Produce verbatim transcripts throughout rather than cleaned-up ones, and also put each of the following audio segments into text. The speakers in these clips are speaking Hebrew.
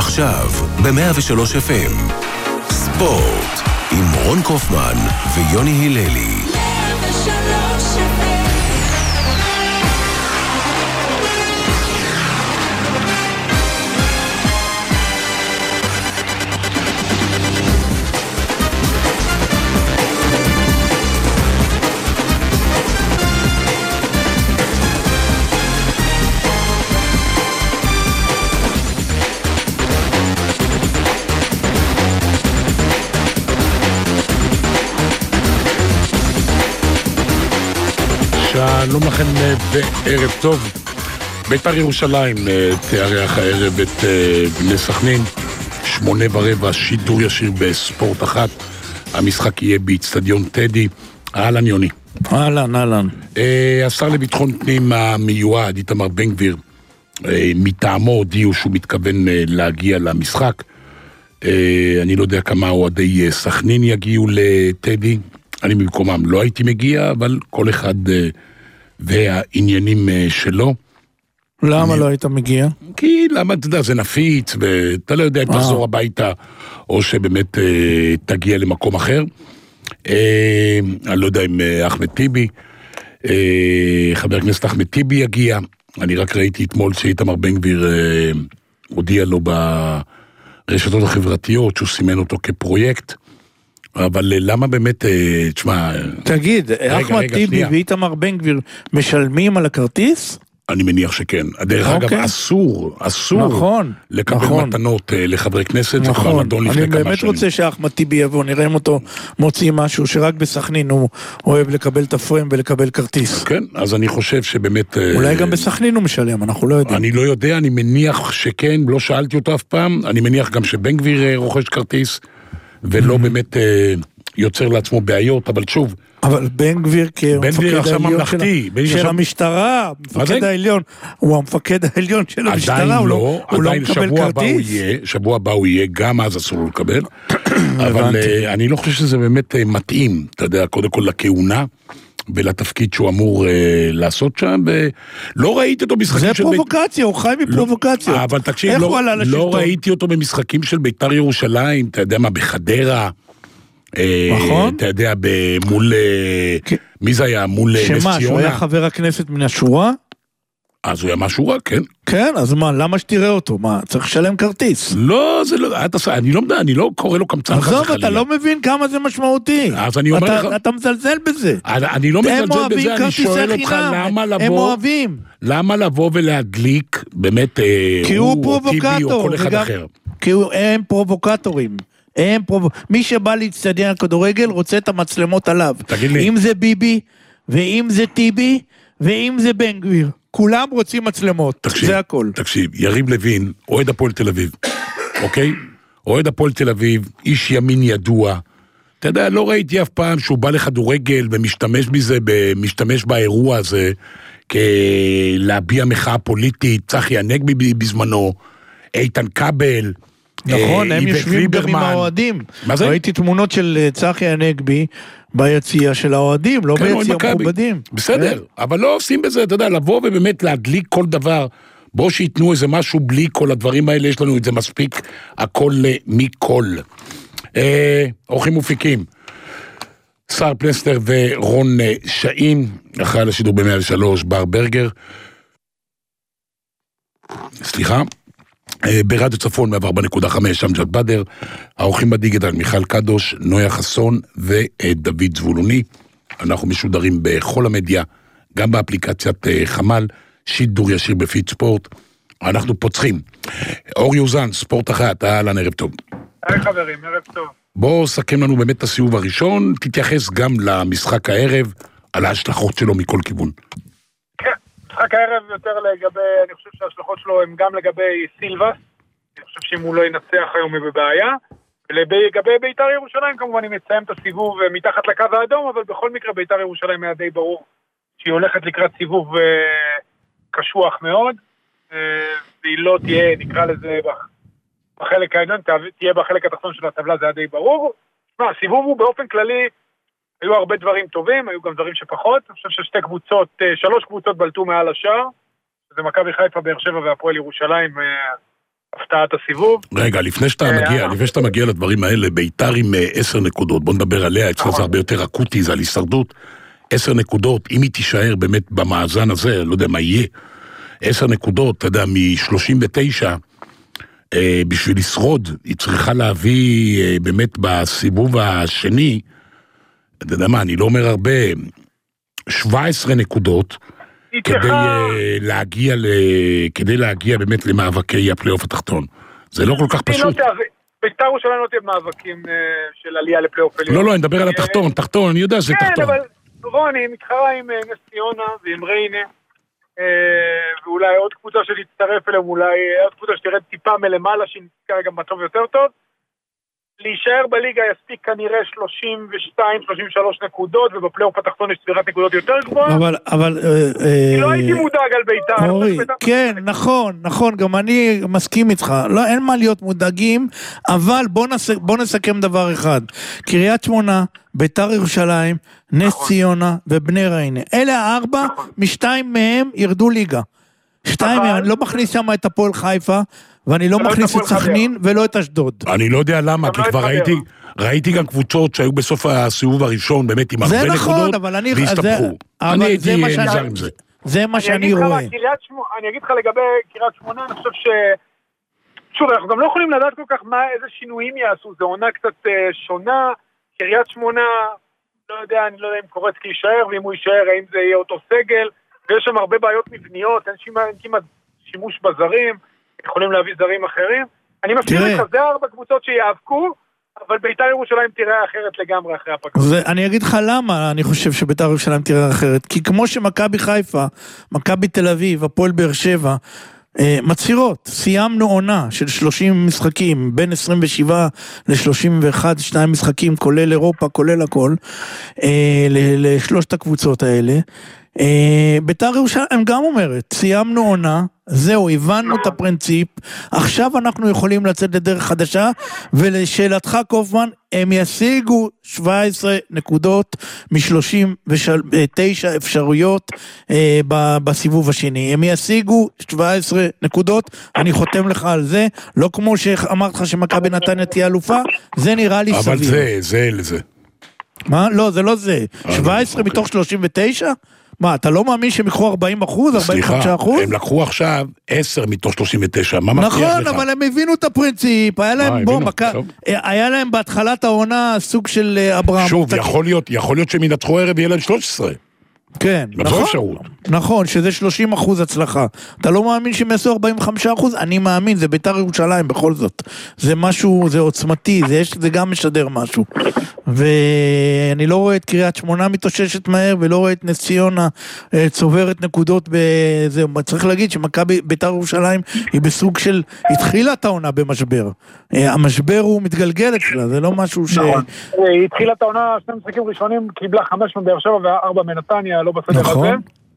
עכשיו ב-מאה ושלוש אף אם ספורט עם רון קופמן ויוני היללי. מאה ושלוש אף אם שלום לכם וערב טוב. בית"ר ירושלים תארח הערב את בני סכנין, שמונה ורבע, שידור ישיר בספורט אחת. המשחק יהיה באצטדיון טדי. אהלן יוני. אהלן, אהלן. השר לביטחון פנים המיועד, איתמר בן גביר, מטעמו הודיעו שהוא מתכוון להגיע למשחק. אני לא יודע כמה אוהדי סכנין יגיעו לטדי. אני במקומם לא הייתי מגיע, אבל כל אחד והעניינים שלו. למה אני... לא היית מגיע? כי למה, אתה יודע, זה נפיץ, ואתה לא יודע אם תחזור הביתה, או שבאמת אה, תגיע למקום אחר. אה, אני לא יודע אם אה, אחמד טיבי, אה, חבר הכנסת אחמד טיבי יגיע. אני רק ראיתי אתמול שאיתמר בן גביר אה, הודיע לו ברשתות החברתיות, שהוא סימן אותו כפרויקט. אבל למה באמת, תשמע... תגיד, אחמד טיבי ואיתמר בן גביר משלמים על הכרטיס? אני מניח שכן. דרך אגב, אסור, אסור לקבל מתנות לחברי כנסת. נכון, אני באמת רוצה שאחמד טיבי יבוא, נראה אם אותו מוציא משהו שרק בסכנין הוא אוהב לקבל את הפריים ולקבל כרטיס. כן, אז אני חושב שבאמת... אולי גם בסכנין הוא משלם, אנחנו לא יודעים. אני לא יודע, אני מניח שכן, לא שאלתי אותו אף פעם, אני מניח גם שבן גביר רוכש כרטיס, ולא באמת יוצר לעצמו בעיות, אבל שוב... אבל בן גביר כמפקד העליון של המשטרה, מפקד העליון, הוא המפקד העליון של המשטרה, הוא לא מקבל כרטיס. שבוע הבא הוא יהיה, גם אז אסור לו לקבל, אבל אני לא חושב שזה באמת מתאים, אתה יודע, קודם כל לכהונה, ולתפקיד שהוא אמור אה, לעשות שם, ולא ראיתי אותו במשחקים של... זה פרובוקציה, הוא חי מפרובוקציות. לא, אבל תקשיב, לא, לא ראיתי אותו במשחקים של בית"ר ירושלים, אתה יודע מה, בחדרה, נכון? אה, אתה יודע, מול... כן. מי זה היה? מול נס ציונה. שמה, שהוא היה חבר הכנסת מן השורה? אז הוא היה משהו רע, כן. כן, אז מה, למה שתראה אותו? מה, צריך לשלם כרטיס? לא, זה לא, אתה, אני לא יודע, אני לא קורא לו קמצן. עזוב, אתה לא מבין כמה זה משמעותי. אז אני אומר אתה, לך... אתה מזלזל בזה. אני, אני לא מזלזל בזה, אני שואל אותך למה לבוא... הם אוהבים. למה לבוא ולהדליק, באמת, כי הוא, הוא פרובוקטור. טיבי או כל אחד וגם, אחר. כי הוא, הם פרובוקטורים. הם פרוב... מי שבא להצטדיין הכדורגל רוצה את המצלמות עליו. תגיד לי. אם זה ביבי, ואם זה טיבי, ואם זה בן גביר. כולם רוצים מצלמות, תקשיב, זה הכל. תקשיב, יריב לוין, אוהד הפועל תל אביב, אוקיי? אוהד הפועל תל אביב, איש ימין ידוע. אתה יודע, לא ראיתי אף פעם שהוא בא לכדורגל ומשתמש בזה, משתמש באירוע הזה, כלהביע מחאה פוליטית, צחי הנגבי בזמנו, איתן כבל, נכון, הם יושבים גם עם האוהדים. ראיתי תמונות של צחי הנגבי ביציאה של האוהדים, לא ביציאה מכובדים. בסדר, אבל לא עושים בזה, אתה יודע, לבוא ובאמת להדליק כל דבר, בוא שיתנו איזה משהו בלי כל הדברים האלה, יש לנו את זה מספיק, הכל מכל. אורחים מופיקים, שר פלסטר ורון שאין, אחראי לשידור ב-מאה ושלוש, בר ברגר, סליחה, ברדיו צפון מאה וארבע נקודה חמש, אמג'ד בדר, האורחים בדיגיטל מיכל קדוש, נויה חסון ודוד זבולוני. אנחנו משודרים בכל המדיה, גם באפליקציית חמל, שידור ישיר בפיד ספורט. אנחנו פוצחים. אור יוזן, ספורט אחת, אהלן, ערב טוב. היי חברים, ערב טוב. בואו סכם לנו באמת את הסיבוב הראשון, תתייחס גם למשחק הערב, על ההשלכות שלו מכל כיוון. משחק הערב יותר לגבי, אני חושב שההשלכות שלו הם גם לגבי סילבס, אני חושב שאם הוא לא ינצח היום הוא בבעיה, ולגבי בית"ר ירושלים כמובן היא מציים את הסיבוב מתחת לקו האדום, אבל בכל מקרה בית"ר ירושלים היה די ברור שהיא הולכת לקראת סיבוב קשוח מאוד, והיא לא תהיה, נקרא לזה בחלק העליון, תהיה בחלק התחתון של הטבלה, זה היה די ברור. הסיבוב הוא באופן כללי, היו הרבה דברים טובים, היו גם דברים שפחות, אני חושב ששתי קבוצות, שלוש קבוצות בלטו מעל השאר, זה מכבי חיפה, באר שבע והפועל ירושלים, הפתעת הסיבוב. רגע, לפני שאתה מגיע, לפני שאתה מגיע לדברים האלה, ביתר עם עשר נקודות, בוא נדבר עליה, אצלה זה הרבה יותר אקוטי, זה על הישרדות. עשר נקודות, אם היא תישאר באמת במאזן הזה, לא יודע מה יהיה, עשר נקודות, אתה יודע, מ-שלושים ותשע, אה, בשביל לשרוד, היא צריכה להביא אה, באמת בסיבוב השני, אתה יודע מה, אני לא אומר הרבה, שבע עשרה נקודות, כדי uh, להגיע, ל... כדי להגיע באמת למאבקי הפלייאוף התחתון. זה לא כל כך פשוט. ביתר ירושלים לא תהיה מאבקים של עלייה לפלייאוף עליון. לא, לא, אני מדבר על התחתון, תחתון, אני יודע שזה תחתון. כן, אבל רוני מתחרה עם נס ציונה ועם ריינה, ואולי עוד קבוצה שתצטרף אליהם, אולי עוד קבוצה שתרד טיפה מלמעלה, שהיא כרגע במצב יותר טוב. להישאר בליגה יספיק כנראה שלושים ושתיים שלושים ושלוש נקודות, ובפלייאוף התחתון יש ספירת נקודות יותר גבוהה. אבל, אבל... לא הייתי מודאג על ביתר. אורי, כן, נכון, נכון, גם אני מסכים איתך. לא, אין מה להיות מודאגים, אבל בוא נסכם דבר אחד. קריית שמונה, ביתר ירושלים, נס ציונה ובני ריינה. אלה הארבע, משתיים מהם ירדו ליגה. שתיים מהם, אני לא מכניס שם את הפועל חיפה, ואני לא מכניס את סכנין ולא את אשדוד. אני לא יודע למה, כי כבר ראיתי, ראיתי גם קבוצות שהיו בסוף הסיבוב הראשון, באמת עם הרבה נקודות, והסתבכו. אני הייתי נזר עם זה. זה מה שאני רואה. אני אגיד לך לגבי קריית שמונה, אני חושב ש... שוב, אנחנו גם לא יכולים לדעת כל כך מה, איזה שינויים יעשו, זו עונה קצת שונה, קריית שמונה, לא יודע, אני לא יודע אם קורצקי יישאר, ואם הוא יישאר, האם זה יהיה אותו סגל, ויש שם הרבה בעיות מבניות, אין כמעט שימוש בזרים, יכולים להביא זרים אחרים. אני מפתיע לך, זה ארבע קבוצות שיאבקו, אבל ביתר ירושלים תראה אחרת לגמרי אחרי הפגרה. אני אגיד לך למה אני חושב שביתר ירושלים תראה אחרת, כי כמו שמכבי חיפה, מכבי תל אביב, הפועל באר שבע, מצהירות, סיימנו עונה של שלושים משחקים, בין עשרים ושבע ל-שלושים ואחת, שניים משחקים, כולל אירופה, כולל הכל, לשלושת הקבוצות האלה. ביתר ירושלים גם אומרת, סיימנו עונה, זהו, הבנו את הפרינציפ, עכשיו אנחנו יכולים לצאת לדרך חדשה, ולשאלתך קופמן, הם ישיגו שבע עשרה נקודות מ-שלושים ותשע אפשרויות אה, בסיבוב השני, הם ישיגו שבע עשרה נקודות, אני חותם לך על זה, לא כמו שאמרת לך שמכבי נתניה תהיה אלופה, זה נראה לי סביר. אבל זה, זה לזה. מה? לא, זה לא זה. שבע עשרה מתוך שלושים ותשע? מה, אתה לא מאמין שהם יקחו ארבעים אחוז, ארבעים וחמישה אחוז? הם לקחו עכשיו עשר מתוך שלושים ותשע, מה מבטיח לך? נכון, אבל הם הבינו את הפרינציפ, היה להם, בוא, היה להם בהתחלת העונה סוג של אברהם. שוב, יכול להיות, יכול להיות שהם ינצחו ערב יהיה להם שלוש עשרה. כן, נכון, נכון, שזה שלושים אחוז הצלחה. אתה לא מאמין שהם יעשו ארבעים וחמישה אחוז? אני מאמין, זה ביתר ירושלים בכל זאת. זה משהו, זה עוצמתי, זה, זה גם משדר משהו. ואני לא רואה את קריית שמונה מתאוששת מהר, ולא רואה את נס ציונה צוברת נקודות בזה. צריך להגיד שמכבי ביתר ירושלים היא בסוג של, התחילה את העונה במשבר. המשבר הוא מתגלגל אצלה, זה לא משהו ש... היא התחילה את העונה, שני משחקים ראשונים, קיבלה חמש מבאר שבע וארבע מנתניה, לא בסדר הזה.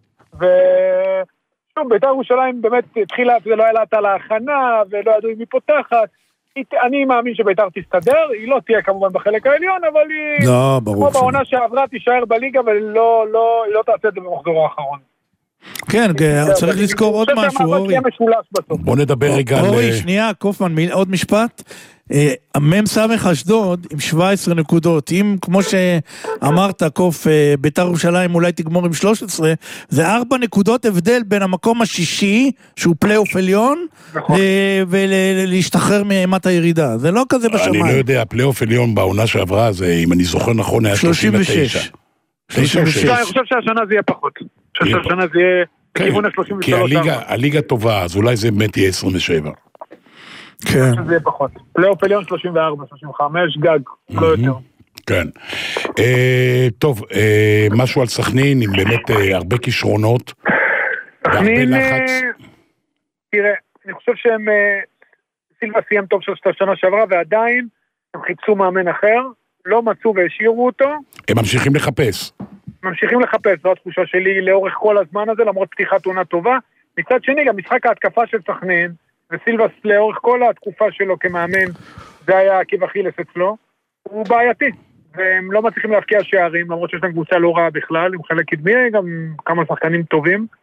ושוב, ביתר ירושלים באמת התחילה, זה לא העלה אותה להכנה, ולא ידעו אם היא פותחת. אני מאמין שביתר תסתדר, היא לא תהיה כמובן בחלק העליון, אבל היא... לא, ברור. כמו בעונה שעברה תישאר בליגה, ולא לא, לא תעשה את זה במחזור האחרון. כן, צריך לזכור עוד משהו, אורי. בוא נדבר רגע... אורי, שנייה, קופמן, עוד משפט. המם סמך אשדוד עם שבע עשרה נקודות, אם כמו שאמרת קוף ביתר ירושלים אולי תגמור עם שלוש עשרה, זה ארבע נקודות הבדל בין המקום השישי שהוא פלייאוף עליון ולהשתחרר מאימת הירידה, זה לא כזה בשמיים. אני לא יודע, פלייאוף עליון בעונה שעברה זה אם אני זוכר נכון היה שלושים ותשע. שלושים ושש. אני חושב שהשנה זה יהיה פחות, שהשנה זה יהיה בכיוון ה-שלושים ושלוש. כי הליגה טובה, אז אולי זה באמת יהיה עשרים ושבע. כן. זה יהיה פחות. פלייאוף עליון שלושים וארבע, שלושים וחמש, גג, לא יותר. כן. טוב, משהו על סכנין, עם באמת הרבה כישרונות, והרבה לחץ. תראה, אני חושב שהם, סילבה סיים טוב של השנה שעברה, ועדיין הם חיפשו מאמן אחר, לא מצאו והשאירו אותו. הם ממשיכים לחפש. ממשיכים לחפש, זו התחושה שלי לאורך כל הזמן הזה, למרות פתיחת עונה טובה. מצד שני, גם משחק ההתקפה של סכנין, וסילבס לאורך כל התקופה שלו כמאמן, זה היה עקיב אכילס אצלו, הוא בעייתי, והם לא מצליחים להפקיע שערים, למרות שיש להם קבוצה לא רעה בכלל, עם חלק קדמי, גם כמה שחקנים טובים,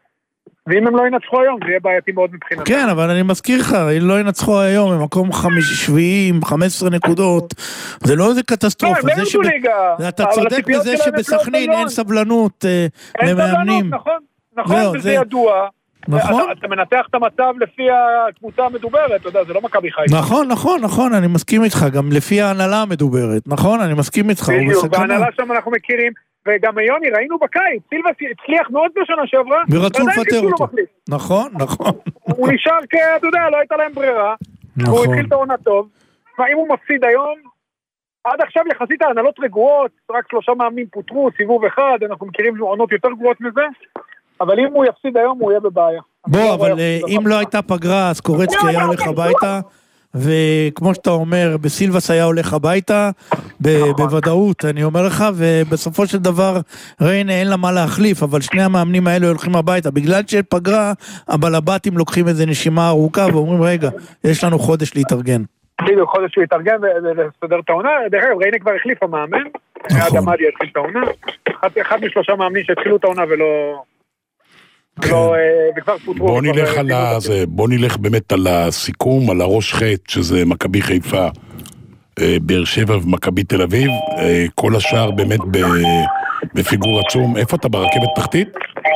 ואם הם לא ינצחו היום, זה יהיה בעייתי מאוד מבחינת. כן, אבל אני מזכיר לך, אם לא ינצחו היום, במקום שביעי עם חמש עשרה נקודות, זה לא איזה קטסטרופה. לא, הם לא ירדו ליגה. אתה צודק בזה שבסכנין אין סבלנות למאמנים. נכון, נכון, וזה ידוע. נכון. אתה מנתח את המצב לפי הקבוצה המדוברת, אתה יודע, זה לא מכבי חיפה. נכון, נכון, נכון, אני מסכים איתך, גם לפי ההנהלה המדוברת, נכון, אני מסכים איתך. וההנהלה שם אנחנו מכירים, וגם יוני, ראינו בקיץ, סילבס הצליח מאוד בשנה שעברה, ורצו לפטר אותו. נכון, נכון. הוא נשאר כ... אתה יודע, לא הייתה להם ברירה, הוא התחיל את העונה טוב, ואם הוא מפסיד היום, עד עכשיו יחסית ההנהלות רגועות, רק שלושה מאמנים פוטרו, סיבוב אחד, אנחנו מכירים עונות יותר גרועות מזה, אבל אם הוא יפסיד היום, הוא יהיה בבעיה. בוא, אבל אם לא הייתה פגרה, אז קורצקי היה הולך הביתה, וכמו שאתה אומר, בסילבס היה הולך הביתה, בוודאות, אני אומר לך, ובסופו של דבר, ריינה אין לה מה להחליף, אבל שני המאמנים האלה הולכים הביתה, בגלל שפגרה, הבלבטים לוקחים איזה נשימה ארוכה, ואומרים, רגע, יש לנו חודש להתארגן. בדיוק, חודש להתארגן ולסדר את העונה, דרך אגב, ריינה כבר החליף המאמן, אדם עדי התחיל את העונה, אחד משלושה מאמנים שהתחילו את העונה ולא... בוא נלך על זה, בוא נלך באמת על הסיכום, על הראש חטא, שזה מכבי חיפה, באר שבע ומכבי תל אביב, כל השאר באמת בפיגור עצום. איפה אתה, ברכבת תחתית?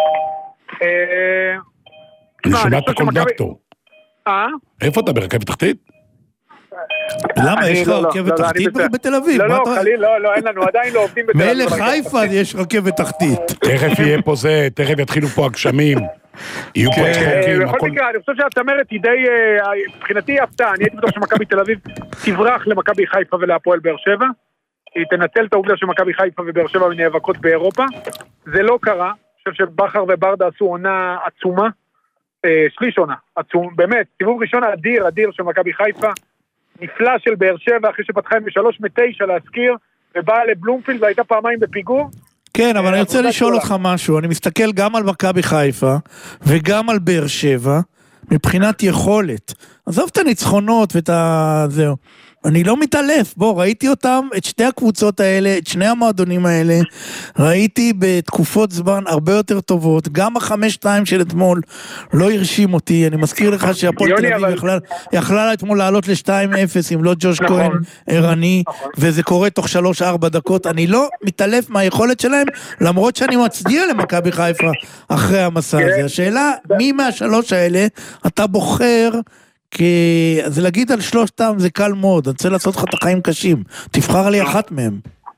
אני שומע את הקונדקטור. איפה אתה, ברכבת תחתית? למה, יש לך רכבת תחתית בתל אביב? לא, לא, חליל, לא, לא, אין לנו, עדיין לא עובדים בתל אביב. מלך חיפה יש רכבת תחתית. תכף יהיה פה זה, תכף יתחילו פה הגשמים, יהיו פה צחוקים. בכל מקרה, אני חושב שהצמרת היא די, מבחינתי הפתעה, אני הייתי בטוח שמכבי תל אביב תברח למכבי חיפה ולהפועל באר שבע, היא תנצל את העובדה שמכבי חיפה ובאר שבע נאבקות באירופה, זה לא קרה, אני חושב שבחר וברדה עשו עונה עצומה, שליש עונה, עצום, באמת, סיבוב ראשון אדיר, אדיר של מכבי חיפה, נפלא של באר שבע, אחרי שפתחה עם שלוש מתשע להזכיר, ובאה לבלומפילד והייתה פעמיים בפיגור. כן, אבל אני רוצה לשאול אותך משהו, אני מסתכל גם על מכבי חיפה, וגם על באר שבע, מבחינת יכולת. עזוב את הניצחונות ואת ה... זהו. אני לא מתעלף, בוא, ראיתי אותם, את שתי הקבוצות האלה, את שני המועדונים האלה, ראיתי בתקופות זמן הרבה יותר טובות, גם החמש שתיים של אתמול לא הרשים אותי, אני מזכיר לך שהפועל תל אביב יכלה, יכלה אתמול לעלות ל-שתיים אפס, אם לא ג'וש נכון. כהן ערני, נכון. וזה קורה תוך שלוש ארבע דקות, אני לא מתעלף מהיכולת שלהם, למרות שאני מצדיע למכבי חיפה אחרי המסע הזה. השאלה, מי מהשלוש האלה אתה בוחר... כי זה להגיד על שלושתם זה קל מאוד, אני רוצה לעשות לך את החיים קשים, תבחר לי אחת מהם.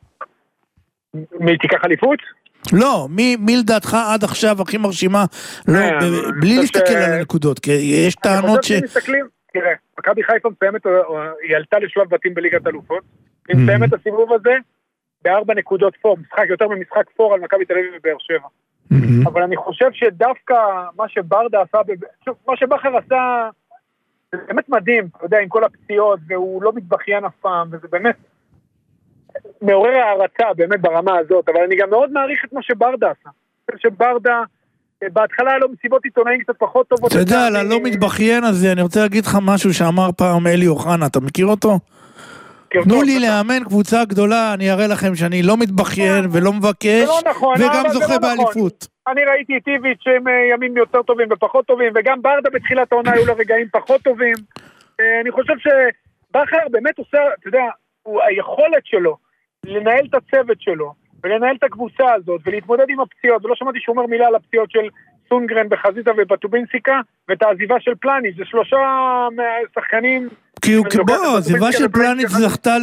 מי תיקח אליפות? לא, מי, מי לדעתך עד עכשיו הכי מרשימה, לא, בלי להסתכל על הנקודות, כי יש טענות ש... תראה, מכבי חיפה מסיימת, היא עלתה לשלב בתים בליגת אלופות, היא מסיימת את הסיבוב הזה בארבע נקודות פור, משחק יותר ממשחק פור על מכבי תל אביב ובאר שבע. אבל אני חושב שדווקא מה שברדה עשה, מה שבחר עשה, זה באמת מדהים, אתה יודע, עם כל הפציעות, והוא לא מתבכיין אף פעם, וזה באמת מעורר הערצה, באמת ברמה הזאת, אבל אני גם מאוד מעריך את מה שברדה עשה. אני חושב שברדה, בהתחלה היה לו מסיבות עיתונאים קצת פחות טובות. אתה יודע, על הלא מתבכיין הזה, אני רוצה להגיד לך משהו שאמר פעם אלי אוחנה, אתה מכיר אותו? תנו לי לאמן קבוצה גדולה, אני אראה לכם שאני לא מתבכיין ולא מבקש, וגם זוכה באליפות. אני ראיתי את איביץ' שהם ימים יותר טובים ופחות טובים, וגם ברדה בתחילת העונה היו לו רגעים פחות טובים. אני חושב שבחר באמת עושה, אתה יודע, היכולת שלו לנהל את הצוות שלו, ולנהל את הקבוצה הזאת, ולהתמודד עם הפציעות, ולא שמעתי שהוא אומר מילה על הפציעות של סונגרן בחזיתה ובטובינסיקה, ואת העזיבה של פלניץ', זה שלושה שחקנים... כי הוא בוא, העזיבה של פלניץ' זכתה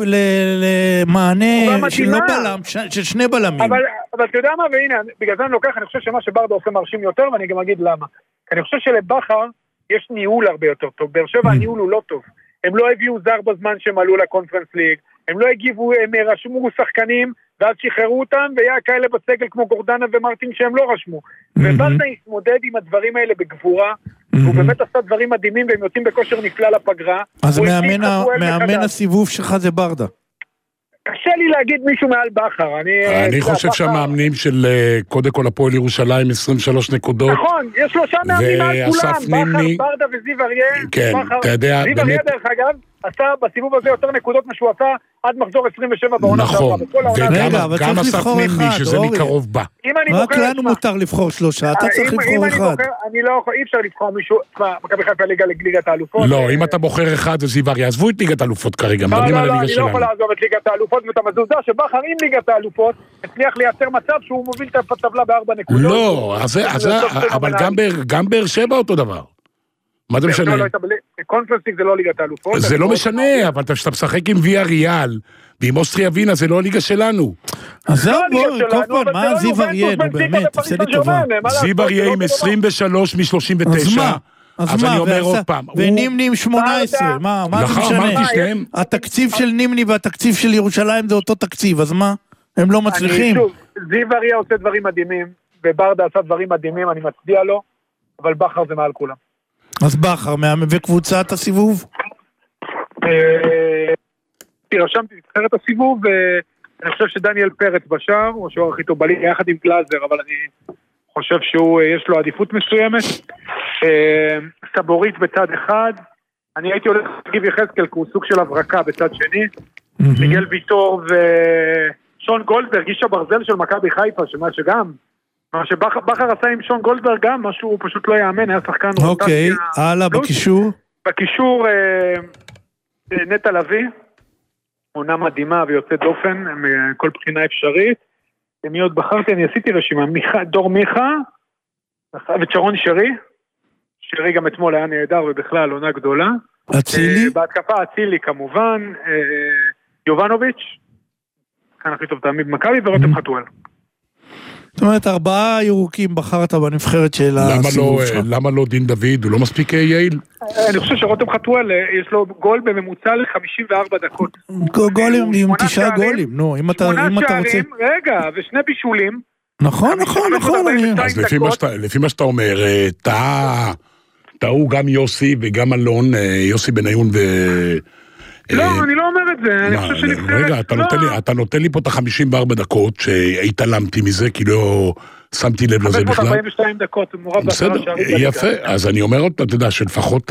למענה שלא בלם, של שני בלמים. אבל אתה יודע מה, והנה, בגלל זה אני לוקח, אני חושב שמה שברדה עושה מרשים יותר, ואני גם אגיד למה. אני חושב שלבחר יש ניהול הרבה יותר טוב, באר שבע הניהול הוא לא טוב. הם לא הביאו זר בזמן שהם עלו לקונפרנס ליג, הם לא הגיבו, הם רשמו שחקנים, ואז שחררו אותם, והיה כאלה בסגל כמו גורדנה ומרטין שהם לא רשמו. וברדה התמודד עם הדברים האלה בגבורה, והוא באמת עשה דברים מדהימים, והם יוצאים בכושר נפלא לפגרה. אז מאמן הסיבוב שלך זה ברדה. קשה לי להגיד מישהו מעל בחר. אני חושב שהמאמנים של קודם כל הפועל ירושלים עשרים ושלוש נקודות. נכון, יש שלושה מאמנים מעל כולם, בחר, ברדה וזיו אריה. כן, אתה יודע, זיו אריה דרך אגב, עשה בסיבוב הזה יותר נקודות משהו עשה עד מחזור עשרים ושבע בעונה. נכון, וגם אסף נימני שזה מקרוב בא. רק לנו מותר לבחור שלושה, אתה צריך לבחור אחד. אני לא יכול, אי אפשר לבחור מישהו, מכבי חיפה ליגת האלופות. לא, אם אתה בוחר אחד זה זיו אריה, עזבו את ליגת האלופות כרגע, מדברים על הליגה שלנו. אני לא יכול לעזוב את ליגת האלופות, ואת המזוזה שבחר עם ליגת האלופות, הצליח לייצר מצב שהוא מוביל את הטבלה בארבע נקודות. לא, אבל גם באר שבע אותו דבר. מה זה משנה? קונפרנס ליג זה לא ליגת האלופות. זה לא משנה, אבל כשאתה משחק עם ויה ריאל, ועם אוסטריה ווינה, זה לא הליגה שלנו. אז זהו, בוא, קופמן, מה זיו אריה, נו באמת, תעשה לי טובה. זיו אריה עם עשרים ושלוש מ-שלושים ותשע. אז אני אומר עוד פעם. ונמני שמונה עשרה, מה זה משנה? התקציב של נמני והתקציב של ירושלים זה אותו תקציב, אז מה? הם לא מצליחים. זיו אריה עושה דברים מדהימים, וברדה עשה דברים מדהימים, אני מצדיע לו, אבל בכר זה מעל כולם. אז בכר, וקבוצת הסיבוב? רשמתי נבחרת הסיבוב, ואני חושב שדניאל פרץ בשער, הוא השוער הכי טוב בליגה, יחד עם גלאזר, אבל אני חושב שיש לו עדיפות מסוימת. סבורית בצד אחד, אני הייתי הולך להגיב יחזקאל, כי הוא סוג של הברקה בצד שני, מיגל ויטור ושון גולדברג, איש הברזל של מכבי חיפה, שמה שגם, מה שבכר עשה עם שון גולדברג גם, משהו הוא פשוט לא יאמן, היה שחקן... אוקיי, הלאה, בקישור? בקישור, נטע לביא, עונה מדהימה ויוצאת דופן, כל בחינה אפשרית. מי עוד בחרתי? אני עשיתי רשימה, דור מיכה, וצ'רון שרי, שרי גם אתמול היה נהדר ובכלל עונה גדולה. אצילי? בהתקפה אצילי כמובן, יובנוביץ', כאן הכי טוב תעמיד מכבי, ורותם חתואל. זאת אומרת, ארבעה ירוקים בחרת בנבחרת של הסיבוב שלך. למה לא דין דוד? הוא לא מספיק יעיל? אני חושב שרותם חתואל, יש לו גול בממוצע ל-חמישים וארבע דקות. גולים, עם תשעה גולים, נו, אם אתה רוצה... רגע, ושני בישולים. נכון, נכון, נכון. אז לפי מה שאתה אומר, טעו גם יוסי וגם אלון, יוסי בניון ו... לא, אני לא אומר את זה, אני חושב שנבחרת... רגע, אתה נותן לי פה את ה-חמישים וארבע דקות שהתעלמתי מזה, כי לא שמתי לב לזה בכלל. חמש מאות ארבעים ושתיים דקות, מורב בעשרה שערים. יפה, אז אני אומר עוד, אתה יודע, שלפחות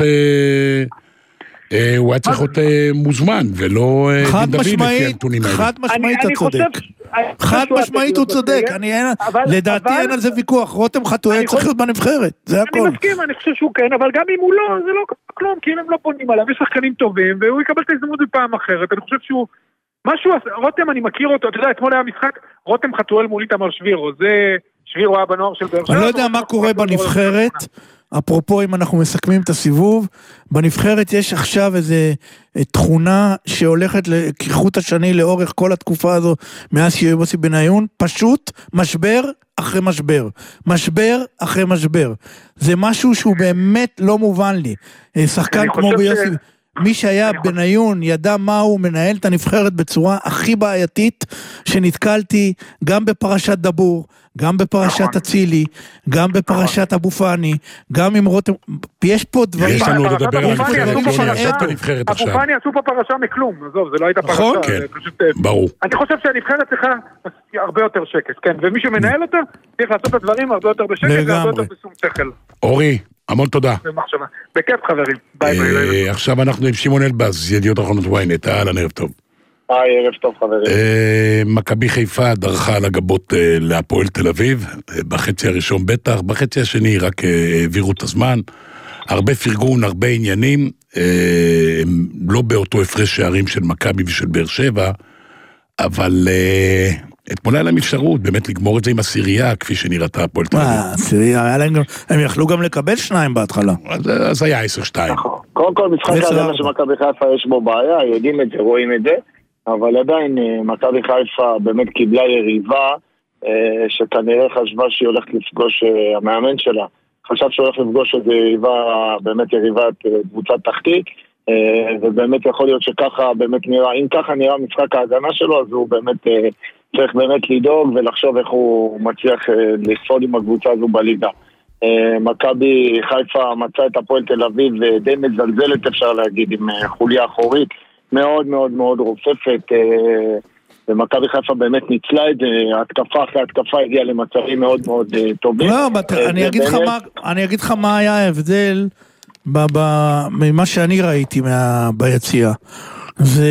הוא היה צריך להיות מוזמן, ולא דין דוד לפי הנתונים האלה. חד משמעית אתה צודק. חד משמעית הוא צודק, לדעתי אין על זה ויכוח, רותם חתואל צריך להיות בנבחרת, זה הכל. אני מסכים, אני חושב שהוא כן, אבל גם אם הוא לא, זה לא כלום, כי אם הם לא פונים עליו, יש שחקנים טובים, והוא יקבל את ההזדמנות בפעם אחרת, אני חושב שהוא, משהו, רותם אני מכיר אותו, אתה יודע, אתמול היה משחק, רותם חתואל מול איתמר שבירו, זה, שבירו היה בנוער של באר שבע. אני לא יודע מה קורה בנבחרת, אפרופו אם אנחנו מסכמים את הסיבוב, בנבחרת יש עכשיו איזה תכונה שהולכת כחוט השני לאורך כל התקופה הזו, מאז שיוסי בניון, פשוט משבר אחרי משבר, משבר אחרי משבר. זה משהו שהוא באמת לא מובן לי. שחקן כמו ביוסי... מי שהיה בניון ידע מה הוא מנהל את הנבחרת בצורה הכי בעייתית שנתקלתי גם בפרשת דבור, גם בפרשת אצילי, גם בפרשת אבו פאני, גם עם רותם, יש פה דברים... יש לנו לדבר על הנבחרת, לא נעשת בנבחרת עכשיו. אבו פאני עשו פה פרשה מכלום, עזוב, זה לא הייתה פרשה. כן, ברור. אני חושב שהנבחרת צריכה הרבה יותר שקט, כן, ומי שמנהל אותה צריך לעשות את הדברים הרבה יותר בשקט, והרבה יותר בשום שכל. אורי, המון תודה. בכיף חברים, ביי ביי. עכשיו אנחנו עם שמעון אלבז, ידיעות אחרונות וויינט, אהלן, ערב טוב. היי, ערב טוב חברים. מכבי חיפה דרכה על הגבות להפועל תל אביב, בחצי הראשון בטח, בחצי השני רק העבירו את הזמן, הרבה פרגון, הרבה עניינים, הם לא באותו הפרש שערים של מכבי ושל באר שבע, אבל אתמול היה להם אפשרות באמת לגמור את זה עם עשירייה, כפי שנראתה הפועל תל אביב. עשירייה, הם יכלו גם לקבל שניים בהתחלה. אז היה עשר שתיים. קודם כל משחק ההגנה של מכבי חיפה יש בו בעיה, יודעים את זה, רואים את זה, אבל עדיין מכבי חיפה באמת קיבלה יריבה, שכנראה חשבה שהיא הולכת לפגוש, המאמן שלה, חשב שהיא הולכת לפגוש את יריבה, באמת יריבת קבוצת תחתית, ובאמת יכול להיות שככה באמת נראה, אם ככה נראה משחק ההגנה שלו, אז הוא באמת צריך באמת לדאוג ולחשוב איך הוא מצליח לשרוד עם הקבוצה הזו בליגה. מכבי חיפה מצא את הפועל תל אביב די מזלזלת אפשר להגיד עם חוליה אחורית מאוד מאוד מאוד רופפת, ומכבי חיפה באמת ניצלה את זה, התקפה אחרי התקפה הגיעה למצבים מאוד מאוד טובים. לא, אני אגיד לך מה היה ההבדל ממה שאני ראיתי ביציאה, זה,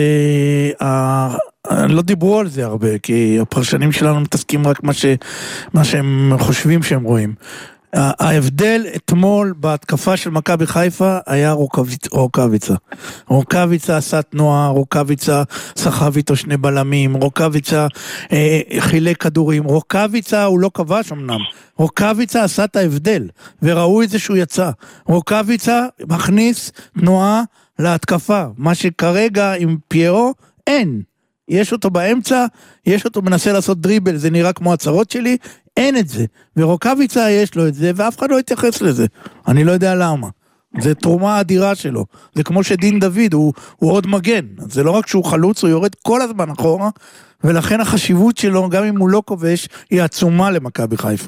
לא דיברו על זה הרבה, כי הפרשנים שלנו מתעסקים רק מה שהם חושבים שהם רואים. ההבדל אתמול בהתקפה של מכבי חיפה היה רוקאביצה. רוקאביצה עשה תנועה, רוקאביצה סחב איתו שני בלמים, רוקאביצה אה, חילק כדורים, רוקאביצה הוא לא כבש אמנם, רוקאביצה עשה את ההבדל, וראו את זה שהוא יצא. רוקאביצה מכניס תנועה להתקפה, מה שכרגע עם פיירו אין. יש אותו באמצע, יש אותו מנסה לעשות דריבל, זה נראה כמו הצהרות שלי, אין את זה, ורוקאביצה יש לו את זה, ואף אחד לא יתייחס לזה, אני לא יודע למה, זה תרומה אדירה שלו, זה כמו שדין דוד, הוא, הוא עוד מגן, זה לא רק שהוא חלוץ, הוא יורד כל הזמן אחורה, ולכן החשיבות שלו, גם אם הוא לא כובש, היא עצומה למכבי חיפה.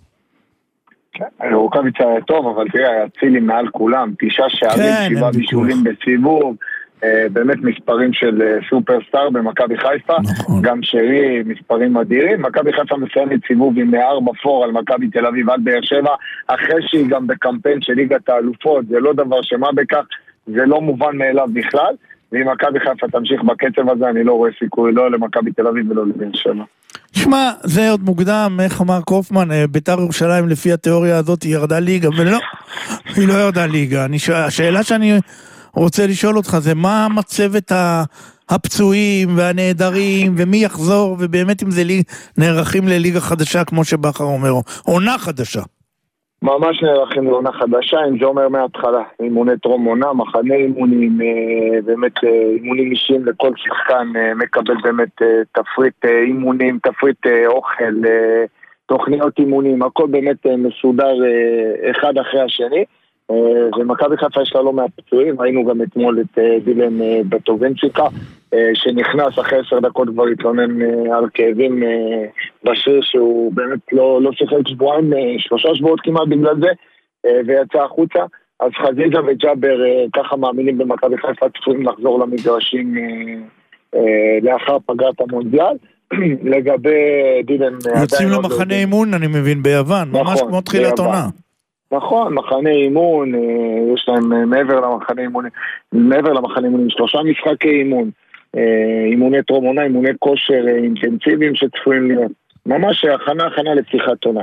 רוקאביצה היה טוב, אבל תראה, היה צילי מעל כולם, תשעה שערים, שבעה בישולים בסיבוב, באמת מספרים של סופרסטאר במכבי חיפה, גם שרי מספרים אדירים. מכבי חיפה מסיימת סיבוב עם ארבע פור על מכבי תל אביב עד באר שבע, אחרי שהיא גם בקמפיין של ליגת האלופות, זה לא דבר שמה בכך, זה לא מובן מאליו בכלל, ואם מכבי חיפה תמשיך בקצב הזה, אני לא רואה סיכוי לא למכבי תל אביב ולא לבאר שבע. שמע, זה עוד מוקדם, איך אמר קופמן, בית"ר ירושלים לפי התיאוריה הזאת היא ירדה ליגה, ולא, היא לא ירדה ליגה. אני, השאלה שאני רוצה לשאול אותך זה מה מצבת הפצועים והנהדרים ומי יחזור, ובאמת אם זה לי, נערכים לליגה חדשה כמו שבחר אומר, עונה חדשה. ממש נערכים לעונה חדשה, אם זה אומר מההתחלה, אימוני טרום עונה, מחנה אימונים, באמת אימונים אישיים לכל שחקן, מקבל באמת תפריט אימונים, תפריט אוכל, תוכניות אימונים, הכל באמת מסודר אחד אחרי השני, ומכבי חיפה יש לה לא מהפצועים, ראינו גם אתמול את דילן בטובנצ'יקה, שנכנס אחרי עשר דקות כבר התלונן על כאבים בשיר שהוא באמת לא, לא שיחק שבועיים, שלושה שבועות כמעט בגלל זה, ויצא החוצה. אז חזיזה וג'אבר ככה מאמינים במכבי חיפה צפויים לחזור למגרשים לאחר פגרת המונדיאל. לגבי דילן יוצאים לו מחנה אימון אני מבין ביוון, ממש כמו תחילת עונה. נכון, מחנה אימון, יש להם מעבר למחנה אימון, מעבר למחנה אימון, שלושה משחקי אימון, אימוני טרומונה, אימוני כושר אינטנסיביים שצפויים להיות. ממש הכנה, הכנה לפתיחת עונה.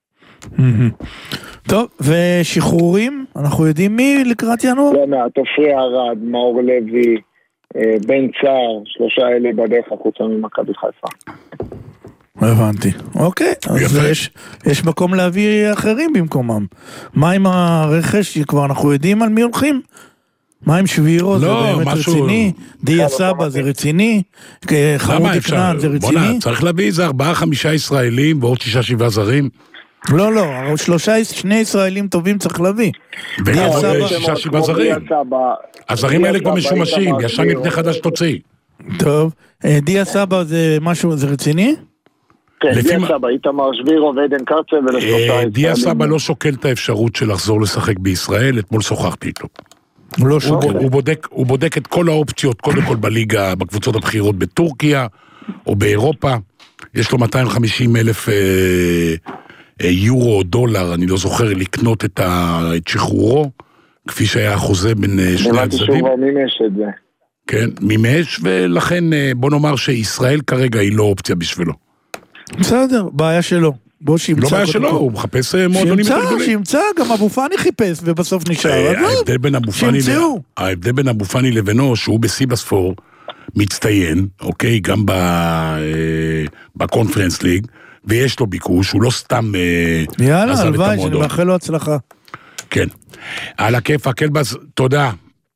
טוב, ושחרורים? אנחנו יודעים מי לקראת ינואר? לא מעט, עופרי ארד, מאור לוי, בן צער, שלושה אלה בדרך החוצה ממכבי חיפה. הבנתי, אוקיי, אז יש, יש מקום להביא אחרים במקומם. מה עם הרכש, כבר אנחנו יודעים על מי הולכים? מה עם שבירו, זה באמת רציני? דיה סבא זה רציני? חמוד אקנן זה רציני? בונה, צריך להביא איזה ארבעה, חמישה ישראלים ועוד שישה, שבעה זרים. לא, לא, שלושה, שני ישראלים טובים צריך להביא. ועוד שישה, שבעה זרים. הזרים האלה כבר משומשים, ישן מפני חדש תוציא. טוב, דיה סבא זה משהו, זה רציני? כן, דיה סבא, איתמר שבירו ועדן קרצב ולשלושה. דיה סבא לא שוקל את האפשרות של לחזור לשחק בישראל, אתמול שוחחתי איתו. לא שוקל. הוא בודק, הוא בודק את כל האופציות, קודם כל בליגה, בקבוצות הבחירות בטורקיה, או באירופה. יש לו מאתיים וחמישים אלף יורו או דולר, אני לא זוכר, לקנות את שחרורו, כפי שהיה החוזה בין שני הצדדים. שהוא מימש את זה. כן, מימש, ולכן בוא נאמר שישראל כרגע היא לא אופציה בשבילו. בסדר, בעיה שלו. בוא שימצא. לא בעיה שלו, הוא מחפש מועדונים יותר גדולים. שימצא, גם אבו פאני חיפש ובסוף נשאר. ההבדל בין אבו פאני לבינו, שהוא בסיבספור מצטיין, אוקיי, גם בקונפרנס ליג, ויש לו ביקוש, הוא לא סתם יאללה, הלוואי, שאני מאחל לו הצלחה. כן. על הכיף, הקלבס, תודה.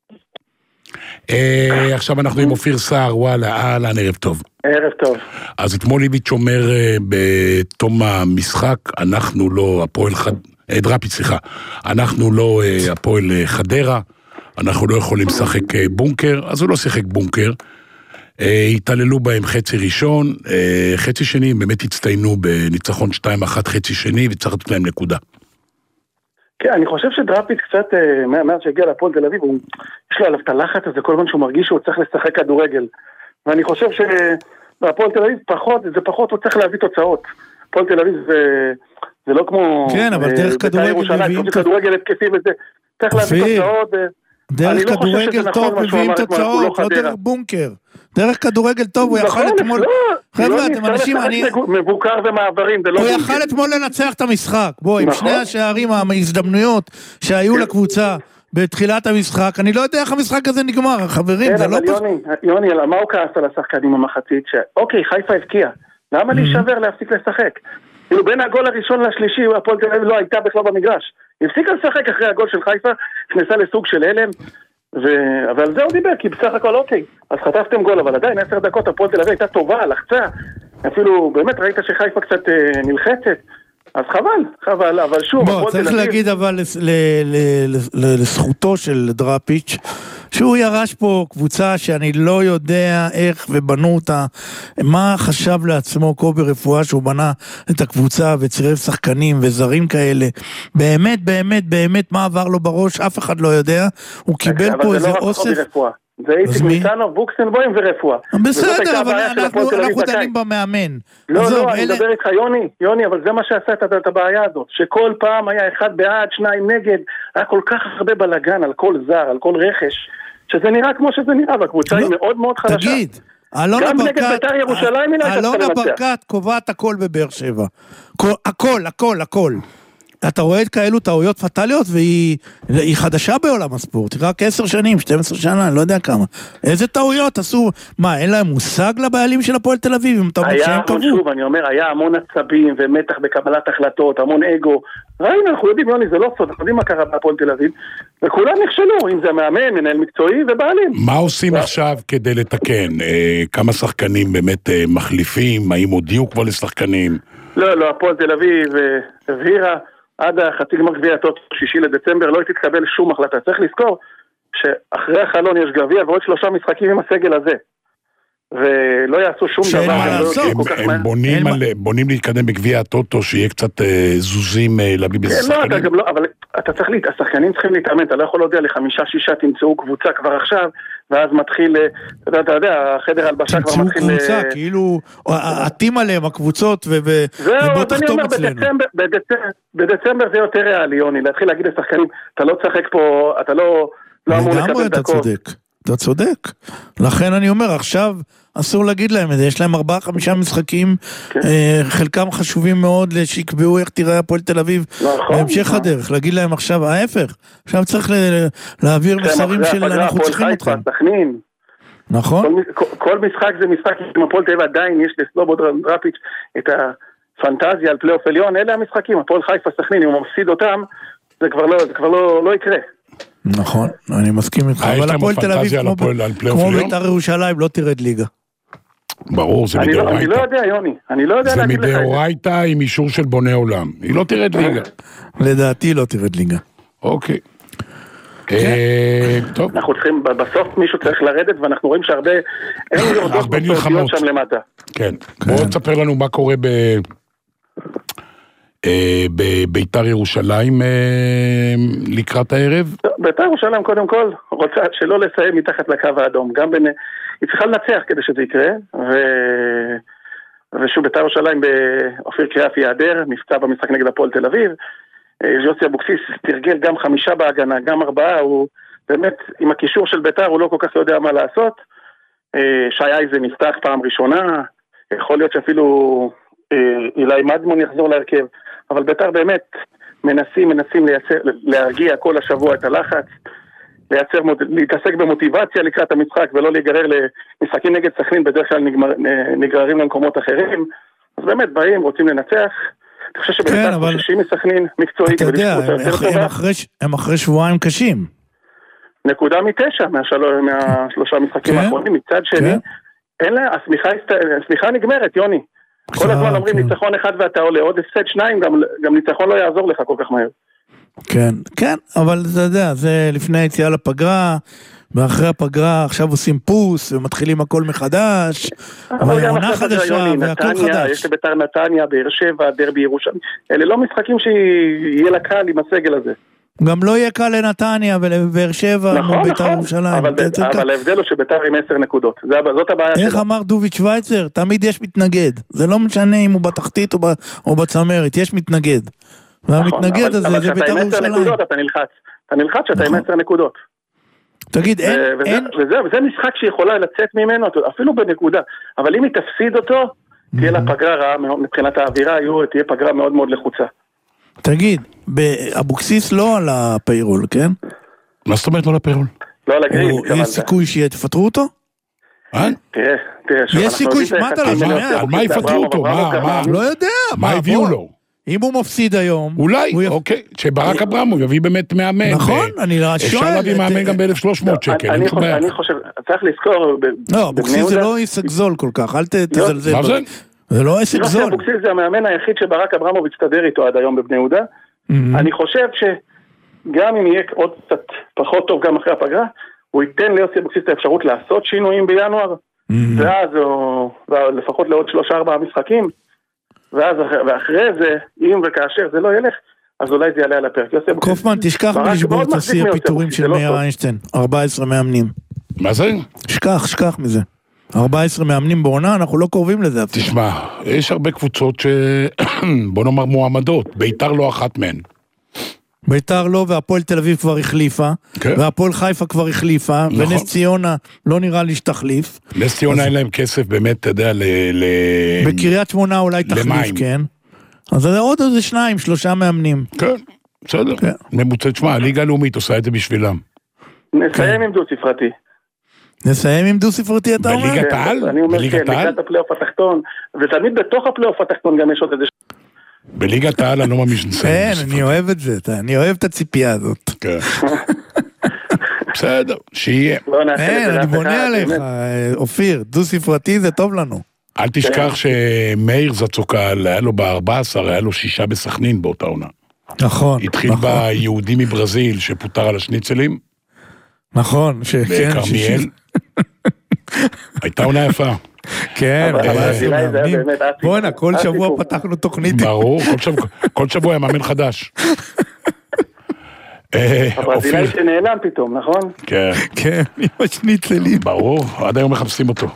עכשיו אנחנו עם אופיר סער, וואלה, אהלן, ערב טוב. ערב טוב. אז אתמול איביץ' אומר בתום המשחק, אנחנו לא הפועל חד... דראפיץ', סליחה, אנחנו לא הפועל חדרה, אנחנו לא יכולים לשחק בונקר, אז הוא לא שיחק בונקר, התעללו בהם חצי ראשון, חצי שני, הם באמת הצטיינו בניצחון שתיים אחת חצי שני, וצריך לתת להם נקודה. כן, אני חושב שדראפיץ' קצת, מאז שהגיע להפועל תל אביב, יש לו עליו את הלחץ הזה, כל הזמן שהוא מרגיש שהוא צריך לשחק כדורגל. ואני חושב שבהפועל תל אביב פחות, זה פחות, הוא צריך להביא תוצאות. הפועל תל אביב זה לא כמו... כן, אבל דרך כדורגל מביאים... כדורגל התקפי וזה, צריך להביא תוצאות... דרך כדורגל טוב מביאים תוצאות, לא דרך בונקר. דרך כדורגל טוב, הוא יכל אתמול... חבר'ה, אתם אנשים, אני... מבוקר ומעברים, זה לא בונקר. הוא יכל אתמול לנצח את המשחק. בוא, עם שני השערים, ההזדמנויות שהיו לקבוצה בתחילת המשחק, אני לא יודע איך המשחק הזה נגמר, חברים, זה לא... יוני, יוני, מה הוא כעס על השחקנים המחצית? אוקיי, חיפה הבקיע. למה להישבר להפסיק לשחק? כאילו בין הגול הראשון לשלישי, הפועל תל אביב לא הייתה בכלל במגרש. הפסיקה לשחק אחרי הגול של חיפה, נכנסה לסוג של הלם, ו... אבל זה הוא דיבר, כי בסך הכל אוקיי, אז חטפתם גול, אבל עדיין עשר דקות הפועל תל אביב הייתה טובה, לחצה, אפילו באמת ראית שחיפה קצת אה, נלחצת, אז חבל, חבל, אבל שוב... בוא, צריך להגיד אבל לזכותו של דראפיץ', שהוא ירש פה קבוצה שאני לא יודע איך ובנו אותה, מה חשב לעצמו קובי רפואה שהוא בנה את הקבוצה וצירף שחקנים וזרים כאלה, באמת, באמת, באמת מה עבר לו בראש, אף אחד לא יודע, הוא קיבל פה איזה אוסף... זה איציק ניצנוב, בוקסנבוים ורפואה. בסדר, אבל אנחנו דנים במאמן. לא, לא, אני מדבר איתך, יוני, יוני, אבל זה מה שעשה את הבעיה הזאת, שכל פעם היה אחד בעד, שניים נגד, היה כל כך הרבה בלגן על כל זר, על כל רכש, שזה נראה כמו שזה נראה, והקבוצה היא מאוד מאוד חלשה. תגיד, גם נגד בית"ר ירושלים היא לא הייתה אלונה ברקת קובעת הכל בבאר שבע. הכל, הכל, הכל. אתה רואה את כאלו טעויות פטליות, והיא חדשה בעולם הספורט, היא רק עשר שנים, שתים עשרה שנה, אני לא יודע כמה. איזה טעויות עשו? מה, אין להם מושג לבעלים של הפועל תל אביב? היה המון, שוב, אני אומר, היה המון עצבים ומתח בקבלת החלטות, המון אגו. ראינו, אנחנו יודעים, יוני, זה לא סוד, אנחנו יודעים מה קרה בהפועל תל אביב, וכולם נכשלו, אם זה מאמן, מנהל מקצועי ובעלים. מה עושים עכשיו כדי לתקן? כמה שחקנים באמת מחליפים? האם הודיעו כבר לשחקנים? לא, לא, הפועל תל אביב הבהירה עד החצי גמר גביע הטוטו שישי לדצמבר לא תתקבל שום החלטה. צריך לזכור שאחרי החלון יש גביע ועוד שלושה משחקים עם הסגל הזה. ולא יעשו שום דבר. הם בונים להתקדם בגביע הטוטו שיהיה קצת זוזים להביא בזה שחקנים. לא, אבל אתה צריך, השחקנים צריכים להתאמן, אתה לא יכול להודיע לחמישה שישה תמצאו קבוצה כבר עכשיו, ואז מתחיל, אתה יודע, החדר הלבשה כבר מתחיל... תמצאו קבוצה, כאילו, עטים עליהם הקבוצות, ובוא תחתום אצלנו. בדצמבר זה יותר ריאלי, יוני, להתחיל להגיד לשחקנים, אתה לא צחק פה, אתה לא אמור לקבל דקות. אתה צודק. לכן אני אומר, עכשיו אסור להגיד להם את זה, יש להם ארבעה, חמישה משחקים, חלקם חשובים מאוד, שיקבעו איך תראה הפועל תל אביב, בהמשך הדרך, להגיד להם עכשיו ההפך, עכשיו צריך להעביר מסרים של אנחנו צריכים אתכם. נכון? כל משחק זה משחק, עם הפועל תל אביב עדיין יש לסלובוד דראפיץ' את הפנטזיה על פלייאוף עליון, אלה המשחקים, הפועל חיפה סכנין, אם הוא מפסיד אותם, זה כבר לא יקרה. נכון, אני מסכים איתך, אבל הפועל תל אביב כמו בית"ר ירושלים לא תרד ליגה. ברור, זה מדאורייתא. אני לא יודע, יוני, אני לא יודע להגיד לך. זה מדאורייתא עם אישור של בוני עולם, היא לא תרד ליגה. לדעתי לא תרד ליגה. אוקיי. טוב. אנחנו צריכים, בסוף מישהו צריך לרדת, ואנחנו רואים שהרבה, אין יורדות בספורטיות שם למטה. כן, בואו תספר לנו מה קורה ב... בביתר ירושלים לקראת הערב? ביתר ירושלים קודם כל רוצה שלא לסיים מתחת לקו האדום, גם בין, היא צריכה לנצח כדי שזה יקרה, ו... ושוב ביתר ירושלים באופיר קריאף יעדר, נפצע במשחק נגד הפועל תל אביב, יוסי אבוקסיס תרגל גם חמישה בהגנה, גם ארבעה, הוא באמת עם הקישור של ביתר הוא לא כל כך יודע מה לעשות, שי אייזן נפתח פעם ראשונה, יכול להיות שאפילו אילי מדמון יחזור להרכב, אבל ביתר באמת מנסים, מנסים לייצר, להרגיע כל השבוע את הלחץ, לייצר, להתעסק במוטיבציה לקראת המשחק, ולא להיגרר למשחקים נגד סכנין, בדרך כלל נגמר, נגררים למקומות אחרים, אז באמת באים, רוצים לנצח, אני חושב שביתר חוששים מסכנין מקצועית, אתה יודע, הם אחרי שבועיים קשים. נקודה מתשע, מהשלושה משחקים האחרונים, מצד שני, אין לה, הסמיכה נגמרת, יוני. כל הזמן אומרים ניצחון אחד ואתה עולה, עוד הפסד שניים, גם ניצחון לא יעזור לך כל כך מהר. כן, כן, אבל אתה יודע, זה לפני היציאה לפגרה, ואחרי הפגרה עכשיו עושים פוס, ומתחילים הכל מחדש, ועונה חדשה, והכל חדש. יש לביתר נתניה, באר שבע, דרבי ירושלים, אלה לא משחקים שיהיה לה קל עם הסגל הזה. גם לא יהיה קל לנתניה ולבאר שבע, נכון, ביתר נכון, ירושלים. אבל, ב- אבל ההבדל הוא שביתר עם עשר נקודות, זה, זאת הבעיה איך שלה. אמר דוביץ' שוויצר? תמיד יש מתנגד, זה לא משנה אם הוא בתחתית או, ב, או בצמרת, יש מתנגד. והמתנגד נכון, הזה זה ביתר ירושלים. נקודות, אתה נלחץ, אתה נלחץ שאתה נכון. עם עשר נקודות. תגיד, אין, ו- וזה, אין... וזה, וזה משחק שיכולה לצאת ממנו, אפילו בנקודה, אבל אם היא תפסיד אותו, תהיה לה פגרה רעה, מבחינת האווירה, תהיה פגרה מאוד מאוד לחוצה. תגיד, אבוקסיס לא על הפיירול, כן? מה זאת אומרת לא לפיירול? לא על הגריל. יש סיכוי שתפטרו אותו? תראה, תראה. יש סיכוי, מה אתה לא שומע? על מה יפטרו אותו? מה? לא יודע. מה הביאו לו? אם הוא מפסיד היום... אולי, אוקיי, שברק אברמוב יביא באמת מאמן. נכון, אני שואל. אפשר להביא מאמן גם ב-אלף ושלוש מאות שקל. אני חושב, צריך לזכור... לא, אבוקסיס זה לא עסק זול כל כך, אל תזלזל. מה זה? זה לא עסק זול. אבוקסיס זה המאמן היחיד שברק אברמוב הצטדר איתו עד היום בבני יהודה. אני חושב שגם אם יהיה עוד קצת פחות טוב גם אחרי הפגרה, הוא ייתן ליוסי אבוקסיס את האפשרות לעשות שינויים בינואר, ואז לפחות לעוד שלושה ארבעה משחקים, ואז ואחרי זה, אם וכאשר זה לא ילך, אז אולי זה יעלה על הפרק. קופמן, תשכח מלשבור את שיא הפיטורים של מאיר איינשטיין, ארבע עשרה מאמנים. מה זה? שכח, שכח מזה. ארבע עשרה מאמנים בעונה, אנחנו לא קרובים לזה. תשמע, יש הרבה קבוצות ש... בוא נאמר מועמדות, ביתר לא אחת מהן. ביתר לא, והפועל תל אביב כבר החליפה, והפועל חיפה כבר החליפה, ונס ציונה לא נראה לי שתחליף. נס ציונה אין להם כסף באמת, אתה יודע, ל... בקריית שמונה אולי תחליף, כן. אז זה עוד איזה שניים, שלושה מאמנים. כן, בסדר. ממוצע, תשמע, הליגה הלאומית עושה את זה בשבילם. נסיים עם דו ספרתי. נסיים עם דו ספרתי, אתה אומר? בליגת העל? אני אומר כן, לקראת הפלייאוף התחתון, ותמיד בתוך הפלייאוף התחתון גם יש עוד איזה... בליגת העל אני לא מאמין שנסיים. כן, אני אוהב את זה, אני אוהב את הציפייה הזאת. כן. בסדר, שיהיה. אין, אני בונה עליך, אופיר, דו ספרתי זה טוב לנו. אל תשכח שמאיר זצוקל, היה לו ב-ארבע עשרה, היה לו שישה בסכנין באותה עונה. נכון. התחיל ביהודי מברזיל שפוטר על השניצלים. נכון. בקרמיאל. הייתה עונה יפה. כן, בוא'נה, כל שבוע פתחנו תוכנית. ברור, כל שבוע היה מאמן חדש. הברזילאי שנעלם פתאום, נכון? כן. כן, עם השניצלים. ברור, עד היום מחפשים אותו.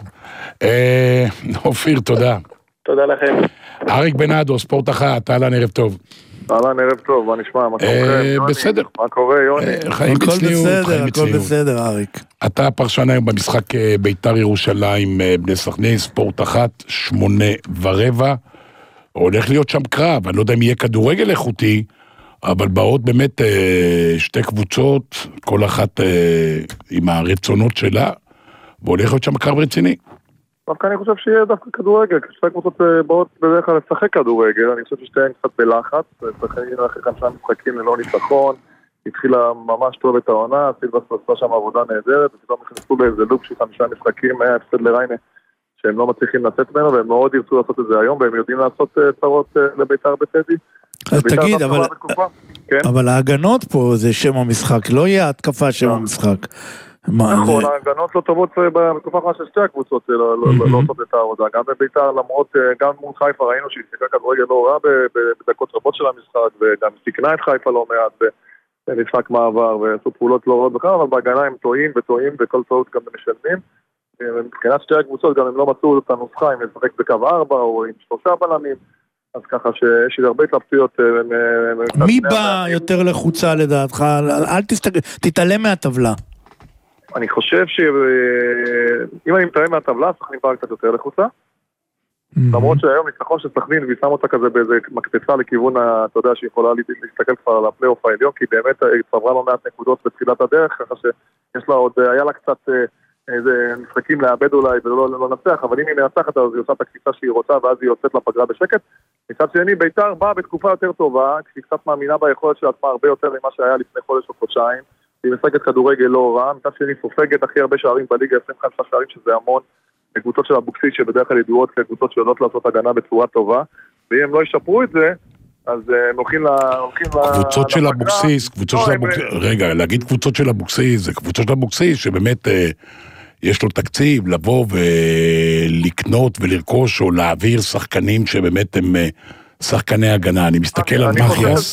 אופיר, תודה. תודה לכם. אריק בנאדו, ספורט אחת, אהלן, ערב טוב. אהלן, ערב טוב, מה נשמע? מה קורה? בסדר. מה קורה, יוני? חיים בצניעות, חיים הכל בסדר, אריק. אתה הפרשן היום במשחק ביתר ירושלים, בני סכנין, ספורט אחת, שמונה ורבע. הולך להיות שם קרב, אני לא יודע אם יהיה כדורגל איכותי, אבל באות באמת שתי קבוצות, כל אחת עם הרצונות שלה, והולך להיות שם קרב רציני. דווקא אני חושב שיהיה דווקא כדורגל, כשתי קבוצות באות בדרך כלל לשחק כדורגל, אני חושב ששתיהן קצת בלחץ, שחקים אחרי חמישה משחקים ללא ניצחון, התחילה ממש טוב את העונה, סילבס עשה שם עבודה נהדרת, ופתאום נכנסו באיזה לופ של חמישה משחקים, היה הפסד לריינה, שהם לא מצליחים לצאת ממנו, והם מאוד ירצו לעשות את זה היום, והם יודעים לעשות צרות לביתר בטדי. תגיד, אבל ההגנות פה זה שם המשחק, לא יהיה התקפה שם המשחק. נכון, ההגנות לא טובות בתקופה אחת של שתי הקבוצות לא עושות את העבודה, גם בביתר למרות, גם מול חיפה ראינו שהיא שיחקה כדורגל לא רע בדקות רבות של המשחק, וגם סיכנה את חיפה לא מעט במשחק מעבר, ועשו פעולות לא רעות בכלל, אבל בהגנה הם טועים וטועים, וכל טעות גם משלמים. מבחינת שתי הקבוצות גם הם לא מצאו את הנוסחה, אם לשחק בקו ארבע או עם שלושה בלמים, אז ככה שיש הרבה התלבטויות. מי בא יותר לחוצה לדעתך? אל תתעלם מהטבלה. אני חושב שאם אני מתאם מהטבלה, סכנין באה קצת יותר לחוצה. למרות שהיום ניצחון של סכנין, והיא שם אותה כזה באיזה מקפצה לכיוון, אתה יודע, שהיא יכולה להסתכל כבר על הפלייאוף העליון, כי באמת היא צברה לא מעט נקודות בתחילת הדרך, ככה שיש לה עוד, היה לה קצת איזה משחקים לאבד אולי ולא לנצח, אבל אם היא מנצחת, אז היא עושה את הקפיצה שהיא רוצה, ואז היא יוצאת לפגרה בשקט. מצד שני, ביתר באה בתקופה יותר טובה, כשהיא קצת מאמינה ביכולת של עצמה הרבה יותר ממה שהיה לפני חודש או חודשיים. היא משחקת כדורגל לא רע, מצד שני סופגת הכי הרבה שערים בליגה, עשרים וחמישה שערים שזה המון, קבוצות של אבוקסיס שבדרך כלל ידועות כקבוצות שיודעות לעשות הגנה בצורה טובה, ואם הם לא ישפרו את זה, אז הם הולכים ל... קבוצות של אבוקסיס, קבוצות של אבוקסיס, רגע, להגיד קבוצות של אבוקסיס, זה קבוצות של אבוקסיס שבאמת יש לו תקציב לבוא ולקנות ולרכוש או להעביר שחקנים שבאמת הם שחקני הגנה. אני מסתכל על מחיאס,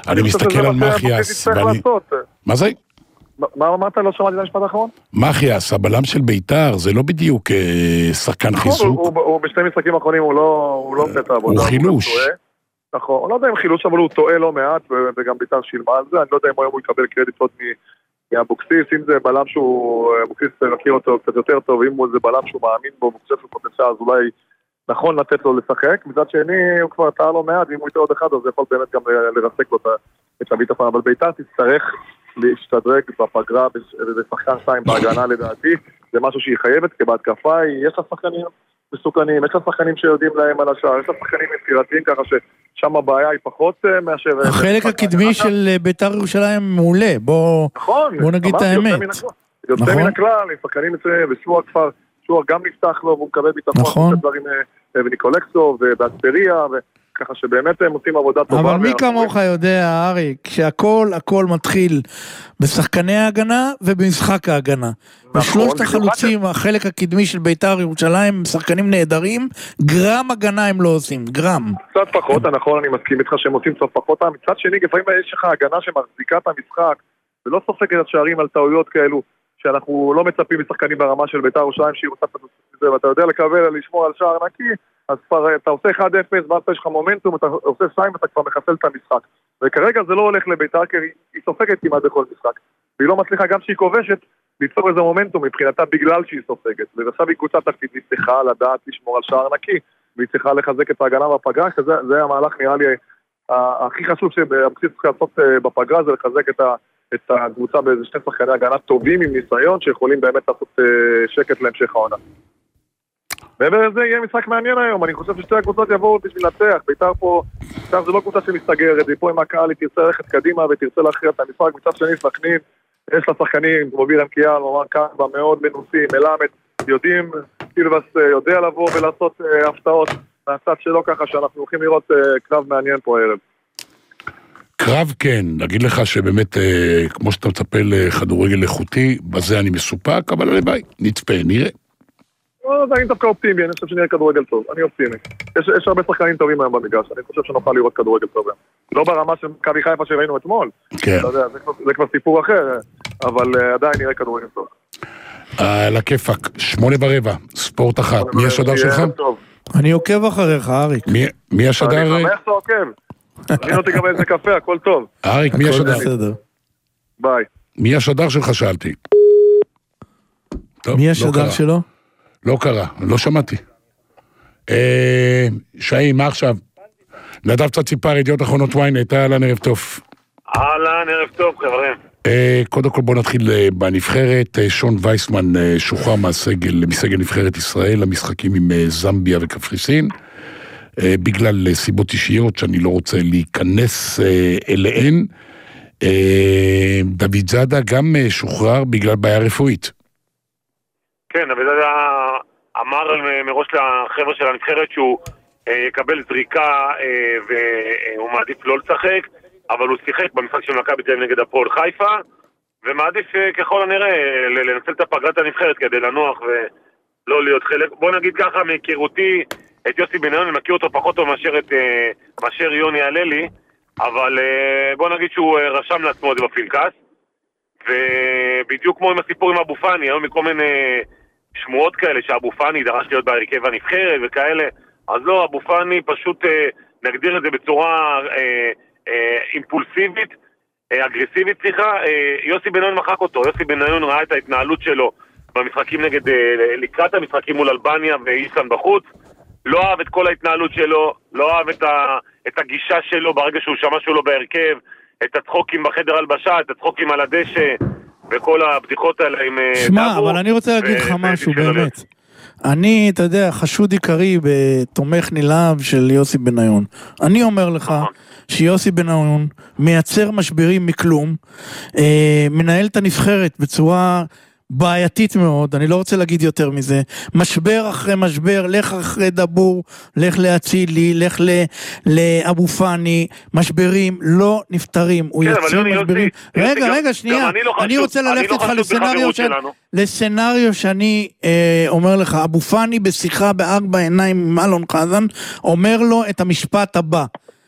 אני מסתכל על מחיאס, מה זה? מה אמרת? לא שמעתי את המשפט האחרון? מחיאס, הבלם של ביתר, זה לא בדיוק שחקן חיזוק. הוא בשני משחקים האחרונים, הוא לא פתע עבודה. הוא חילוש. נכון, אני לא יודע אם חילוש, אבל הוא טועה לא מעט, וגם ביתר שילמה על זה, אני לא יודע אם היום הוא יקבל קרדיט עוד מאבוקסיס, אם זה בלם שהוא, אבוקסיס מכיר אותו קצת יותר טוב, אם זה בלם שהוא מאמין בו, מוקצף לפוטנציאל, אז אולי נכון לתת לו לשחק, מצד שני הוא כבר טעה לא מעט, ואם הוא ייתן עוד אחד, אז זה יכול באמת גם לרסק לו את הביטחון, אבל ביתר תצטרך להשתדרג בפגרה בשחקן שתיים בהגנה לדעתי, זה משהו שהיא חייבת, כי בהתקפה יש לה שחקנים מסוכנים, יש לה שחקנים שיודעים להם על השאר, יש לה שחקנים יצירתיים ככה ששם הבעיה היא פחות מאשר... החלק הקדמי של ביתר ירושלים מעולה, בוא נגיד את האמת. יוצא מן הכלל, עם שחקנים מצוינים, ושוער כפר, שוער גם נפתח לו, והוא מקבל ביטחון, וניקולקסו, ובאספריה, ככה שבאמת הם עושים עבודה טובה. אבל מי כמוך יודע, אריק, שהכל, הכל מתחיל בשחקני ההגנה ובמשחק ההגנה. בשלושת החלוצים, החלק הקדמי של ביתר ירושלים, שחקנים נהדרים, גרם הגנה הם לא עושים, גרם. קצת פחות, נכון, אני מסכים איתך שהם עושים קצת פחות. מצד שני, לפעמים יש לך הגנה שמחזיקה את המשחק, ולא סופגת את השערים על טעויות כאלו, שאנחנו לא מצפים משחקנים ברמה של ביתר ירושלים, שהיא רוצה את זה, ואתה יודע לקבל, לשמור על שער נקי, אז כבר אתה עושה אחד אפס, ואז יש לך מומנטום, אתה עושה שתיים, אתה כבר מחסל את המשחק. וכרגע זה לא הולך לביתר, כי היא סופגת כמעט בכל משחק. והיא לא מצליחה גם שהיא כובשת, ליצור איזה מומנטום מבחינתה בגלל שהיא סופגת. ועכשיו היא קבוצה תפקיד, היא צריכה לדעת לשמור על שער נקי, והיא צריכה לחזק את ההגנה בפגרה, שזה המהלך נראה לי הכי חשוב שהבסיס צריך לעשות בפגרה, זה לחזק את ה... את הקבוצה באיזה שני שחקני הגנה טובים עם ניסיון, שיכולים באמת לעשות שקט להמשך העונה. מעבר לזה יהיה משחק מעניין היום, אני חושב ששתי הקבוצות יבואו בשביל לנצח, ביתר פה, ביתר זה לא קבוצה שמסתגרת, היא פה עם הקהל, היא תרצה ללכת קדימה ותרצה להכריע את המשחק, מצד שני סכנין, יש לה שחקנים, כמו בילם קיאל, מרואן קאבה, מאוד מנוסים, מלמד, יודעים, סילבס יודע לבוא ולעשות הפתעות, מהצד שלו ככה שאנחנו הולכים לראות קרב מעניין פה הערב. קרב כן, נגיד לך שבאמת, אה, כמו שאתה מצפה לכדורגל איכותי, בזה אני מסופק, אבל הלוואי, נצפה, נראה. לא, אני דווקא אופטימי, אני חושב שנראה כדורגל טוב, אני אופטימי. יש, יש הרבה שחקנים טובים היום במגרש, אני חושב שנוכל לראות כדורגל טוב. לא ברמה של מכבי חיפה שראינו אתמול, כן. אתה יודע, זה, זה כבר סיפור אחר, אבל uh, עדיין נראה כדורגל טוב. על הכיפק, שמונה ברבע, ספורט אחת, מי השדר שלך? אני עוקב אחריך, אריק. מי, מי השדר? אני שמח שאתה עוקב. אני נותן גם איזה קפה, הכל טוב. אריק, מי השדר? ביי. מי השדר שלך שאלתי? מי השדר שלו? לא קרה, לא שמעתי. שי, מה עכשיו? נדב צציפר, ידיעות אחרונות וויינט, אהלן, ערב טוב. אהלן, ערב טוב, חברים. קודם כל בוא נתחיל בנבחרת. שון וייסמן שוחרר מהסגל, מסגל נבחרת ישראל, למשחקים עם זמביה וקפריסין. בגלל סיבות אישיות שאני לא רוצה להיכנס אליהן. דוד זאדה גם שוחרר בגלל בעיה רפואית. כן, דוד זאדה אמר מראש לחבר'ה של הנבחרת שהוא יקבל זריקה והוא מעדיף לא לשחק, אבל הוא שיחק במשחק של מכבי תל אביב נגד הפועל חיפה, ומעדיף ככל הנראה לנצל את הפגרת הנבחרת כדי לנוח ולא להיות חלק. בוא נגיד ככה, מהיכרותי את יוסי בניון, אני מכיר אותו פחות טוב מאשר, את, מאשר יוני הללי, אבל בוא נגיד שהוא רשם לעצמו את זה בפנקס, ובדיוק כמו עם הסיפור עם אבו פאני, היום מכל מיני שמועות כאלה שאבו פאני דרש להיות בהרכב הנבחרת וכאלה, אז לא, אבו פאני פשוט נגדיר את זה בצורה אה, אה, אימפולסיבית, אה, אגרסיבית, סליחה, אה, יוסי בניון מחק אותו, יוסי בניון ראה את ההתנהלות שלו במשחקים נגד, אה, לקראת המשחקים מול אלבניה ואיסלנד בחוץ, לא אהב את כל ההתנהלות שלו, לא אהב את, ה, את הגישה שלו ברגע שהוא שמע שהוא לא בהרכב, את הצחוקים בחדר הלבשה, את הצחוקים על הדשא, וכל הבדיחות האלה עם... שמע, אבל אני רוצה להגיד לך משהו באמת. אני, אתה יודע, חשוד עיקרי בתומך נלהב של יוסי בניון. אני אומר לך שיוסי בניון מייצר משברים מכלום, מנהל את הנבחרת בצורה בעייתית מאוד, אני לא רוצה להגיד יותר מזה, משבר אחרי משבר, לך אחרי דבור, לך להצילי, לך לאבו פאני, משברים לא נפתרים, הוא יוצר משברים, רגע, רגע, שנייה, אני רוצה ללכת איתך לסנריו שאני אומר לך, אבו פאני בשיחה בארבע עיניים עם אלון חזן, אומר לו את המשפט הבא,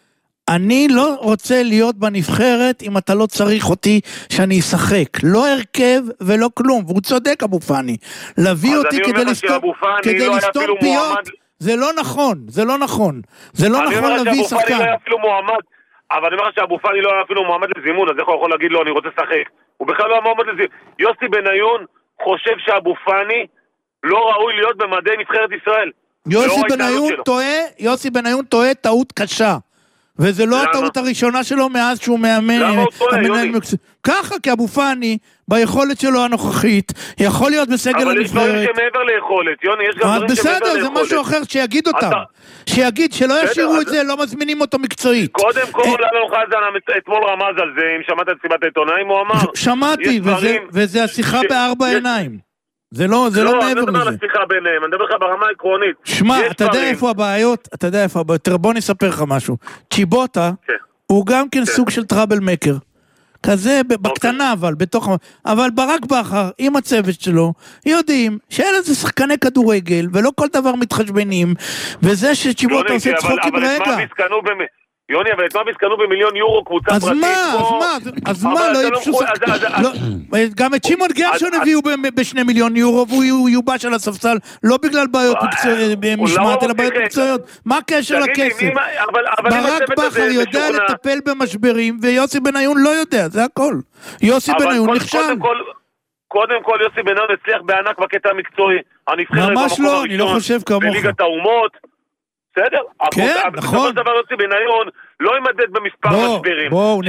אני לא רוצה להיות בנבחרת אם אתה לא צריך אותי שאני אשחק. לא הרכב ולא כלום, והוא צודק אבו פאני. להביא אותי כדי לסתום, כדי לסתום פיות, זה לא נכון, זה לא נכון. זה לא נכון להביא שחקן. אני אומר שאבו פאני לא היה אפילו מועמד, אבל אני אומר שאבו פאני לא היה אפילו מועמד לזימון, אז איך הוא יכול להגיד לו אני רוצה לשחק? הוא בכלל לא היה מועמד לזימון. יוסי בניון חושב שאבו פאני לא ראוי להיות במדי נבחרת ישראל. יוסי בניון טועה, יוסי בניון טועה טעות קשה. וזה לא הטעות הראשונה שלו מאז שהוא מאמן. למה הוא טועה, יוני? ככה, כי אבו פאני, ביכולת שלו הנוכחית, יכול להיות בסגל הנבחרת. אבל יש דברים שמעבר ליכולת, יוני, יש גם דברים שמעבר ליכולת. בסדר, זה משהו אחר, שיגיד אותם. שיגיד, שלא ישירו את זה, לא מזמינים אותו מקצועית. קודם כל, אלון חזן אתמול רמז על זה, אם שמעת את סיבת העיתונאים, הוא אמר... שמעתי, וזה השיחה בארבע עיניים. זה לא, זה לא מעבר לזה. לא, אני מדבר על השיחה ביניהם, אני מדבר לך ברמה העקרונית. שמע, אתה יודע איפה הבעיות? אתה יודע איפה הבעיות? תראה, בוא נספר לך משהו. צ'יבוטה, הוא גם כן סוג של טראבל מקר. כזה, בקטנה אבל, בתוך... אבל ברק בכר, עם הצוות שלו, יודעים שאלה זה שחקני כדורגל, ולא כל דבר מתחשבנים, וזה שצ'יבוטה עושה צחוקים רגע. יוני, אבל את מה ביסקנו במיליון יורו קבוצה פרטית? אז מה, אז מה, אז מה, לא יפשו שחקנים. גם את שימון גרשון הביאו בשני מיליון יורו, והוא יובש על הספסל, לא בגלל בעיות משמעת, אלא בעיות מקצועיות. מה הקשר לכסף? ברק בכר יודע לטפל במשברים, ויוסי בניון לא יודע, זה הכל. יוסי בניון נכשל. קודם כל יוסי בניון הצליח בענק בקטע המקצועי. ממש לא, אני לא חושב כמוך. בליגת האומות. בסדר? כן, נכון. בסופו של דבר יוסי בניון לא ימדד במספר משברים. בוא, הוא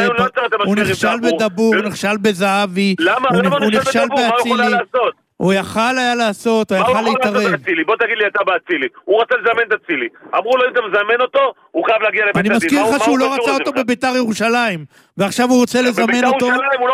נכשל בדבור, הוא נכשל בזהבי. למה? הוא נכשל בדבור? מה הוא יכול היה לעשות? הוא יכל היה לעשות, הוא יכל להתערב. בוא תגיד לי אתה באצילי. הוא רצה לזמן את אצילי. אמרו לו אם אתה מזמן אותו, הוא חייב להגיע לבית הדין. אני מזכיר לך שהוא לא רצה אותו בביתר ירושלים, ועכשיו הוא רוצה לזמן אותו,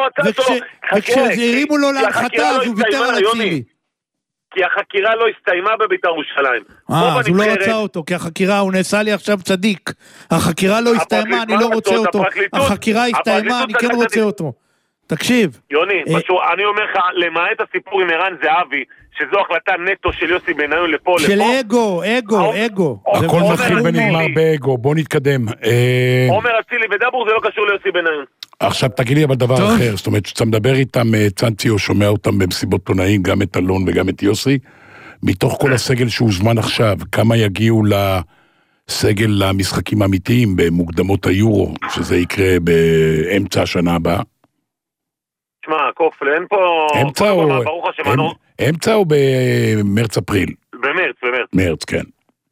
וכשהרימו לו להנחתה אז הוא ויתר על אצילי. כי החקירה לא הסתיימה בביתר ירושלים. אה, אז הוא לא רצה אותו, כי החקירה, הוא נעשה לי עכשיו צדיק. החקירה לא הסתיימה, אני לא רוצה אותו. החקירה הסתיימה, אני כן רוצה אותו. תקשיב. יוני, אני אומר לך, למעט הסיפור עם ערן זהבי, שזו החלטה נטו של יוסי בניון לפה, של אגו, אגו, אגו. הכל מתחיל ונגמר באגו, בוא נתקדם. עומר אצילי ודבור זה לא קשור ליוסי בניון. עכשיו תגיד לי אבל דבר אחר, זאת אומרת שאתה מדבר איתם, צנצי או שומע אותם במסיבות עיתונאים, גם את אלון וגם את יוסי, מתוך כל הסגל שהוזמן עכשיו, כמה יגיעו לסגל למשחקים האמיתיים במוקדמות היורו, שזה יקרה באמצע השנה הבאה? תשמע, קופל, אין פה... אמצע או... אמצע או במרץ אפריל? במרץ, במרץ. מרץ, כן.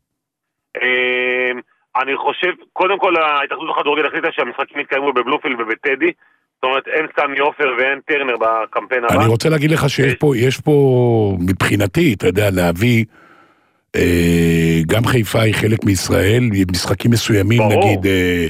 אני חושב, קודם כל ההתאחדות לכדורגל החליטה שהמשחקים יתקיימו בבלומפילד ובטדי, זאת אומרת אין סמי עופר ואין טרנר בקמפיין הבא. אני רוצה להגיד לך שיש פה, יש פה מבחינתי, אתה יודע, להביא, אה, גם חיפה היא חלק מישראל, משחקים מסוימים ברור. נגיד, אה,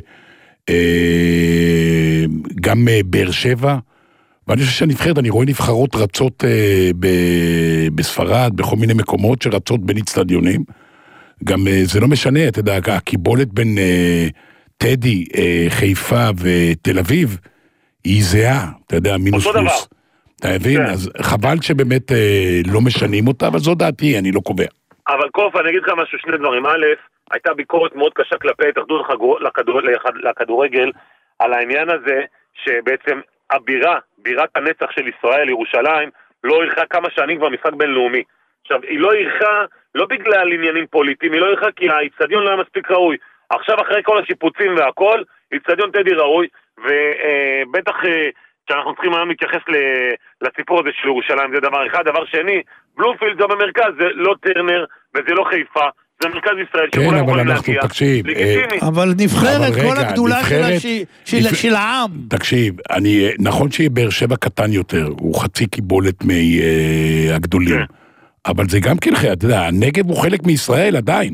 אה, גם אה, באר שבע, ואני חושב שהנבחרת, אני רואה נבחרות רצות אה, ב, בספרד, בכל מיני מקומות שרצות בין אצטדיונים, גם זה לא משנה, אתה יודע, הקיבולת בין אה, טדי, אה, חיפה ותל אביב, היא זהה, אתה יודע, מינוס פלוס. אתה מבין? כן. אז חבל שבאמת אה, לא משנים אותה, אבל זו דעתי, אני לא קובע. אבל קוף, אני אגיד לך משהו, שני דברים. א', הייתה ביקורת מאוד קשה כלפי התאחדות לכדור, לכדורגל, על העניין הזה, שבעצם הבירה, בירת הנצח של ישראל, ירושלים, לא אירחה כמה שנים כבר משחק בינלאומי. עכשיו, היא לא אירחה, לא בגלל עניינים פוליטיים, היא לא אירחה כי האצטדיון לא היה מספיק ראוי. עכשיו, אחרי כל השיפוצים והכל, אצטדיון טדי ראוי, ובטח שאנחנו צריכים היום להתייחס לסיפור הזה של ירושלים, זה דבר אחד. דבר שני, בלומפילד זה במרכז, זה לא טרנר וזה לא חיפה, זה מרכז ישראל, כן, אבל אנחנו, תקשיב, אבל נבחרת, כל הגדולה של העם. תקשיב, נכון שיהיה באר שבע קטן יותר, הוא חצי קיבולת מהגדולים, אבל זה גם כן, אתה יודע, הנגב הוא חלק מישראל עדיין.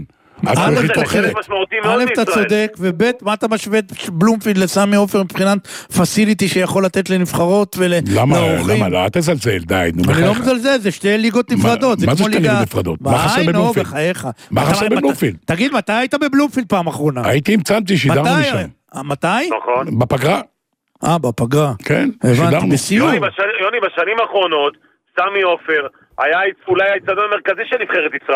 א' אתה צודק, וב' מה אתה משווה את בלומפילד לסמי עופר מבחינת פסיליטי שיכול לתת לנבחרות ולאורחים? למה? לא תזלזל, די. אני לא מזלזל, זה שתי ליגות נפרדות. מה זה שתי ליגות נפרדות? מה חסר בבלומפילד? מה חסר בבלומפילד? תגיד, מתי היית בבלומפילד פעם אחרונה? הייתי עם צנצי, שידרנו משם. מתי? נכון. בפגרה. אה, בפגרה. כן, שידרנו. בסיום. יוני, בשנים האחרונות, סמי עופר היה אולי האצטדיון המרכזי של נבחרת ישראל.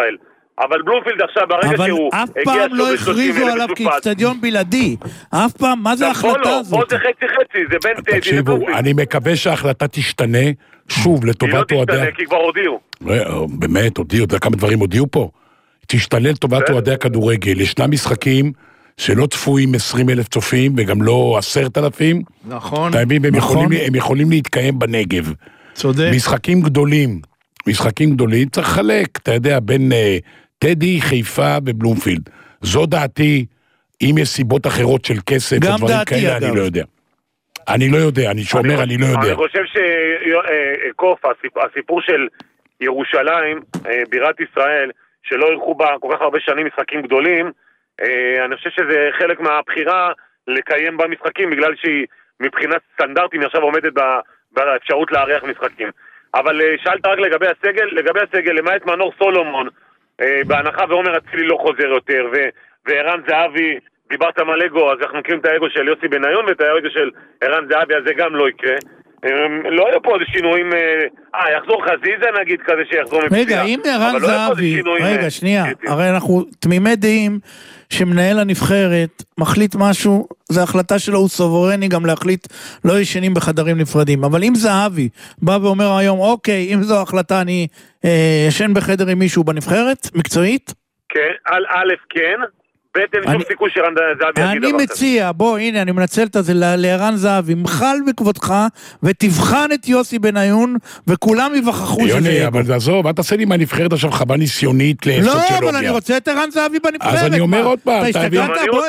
אבל בלומפילד עכשיו, ברגע שהוא... אבל אף פעם לא הכריזו עליו כאצטדיון בלעדי. אף פעם, מה זה ההחלטה הזאת? פה זה חצי חצי, זה בין... תקשיבו, אני מקווה שההחלטה תשתנה שוב לטובת אוהדי... היא לא תשתנה, כי כבר הודיעו. באמת, הודיעו, אתה יודע כמה דברים הודיעו פה? תשתנה לטובת אוהדי הכדורגל. ישנם משחקים שלא צפויים עשרים אלף צופים, וגם לא עשרת אלפים. נכון. הם יכולים להתקיים בנגב. צודק. משחקים גדולים, משחקים גדולים, צריך לחלק, אתה יודע, בין... טדי, חיפה ובלומפילד. זו דעתי, אם יש סיבות אחרות של כסף או דברים כאלה, אני לא יודע. אני לא יודע, אני שומר, אני לא יודע. אני חושב שקוף, הסיפור של ירושלים, בירת ישראל, שלא אירחו בה כל כך הרבה שנים משחקים גדולים, אני חושב שזה חלק מהבחירה לקיים בה משחקים, בגלל שהיא מבחינת סטנדרטים עכשיו עומדת באפשרות לארח משחקים. אבל שאלת רק לגבי הסגל, לגבי הסגל, למעט מנור סולומון, בהנחה ועומר אצילי לא חוזר יותר, וערן זהבי, דיברת על אגו, אז אנחנו מכירים את האגו של יוסי בניון, ואת האגו של ערן זהבי, אז זה גם לא יקרה. לא יהיו פה עוד שינויים, אה, יחזור חזיזה נגיד כזה שיחזור מפציעה. רגע, אם ערן זהבי, רגע, שנייה, הרי אנחנו תמימי דעים שמנהל הנבחרת מחליט משהו, זו החלטה שלו, הוא סוברני גם להחליט לא ישנים בחדרים נפרדים, אבל אם זהבי בא ואומר היום, אוקיי, אם זו החלטה אני אה, ישן בחדר עם מישהו בנבחרת, מקצועית? כן, על א' כן, ב' אין שום סיכוי שרן זהבי יגיד. אני מציע, בוא, הנה, אני מנצל את זה לערן זהבי, מחל בכבודך, ותבחן את יוסי בניון, וכולם יבחחו שזה... יוני, אבל עזוב, אל תעשה לי מהנבחרת עכשיו חווה ניסיונית לסוציולוגיה. לא, אבל אני רוצה את ערן זהבי בנבחרת. אז אני אומר עוד פעם, אתה השתגעת, בוא,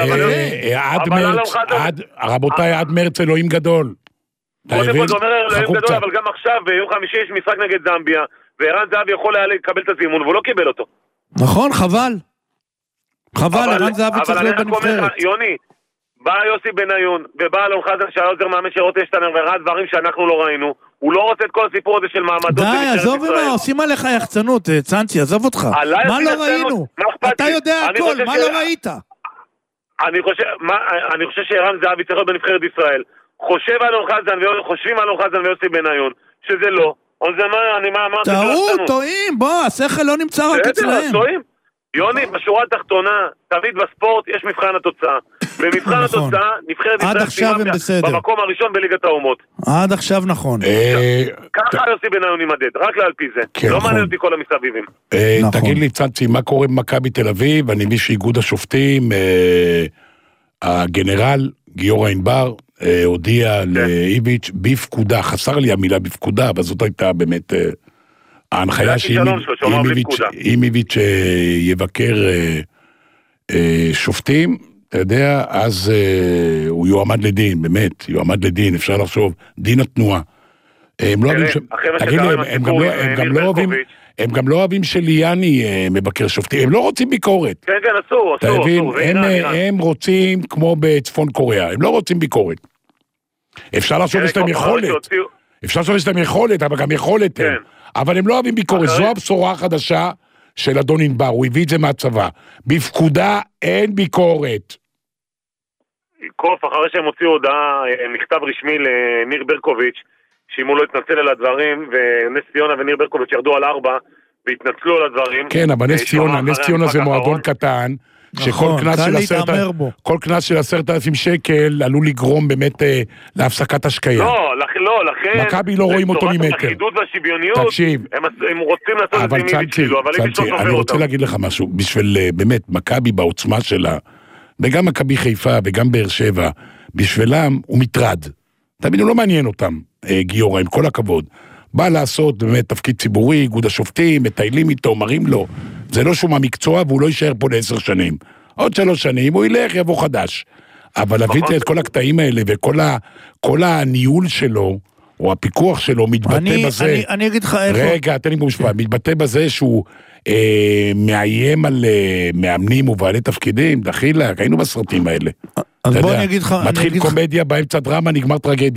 עד מרץ, רבותיי, עד מרץ אלוהים גדול. קודם כל זה אומר אלוהים גדול, אבל גם עכשיו, ביום חמישי יש משחק נגד זמביה, וערן זהבי יכול לקבל את הזימון, והוא לא קיבל אותו. נכון, חבל. חבל, ערן זהבי צריך להיות בנבחרת. יוני, בא יוסי בניון, ובא אלון חזן שהעוזר מאמן של רוטנשטיינר, וראה דברים שאנחנו לא ראינו, הוא לא רוצה את כל הסיפור הזה של מעמדות. די, עזוב מה, עושים עליך יחצנות, צאנצי, עזוב אותך. מה לא ראינו? אתה יודע הכל, מה לא ראית? אני חושב שערן זהבי צריך להיות בנבחרת ישראל. חושב אלון חזן, חושבים אלון חזן ויוסי בניון, שזה לא. או זה מה, אני מה אמרתי? טעות, טועים, בוא, השכל לא נמצא רק אצלהם. יוני, בשורה התחתונה, תמיד בספורט יש מבחן התוצאה. במבחן התוצאה, נבחרת ישראל סימה במקום הראשון בליגת האומות. עד עכשיו נכון. ככה יוסי בניון יימדד, רק על פי זה. לא מעניין אותי כל המסביבים. תגיד לי, צאנצי, מה קורה במכבי תל אביב? אני מבין שאיגוד השופטים, הגנרל גיורא ענבר, הודיע לאיביץ' בפקודה, חסר לי המילה בפקודה, אבל זאת הייתה באמת... ההנחיה שאם איביץ' יבקר שופטים, אתה יודע, אז הוא יועמד לדין, באמת, יועמד לדין, אפשר לחשוב, דין התנועה. הם גם לא אוהבים שליאני מבקר שופטים, הם לא רוצים ביקורת. כן, כן, אסור, אסור. הם רוצים כמו בצפון קוריאה, הם לא רוצים ביקורת. אפשר לחשוב יש להם יכולת, אפשר לחשוב יש להם יכולת, אבל גם יכולת הם. אבל הם לא אוהבים ביקורת, זו הבשורה החדשה של אדון ענבר, הוא הביא את זה מהצבא. בפקודה אין ביקורת. קוף, אחרי שהם הוציאו הודעה, מכתב רשמי לניר ברקוביץ', שאם הוא לא התנצל על הדברים, ונס ציונה וניר ברקוביץ' ירדו על ארבע, והתנצלו על הדברים. כן, אבל נס ציונה, נס ציונה זה מועדון קטן, שכל קנס של עשרת אלפים שקל עלול לגרום באמת להפסקת השקיה. לא, לא, לכן... מכבי לא רואים אותו ממטר. החידוד והשוויוניות, תקשיב. הם רוצים לעשות את זה עם איביץ' אבל איביץ' לא סופר אותם. אני רוצה להגיד לך משהו, בשביל באמת, מכבי בעוצמה שלה, וגם מכבי חיפה וגם באר שבע, בשבילם הוא מטרד. תמיד הוא לא מעניין אותם, גיורא, עם כל הכבוד. בא לעשות באמת תפקיד ציבורי, איגוד השופטים, מטיילים איתו, מראים לו. זה לא שום המקצוע, והוא לא יישאר פה לעשר שנים. עוד שלוש שנים, הוא ילך, יבוא חדש. אבל להביא את כל הקטעים האלה, וכל הניהול שלו, או הפיקוח שלו, מתבטא בזה... אני, אני אגיד לך איפה... רגע, תן לי במשפט, מתבטא בזה שהוא אה, מאיים על אה, מאמנים ובעלי תפקידים, דחילק, היינו בסרטים האלה. אז בוא אני אגיד לך... מתחיל קומדיה, באמצע דרמה, נגמר טרגדיה.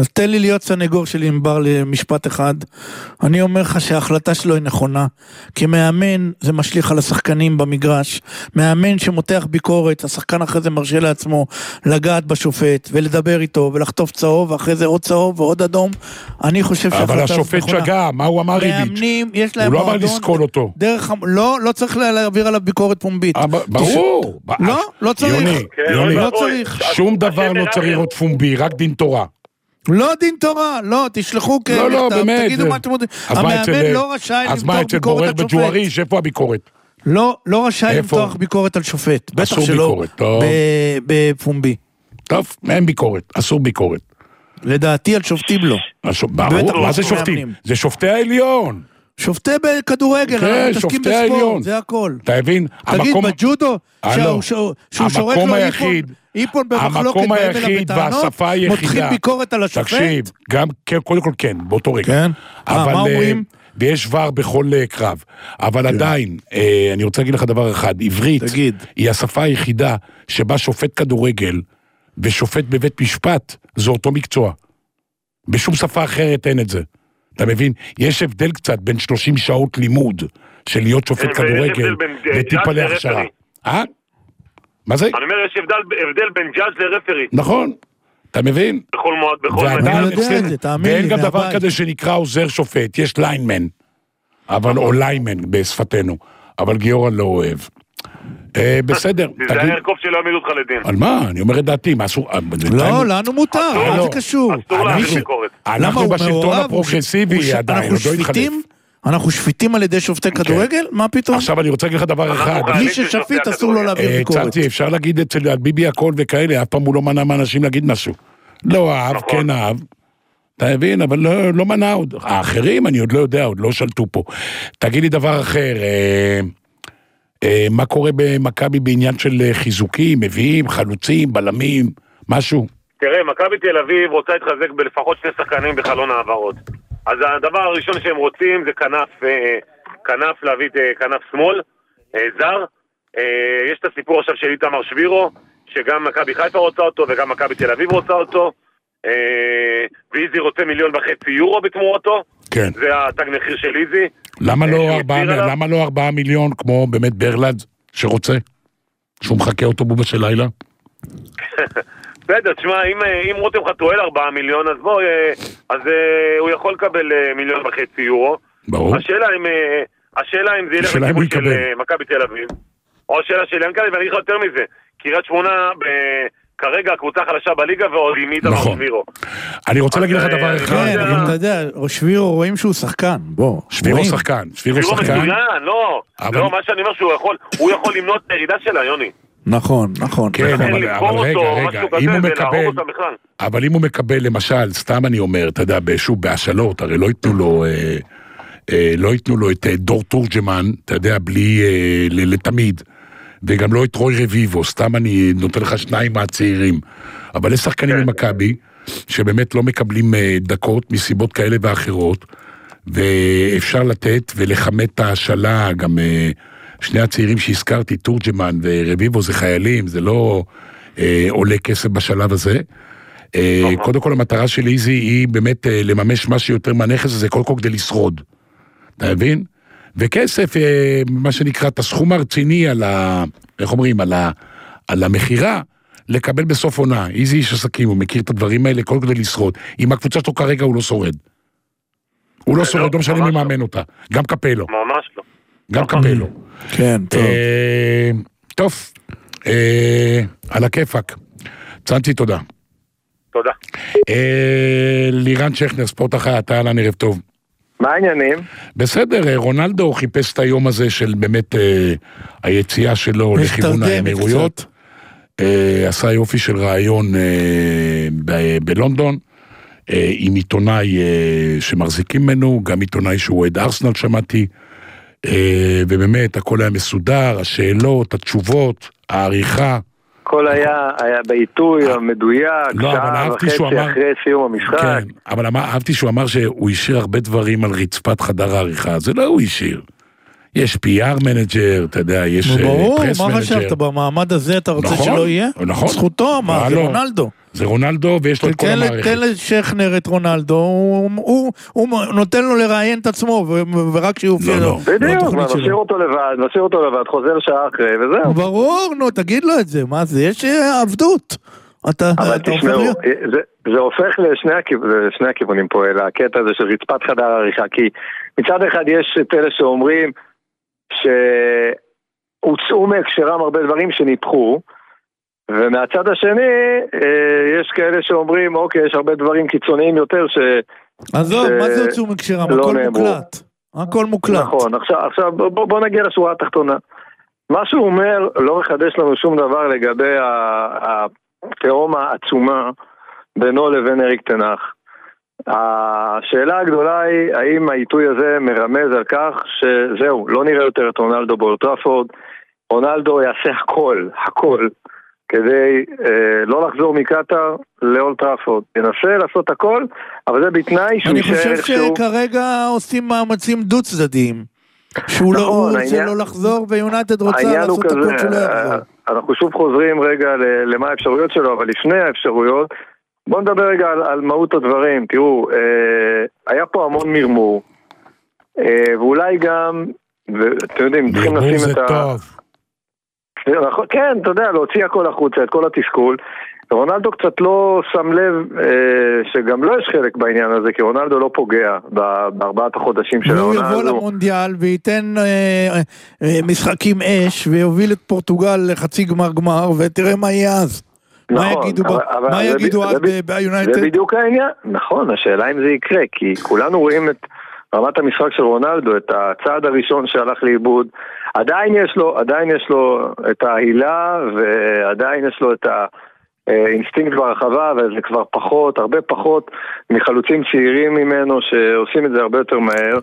אז תן לי להיות סנגור שלי עם בר למשפט אחד. אני אומר לך שההחלטה שלו היא נכונה, כי מאמן זה משליך על השחקנים במגרש, מאמן שמותח ביקורת, השחקן אחרי זה מרשה לעצמו לגעת בשופט ולדבר איתו ולחטוף צהוב, ואחרי זה עוד צהוב ועוד אדום. אני חושב שההחלטה אבל השופט שגה, מה הוא אמר ריביץ'? מאמנים, יש להם הוא לא אמר לסקול אותו. דרך, לא, לא צריך להעביר עליו ביקורת פומבית. ברור. לא, לא צריך. יוני, יוני, לא צריך. שום דבר לא צריך להיות פומבי, רק דין תורה. לא דין תורה, לא, תשלחו כמכתב, לא, לא, באמת. תגידו מה אתם רוצים. המאמן לא רשאי למתוח ביקורת על שופט. בג'ואריש, איפה הביקורת? לא, לא רשאי למתוח ביקורת על שופט. בטח שלא בפומבי. טוב, אין ביקורת, אסור ביקורת. לדעתי על שופטים לא. ברור, מה זה שופטים? זה שופטי העליון. שופטי בכדורגל, כן, שופטי העליון. זה הכל. אתה מבין? תגיד, בג'ודו, שהוא שורק לו איפון במחלוקת, המקום היחיד והשפה היחידה. מותחים ביקורת על השופט? תקשיב, גם, קודם כל כן, באותו רגע. כן? מה אומרים? ויש ור בכל קרב. אבל עדיין, אני רוצה להגיד לך דבר אחד, עברית היא השפה היחידה שבה שופט כדורגל ושופט בבית משפט, זה אותו מקצוע. בשום שפה אחרת אין את זה. אתה מבין? יש הבדל קצת בין שלושים שעות לימוד של להיות שופט כדורגל וטיפה להכשרה. אה? מה זה? אני אומר, יש הבדל בין ג'אז' לרפרי. נכון. אתה מבין? בכל מועד, בכל מועד. ואין גם דבר כזה שנקרא עוזר שופט. יש ליינמן. אבל, או ליימן בשפתנו. אבל גיורא לא אוהב. בסדר. תיזהר קוף שלא יעמידו אותך לדין. על מה? אני אומר את דעתי, מה אסור? לא, לנו מותר, מה זה קשור? אסור להעמיד ביקורת. אנחנו בשלטון הפרוגרסיבי עדיין, עוד לא התחלף. אנחנו שפיטים על ידי שופטי כדורגל? מה פתאום? עכשיו אני רוצה להגיד לך דבר אחד. מי ששפיט אסור לו להעביר ביקורת. צרצי, אפשר להגיד אצל ביבי הכל וכאלה, אף פעם הוא לא מנע מאנשים להגיד משהו. לא אהב, כן אהב. אתה מבין? אבל לא מנע עוד. האחרים אני עוד לא יודע, עוד לא שלטו פה. תגיד לי דבר אחר, מה קורה במכבי בעניין של חיזוקים, מביאים, חלוצים, בלמים, משהו? תראה, מכבי תל אביב רוצה להתחזק בלפחות שני שחקנים בחלון העברות. אז הדבר הראשון שהם רוצים זה כנף, כנף להביא את כנף שמאל, זר. יש את הסיפור עכשיו של איתמר שבירו, שגם מכבי חיפה רוצה אותו וגם מכבי תל אביב רוצה אותו. ואיזי רוצה מיליון וחצי יורו בתמורתו. כן. זה התג מחיר של איזי. למה לא ארבעה, למה לא ארבעה מיליון כמו באמת ברלד שרוצה? שהוא מחכה אוטובוס של לילה? בסדר, תשמע, אם, אם רותם חתואל ארבעה מיליון, אז בוא, אז הוא יכול לקבל מיליון וחצי יורו. ברור. השאלה אם, השאלה אם זה ילך לכיוון של מכבי תל אביב, או השאלה של ינקלי, ואני אגיד לך יותר מזה, קריית שמונה כרגע הקבוצה חלשה בליגה ועוד עם איתמר שבירו. אני רוצה להגיד לך דבר אחד. כן, אבל אתה יודע, שבירו רואים שהוא שחקן, בוא. שבירו שחקן, שבירו שחקן. לא, לא, מה שאני אומר שהוא יכול, הוא יכול למנוע את הירידה שלה, יוני. נכון, נכון. כן, אבל רגע, רגע, אם הוא מקבל, אבל אם הוא מקבל, למשל, סתם אני אומר, אתה יודע, שוב, בהשאלות, הרי לא ייתנו לו, לא ייתנו לו את דור תורג'מן, אתה יודע, בלי, לתמיד, וגם לא את רוי רביבו, סתם אני נותן לך שניים מהצעירים, אבל יש שחקנים במכבי, שבאמת לא מקבלים דקות מסיבות כאלה ואחרות, ואפשר לתת ולחמת את ההשאלה, גם שני הצעירים שהזכרתי, תורג'מן ורביבו, זה חיילים, זה לא אה, עולה כסף בשלב הזה. אה, קודם כל המטרה של איזי היא באמת אה, לממש משהו יותר מהנכס הזה, קודם כל כדי לשרוד. אתה מבין? וכסף, אה, מה שנקרא, את הסכום הרציני על ה... איך אומרים? על, ה, על המחירה, לקבל בסוף עונה. איזי איש עסקים, הוא מכיר את הדברים האלה, קודם כדי לשרוד. עם הקבוצה שלו כרגע הוא לא שורד. הוא לא שורד, לא משנה מי מאמן אותה. גם קפלו. ממש לא. גם קפלו. כן, טוב. טוב, על הכיפק. צנצי, תודה. תודה. לירן שכנר, ספורט אחר, אתה עלן, ערב טוב. מה העניינים? בסדר, רונלדו חיפש את היום הזה של באמת היציאה שלו לכיוון האמירויות. עשה יופי של רעיון בלונדון, עם עיתונאי שמחזיקים ממנו, גם עיתונאי שהוא אוהד ארסנל שמעתי, ובאמת הכל היה מסודר, השאלות, התשובות, העריכה. הכל היה, היה בעיתוי המדויק, שעה וחצי אחרי סיום המשחק. כן, אבל אהבתי שהוא אמר שהוא השאיר הרבה דברים על רצפת חדר העריכה, זה לא הוא השאיר. יש פי אר מנג'ר, אתה יודע, יש פרס מנג'ר. ברור, מה חשבת, במעמד הזה אתה רוצה שלא יהיה? נכון. זכותו, מה, זה רונלדו. זה רונלדו ויש לו את כל המערכת. תן לשכנר את רונלדו, הוא נותן לו לראיין את עצמו, ורק שיופיע לו. בדיוק, נשאיר אותו לבד, נשאיר אותו לבד, חוזר שעה אחרי, וזהו. ברור, נו, תגיד לו את זה, מה זה? יש עבדות. אבל תשמעו, זה הופך לשני הכיוונים פה, לקטע הזה של רצפת חדר העריכה, כי מצד אחד יש את אלה שאומרים שהוצאו מהקשרם הרבה דברים שניפחו, ומהצד השני יש כאלה שאומרים, אוקיי, יש הרבה דברים קיצוניים יותר ש... עזוב, מה זה הוצאו מהקשרם? הכל מוקלט. הכל מוקלט. נכון, עכשיו בוא נגיע לשורה התחתונה. מה שהוא אומר לא מחדש לנו שום דבר לגבי התהום העצומה בינו לבין אריק תנח. השאלה הגדולה היא, האם העיתוי הזה מרמז על כך שזהו, לא נראה יותר את רונלדו באולד טראפורד, רונלדו יעשה הכל, הכל, כדי אה, לא לחזור מקטר לאולד טראפורד. ינסה לעשות הכל, אבל זה בתנאי שהוא יישאר איכשהו... אני חושב שכרגע עושים מאמצים דו צדדיים. שהוא נכון, לא רוצה העניין... לא לחזור, ויונייטד רוצה לעשות הכל שהוא לא יחזור. אנחנו שוב חוזרים רגע למה האפשרויות שלו, אבל לפני האפשרויות, בואו נדבר רגע על, על מהות הדברים. תראו, אה, היה פה המון מרמור, אה, ואולי גם, ואתם יודעים, צריכים לשים את ה... טוב. כן, אתה יודע, להוציא הכל החוצה, את כל התסכול. רונלדו קצת לא שם לב אה, שגם לא יש חלק בעניין הזה, כי רונלדו לא פוגע בארבעת החודשים של העונה הזו. הוא יבוא למונדיאל וייתן אה, אה, משחקים אש, ויוביל את פורטוגל לחצי גמר גמר, ותראה מה יהיה אז. נכון, מה יגידו, אבל, אבל מה יגידו אז ביונייטד? זה בדיוק העניין. נכון, השאלה אם זה יקרה, כי כולנו רואים את רמת המשחק של רונלדו, את הצעד הראשון שהלך לאיבוד. עדיין יש לו, עדיין יש לו את ההילה, ועדיין יש לו את האינסטינקט ברחבה, וזה כבר פחות, הרבה פחות מחלוצים צעירים ממנו, שעושים את זה הרבה יותר מהר.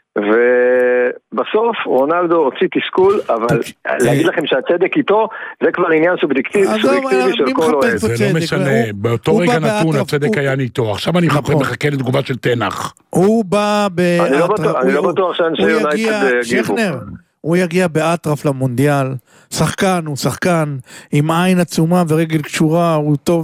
ובסוף רונלדו הוציא תסכול, אבל להגיד לכם שהצדק איתו זה כבר עניין סובייקטיבי של כל אוהד. זה לא משנה, באותו רגע נתון הצדק היה איתו. עכשיו אני מחכה לתגובה של תנח. הוא בא באטרף, אני לא בטוח שאנשי יונייטד יגיבו. הוא יגיע באטרף למונדיאל, שחקן, הוא שחקן עם עין עצומה ורגל קשורה, הוא טוב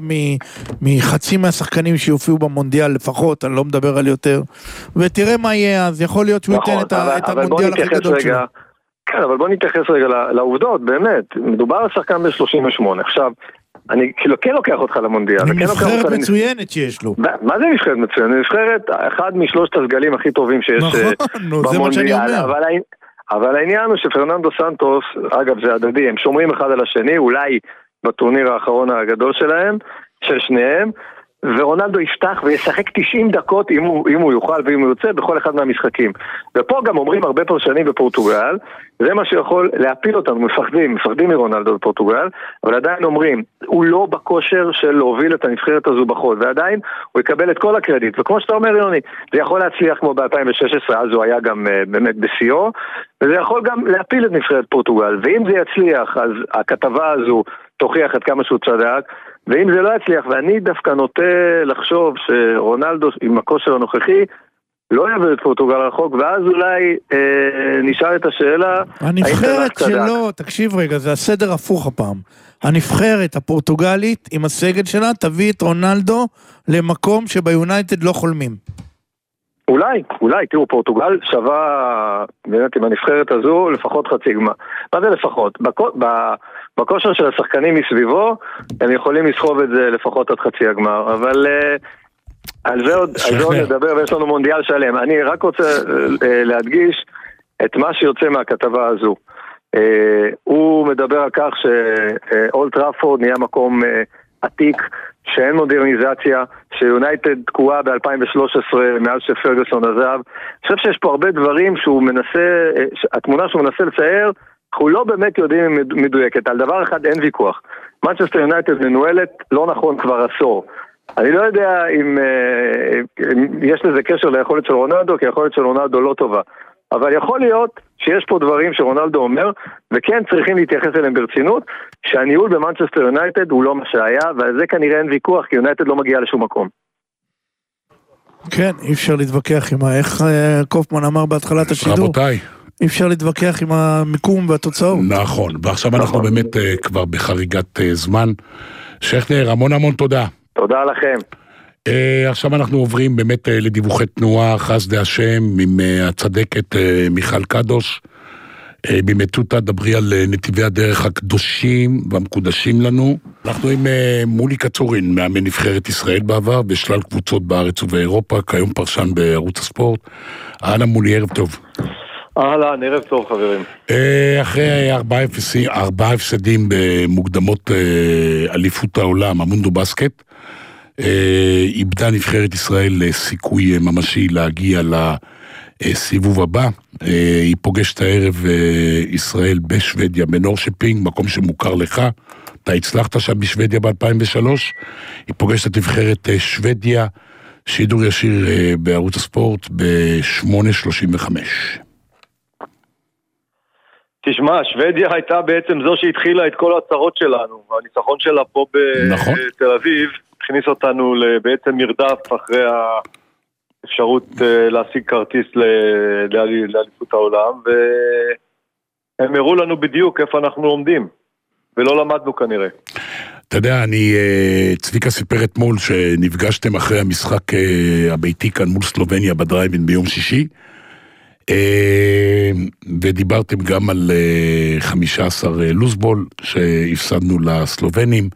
מחצי מהשחקנים שיופיעו במונדיאל לפחות, אני לא מדבר על יותר, ותראה מה יהיה אז, יכול להיות שהוא ייתן את המונדיאל הכי גדול שלו. כן, אבל בוא נתייחס רגע לעובדות, באמת, מדובר על שחקן ב-שלושים ושמונה, עכשיו, אני כאילו כן לוקח אותך למונדיאל. היא נבחרת מצוינת שיש לו. מה זה נבחרת מצוינת? נבחרת אחד משלושת הסגלים הכי טובים שיש במונדיאל, אבל העניין הוא שפרננדו סנטוס, אגב זה הדדי, הם שומרים אחד על השני, אולי בטורניר האחרון הגדול שלהם, של שניהם, ורונלדו יפתח וישחק תשעים דקות אם הוא, אם הוא יוכל ואם הוא יוצא בכל אחד מהמשחקים. ופה גם אומרים הרבה פרשנים בפורטוגל, זה מה שיכול להפיל אותנו, מפחדים, מפחדים מרונלדו בפורטוגל, אבל עדיין אומרים, הוא לא בכושר של להוביל את הנבחרת הזו בחוד, ועדיין הוא יקבל את כל הקרדיט, וכמו שאתה אומר יוני, זה יכול להצליח כמו ב-אלפיים ושש עשרה, אז הוא היה גם uh, באמת בסיור, וזה יכול גם להפיל את נבחרת פורטוגל, ואם זה יצליח, אז הכתבה הזו תוכיח עד כמה שהוא צדק, ואם זה לא יצליח, ואני דווקא נוטה לחשוב שרונלדו עם הכושר הנוכחי לא יעביר את פורטוגל רחוק, ואז אולי אה, נשאל את השאלה הנבחרת שלו, תקשיב רגע, זה הסדר הפוך הפעם. הנבחרת הפורטוגלית עם הסגל שלה תביא את רונלדו למקום שביונייטד לא חולמים. אולי, אולי, תראו, פורטוגל שווה באמת עם הנבחרת הזו לפחות חצי גמר. מה זה לפחות? בכושר של השחקנים מסביבו, הם יכולים לסחוב את זה לפחות עד חצי הגמר, אבל על זה עוד נדבר ויש לנו מונדיאל שלם. אני רק רוצה להדגיש את מה שיוצא מהכתבה הזו. הוא מדבר על כך שאולד טראפורד נהיה מקום עתיק, שאין מודרניזציה, שיונייטד תקועה ב-אלפיים ושלוש עשרה מאז שפרגוסון עזב. אני חושב שיש פה הרבה דברים שהוא מנסה, התמונה שהוא מנסה לצייר, אנחנו לא באמת יודעים אם מדויקת. על דבר אחד אין ויכוח. מנצ'סטר יונייטד מנוהלת לא נכון כבר עשור. אני לא יודע אם, אם יש לזה קשר ליכולת של רונלדו, כי היכולת של רונלדו לא טובה. אבל יכול להיות שיש פה דברים שרונלדו אומר, וכן צריכים להתייחס אליהם ברצינות, שהניהול במנצ'סטר יונייטד הוא לא מה שהיה, ועל זה כנראה אין ויכוח, כי יונייטד לא מגיע לשום מקום. כן, אי אפשר להתווכח עם איך קופמן אמר בהתחלת השידור. רבותיי. אי אפשר להתווכח עם המיקום והתוצאות. נכון, ועכשיו אנחנו באמת כבר בחריגת זמן. שכנר, המון המון תודה. תודה לכם. Uh, עכשיו אנחנו עוברים באמת uh, לדיווחי תנועה, חסדי השם, עם uh, הצדקת uh, מיכל קדוש. Uh, במטותא דברי על uh, נתיבי הדרך הקדושים והמקודשים לנו. אנחנו עם uh, מולי קצורין, מאמן נבחרת ישראל בעבר, בשלל קבוצות בארץ ובאירופה, כיום פרשן בערוץ הספורט. אהלן מולי, ערב טוב. אהלן, ערב טוב חברים. Uh, אחרי ארבעה הפסדים במוקדמות uh, אליפות העולם, המונדו בסקט, איבדה נבחרת ישראל סיכוי ממשי להגיע לסיבוב הבא. היא פוגשת הערב ישראל בשוודיה, בנורשפינג, מקום שמוכר לך. אתה הצלחת שם בשוודיה ב-אלפיים ושלוש. היא פוגשת את נבחרת שוודיה, שידור ישיר בערוץ הספורט ב-שמונה שלושים וחמש. תשמע, שוודיה הייתה בעצם זו שהתחילה את כל הצרות שלנו. הניצחון שלה פה נכון. בתל אביב הכניס אותנו בעצם מרדף אחרי האפשרות להשיג כרטיס לאליפות העולם, והם הראו לנו בדיוק איפה אנחנו עומדים, ולא למדנו כנראה. אתה יודע, אני, צביקה סיפר אתמול שנפגשתם אחרי המשחק הביתי כאן מול סלובניה בדרייבין ביום שישי, ודיברתם גם על חמישה עשר לוזבול שהפסדנו לסלובנים,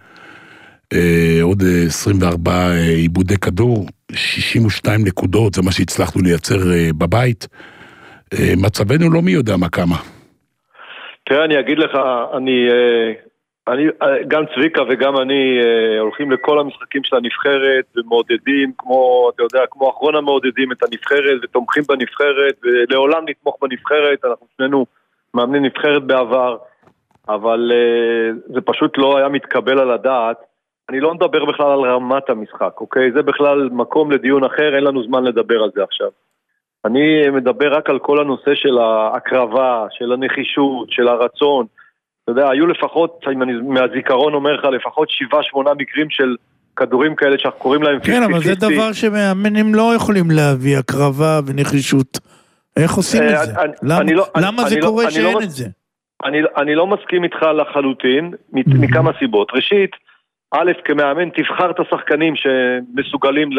עוד עשרים וארבעה עיבודי כדור, שישים ושתיים נקודות, זה מה שהצלחנו לייצר בבית. מצבנו לא מי יודע מה כמה. תראה, אני אגיד לך, אני, אני, גם צביקה וגם אני הולכים לכל המשחקים של הנבחרת ומעודדים, כמו, אתה יודע, כמו אחרון המעודדים את הנבחרת ותומכים בנבחרת, ולעולם נתמוך בנבחרת, אנחנו שנינו מאמנים נבחרת בעבר, אבל זה פשוט לא היה מתקבל על הדעת. אני לא מדבר בכלל על רמת המשחק, אוקיי? זה בכלל מקום לדיון אחר, אין לנו זמן לדבר על זה עכשיו. אני מדבר רק על כל הנושא של ההקרבה, של הנחישות, של הרצון. אתה יודע, היו לפחות, אם אני מהזיכרון אומר לך, לפחות שבעה, שמונה מקרים של כדורים כאלה שאנחנו קוראים להם כן, אבל זה דבר שמאמנים לא יכולים להביא, הקרבה ונחישות. איך עושים את זה? למה זה קורה שאין את זה? אני לא מסכים איתך לחלוטין, מכמה סיבות. ראשית, א', כמאמן תבחר את השחקנים שמסוגלים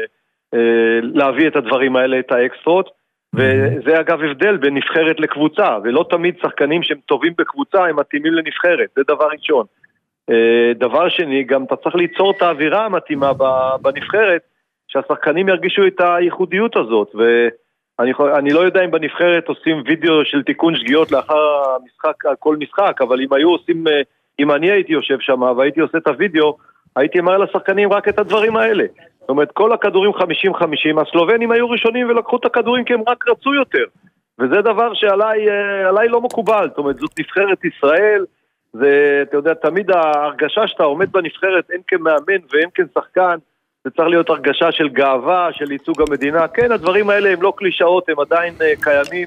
להביא את הדברים האלה, את האקסטרות, וזה אגב הבדל בין נבחרת לקבוצה, ולא תמיד שחקנים שהם טובים בקבוצה הם מתאימים לנבחרת, זה דבר ראשון. דבר שני, גם אתה צריך ליצור את האווירה המתאימה בנבחרת, שהשחקנים ירגישו את הייחודיות הזאת, ואני לא יודע אם בנבחרת עושים וידאו של תיקון שגיאות לאחר המשחק, כל משחק, אבל אם היו עושים... אם אני הייתי יושב שם והייתי עושה את הוידאו, הייתי אמר לשחקנים רק את הדברים האלה. זאת אומרת, כל הכדורים חמישים חמישים, הסלובנים היו ראשונים ולקחו את הכדורים כי הם רק רצו יותר. וזה דבר שעליי עליי לא מקובל. זאת אומרת, זאת נבחרת ישראל, זה, אתה יודע, תמיד ההרגשה שאתה עומד בנבחרת, אין כמאמן ואין כשחקן, זה צריך להיות הרגשה של גאווה, של ייצוג המדינה. כן, הדברים האלה הם לא קלישאות, הם עדיין קיימים.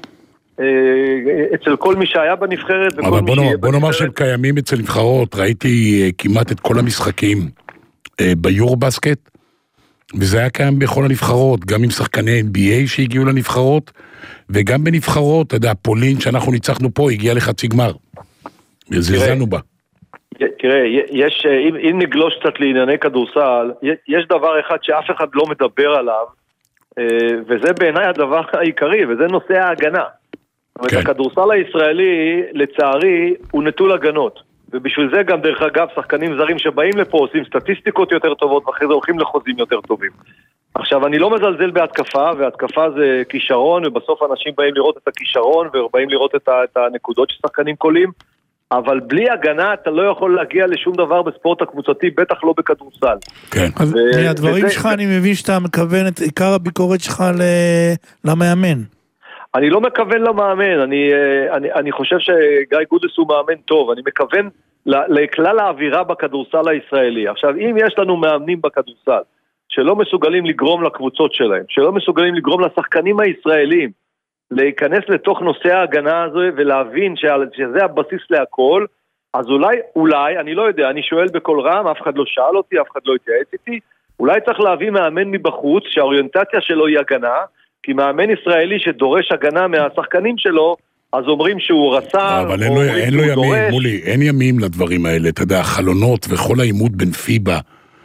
אצל כל מי שהיה בנבחרת וכל אבל מי בוא, שיהיה בוא נאמר שהם קיימים אצל נבחרות. ראיתי כמעט את כל המשחקים ביורבסקט, וזה היה קיים בכל הנבחרות, גם עם שחקני אן בי איי שהגיעו לנבחרות, וגם בנבחרות, אתה יודע, פולין שאנחנו ניצחנו פה, הגיע לחצי גמר, וזלזלנו בה. תראה, יש, אם, אם נגלוש קצת לענייני כדורסל, יש דבר אחד שאף אחד לא מדבר עליו, וזה בעיניי הדבר העיקרי, וזה נושא ההגנה. זאת אומרת, הכדורסל הישראלי, לצערי, הוא נטול הגנות. ובשביל זה גם, דרך אגב, שחקנים זרים שבאים לפה עושים סטטיסטיקות יותר טובות, ואחרי זה הולכים לחוזים יותר טובים. עכשיו, אני לא מזלזל בהתקפה, והתקפה זה כישרון, ובסוף אנשים באים לראות את הכישרון, ובאים לראות את הנקודות ששחקנים קולים, אבל בלי הגנה אתה לא יכול להגיע לשום דבר בספורט הקבוצתי, בטח לא בכדורסל. כן. אז הדברים שלך, אני מבין שאתה מכוון את עיקר הביקורת שלך למאמן. אני לא מכוון למאמן, אני, אני, אני חושב שגיא גודס הוא מאמן טוב, אני מכוון לכלל האווירה בכדורסל הישראלי. עכשיו, אם יש לנו מאמנים בכדורסל, שלא מסוגלים לגרום לקבוצות שלהם, שלא מסוגלים לגרום לשחקנים הישראלים, להיכנס לתוך נושא ההגנה הזו, ולהבין שזה הבסיס להכל, אז אולי, אולי, אני לא יודע, אני שואל בכל רם, אף אחד לא שאל אותי, אף אחד לא התייעץ איתי, אולי צריך להביא מאמן מבחוץ, שהאוריינטציה שלו היא הגנה, כי מאמן ישראלי שדורש הגנה מהשחקנים שלו, אז אומרים שהוא רס"ר, אבל אין לו, אין לו ימים, מולי, אין ימים לדברים האלה, אתה יודע, החלונות וכל העימות בין פיבה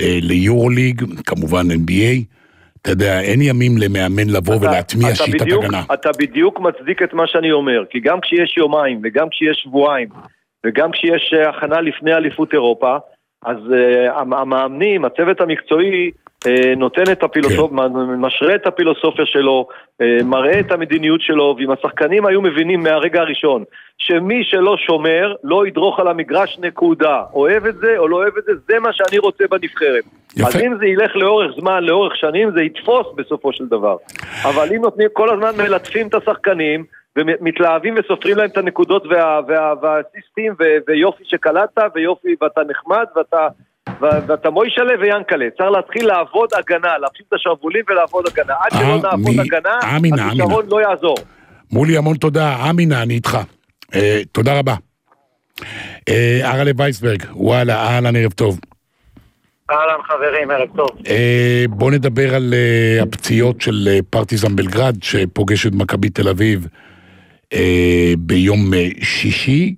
ליורוליג, כמובן אן בי איי, אתה יודע, אין ימים למאמן לבוא אתה, ולהטמיע אתה שיטת בדיוק, הגנה. אתה בדיוק מצדיק את מה שאני אומר, כי גם כשיש יומיים, וגם כשיש שבועיים, וגם כשיש הכנה לפני אליפות אירופה, אז uh, המאמנים, הצוות המקצועי, uh, נותן את הפילוסופיה, כן. משרה את הפילוסופיה שלו, uh, מראה את המדיניות שלו, ואם השחקנים היו מבינים מהרגע הראשון, שמי שלא שומר, לא ידרוך על המגרש נקודה, אוהב את זה או לא אוהב את זה, זה מה שאני רוצה בנבחרת. יפה. אז אם זה ילך לאורך זמן, לאורך שנים, זה יתפוס בסופו של דבר. אבל אם נותנים, כל הזמן מלטפים את השחקנים, ומתלהבים וסופרים להם את הנקודות וה, וה, והסיסטים ו, ויופי שקלטת ויופי ואתה נחמד ואתה, ואתה מוישלה וינקלה. צריך להתחיל לעבוד הגנה, להפשיט את השרבולים ולעבוד הגנה. עד שלא נעבוד הגנה, הפתרון לא יעזור. מולי, המון תודה. אמינה, אני איתך. תודה רבה. ארלה וייסברג, וואלה, אהלן, ערב טוב. אהלן חברים, ערב טוב. בוא נדבר על הפציעות של פרטיזן בלגרד שפוגש את מכבי תל אביב ביום שישי.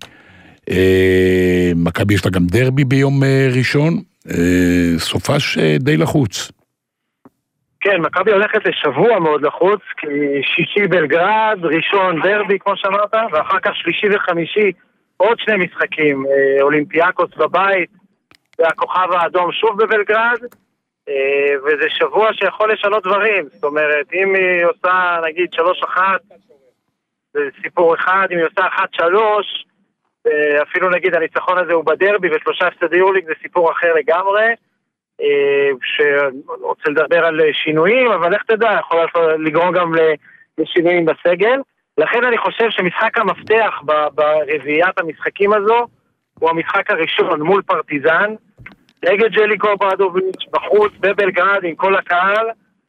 מכבי יש לה גם דרבי ביום ראשון, סופש די לחוץ. כן, מכבי הולכת לשבוע מאוד לחוץ, כי שישי בלגרד, ראשון דרבי כמו שאמרת, ואחר כך שלישי וחמישי עוד שני משחקים, אולימפיאקוס בבית והכוכב האדום שוב בבלגרד, וזה שבוע שיכול לשנות דברים. זאת אומרת, אם היא עושה נגיד שלוש אחת, זה סיפור אחד, אם היא עושה אחת שלוש, אפילו נגיד הניצחון הזה הוא בדרבי ושלושה הפסדי יורליג, זה סיפור אחר לגמרי, שרוצה לדבר על שינויים, אבל איך תדע, יכול לגרום גם לשינויים בסגל. לכן אני חושב שמשחק המפתח ברביעיית המשחקים הזו, הוא המשחק הראשון מול פרטיזן, נגד ג'ליקו ברדוביץ' בחוץ בבלגרד עם כל הקהל,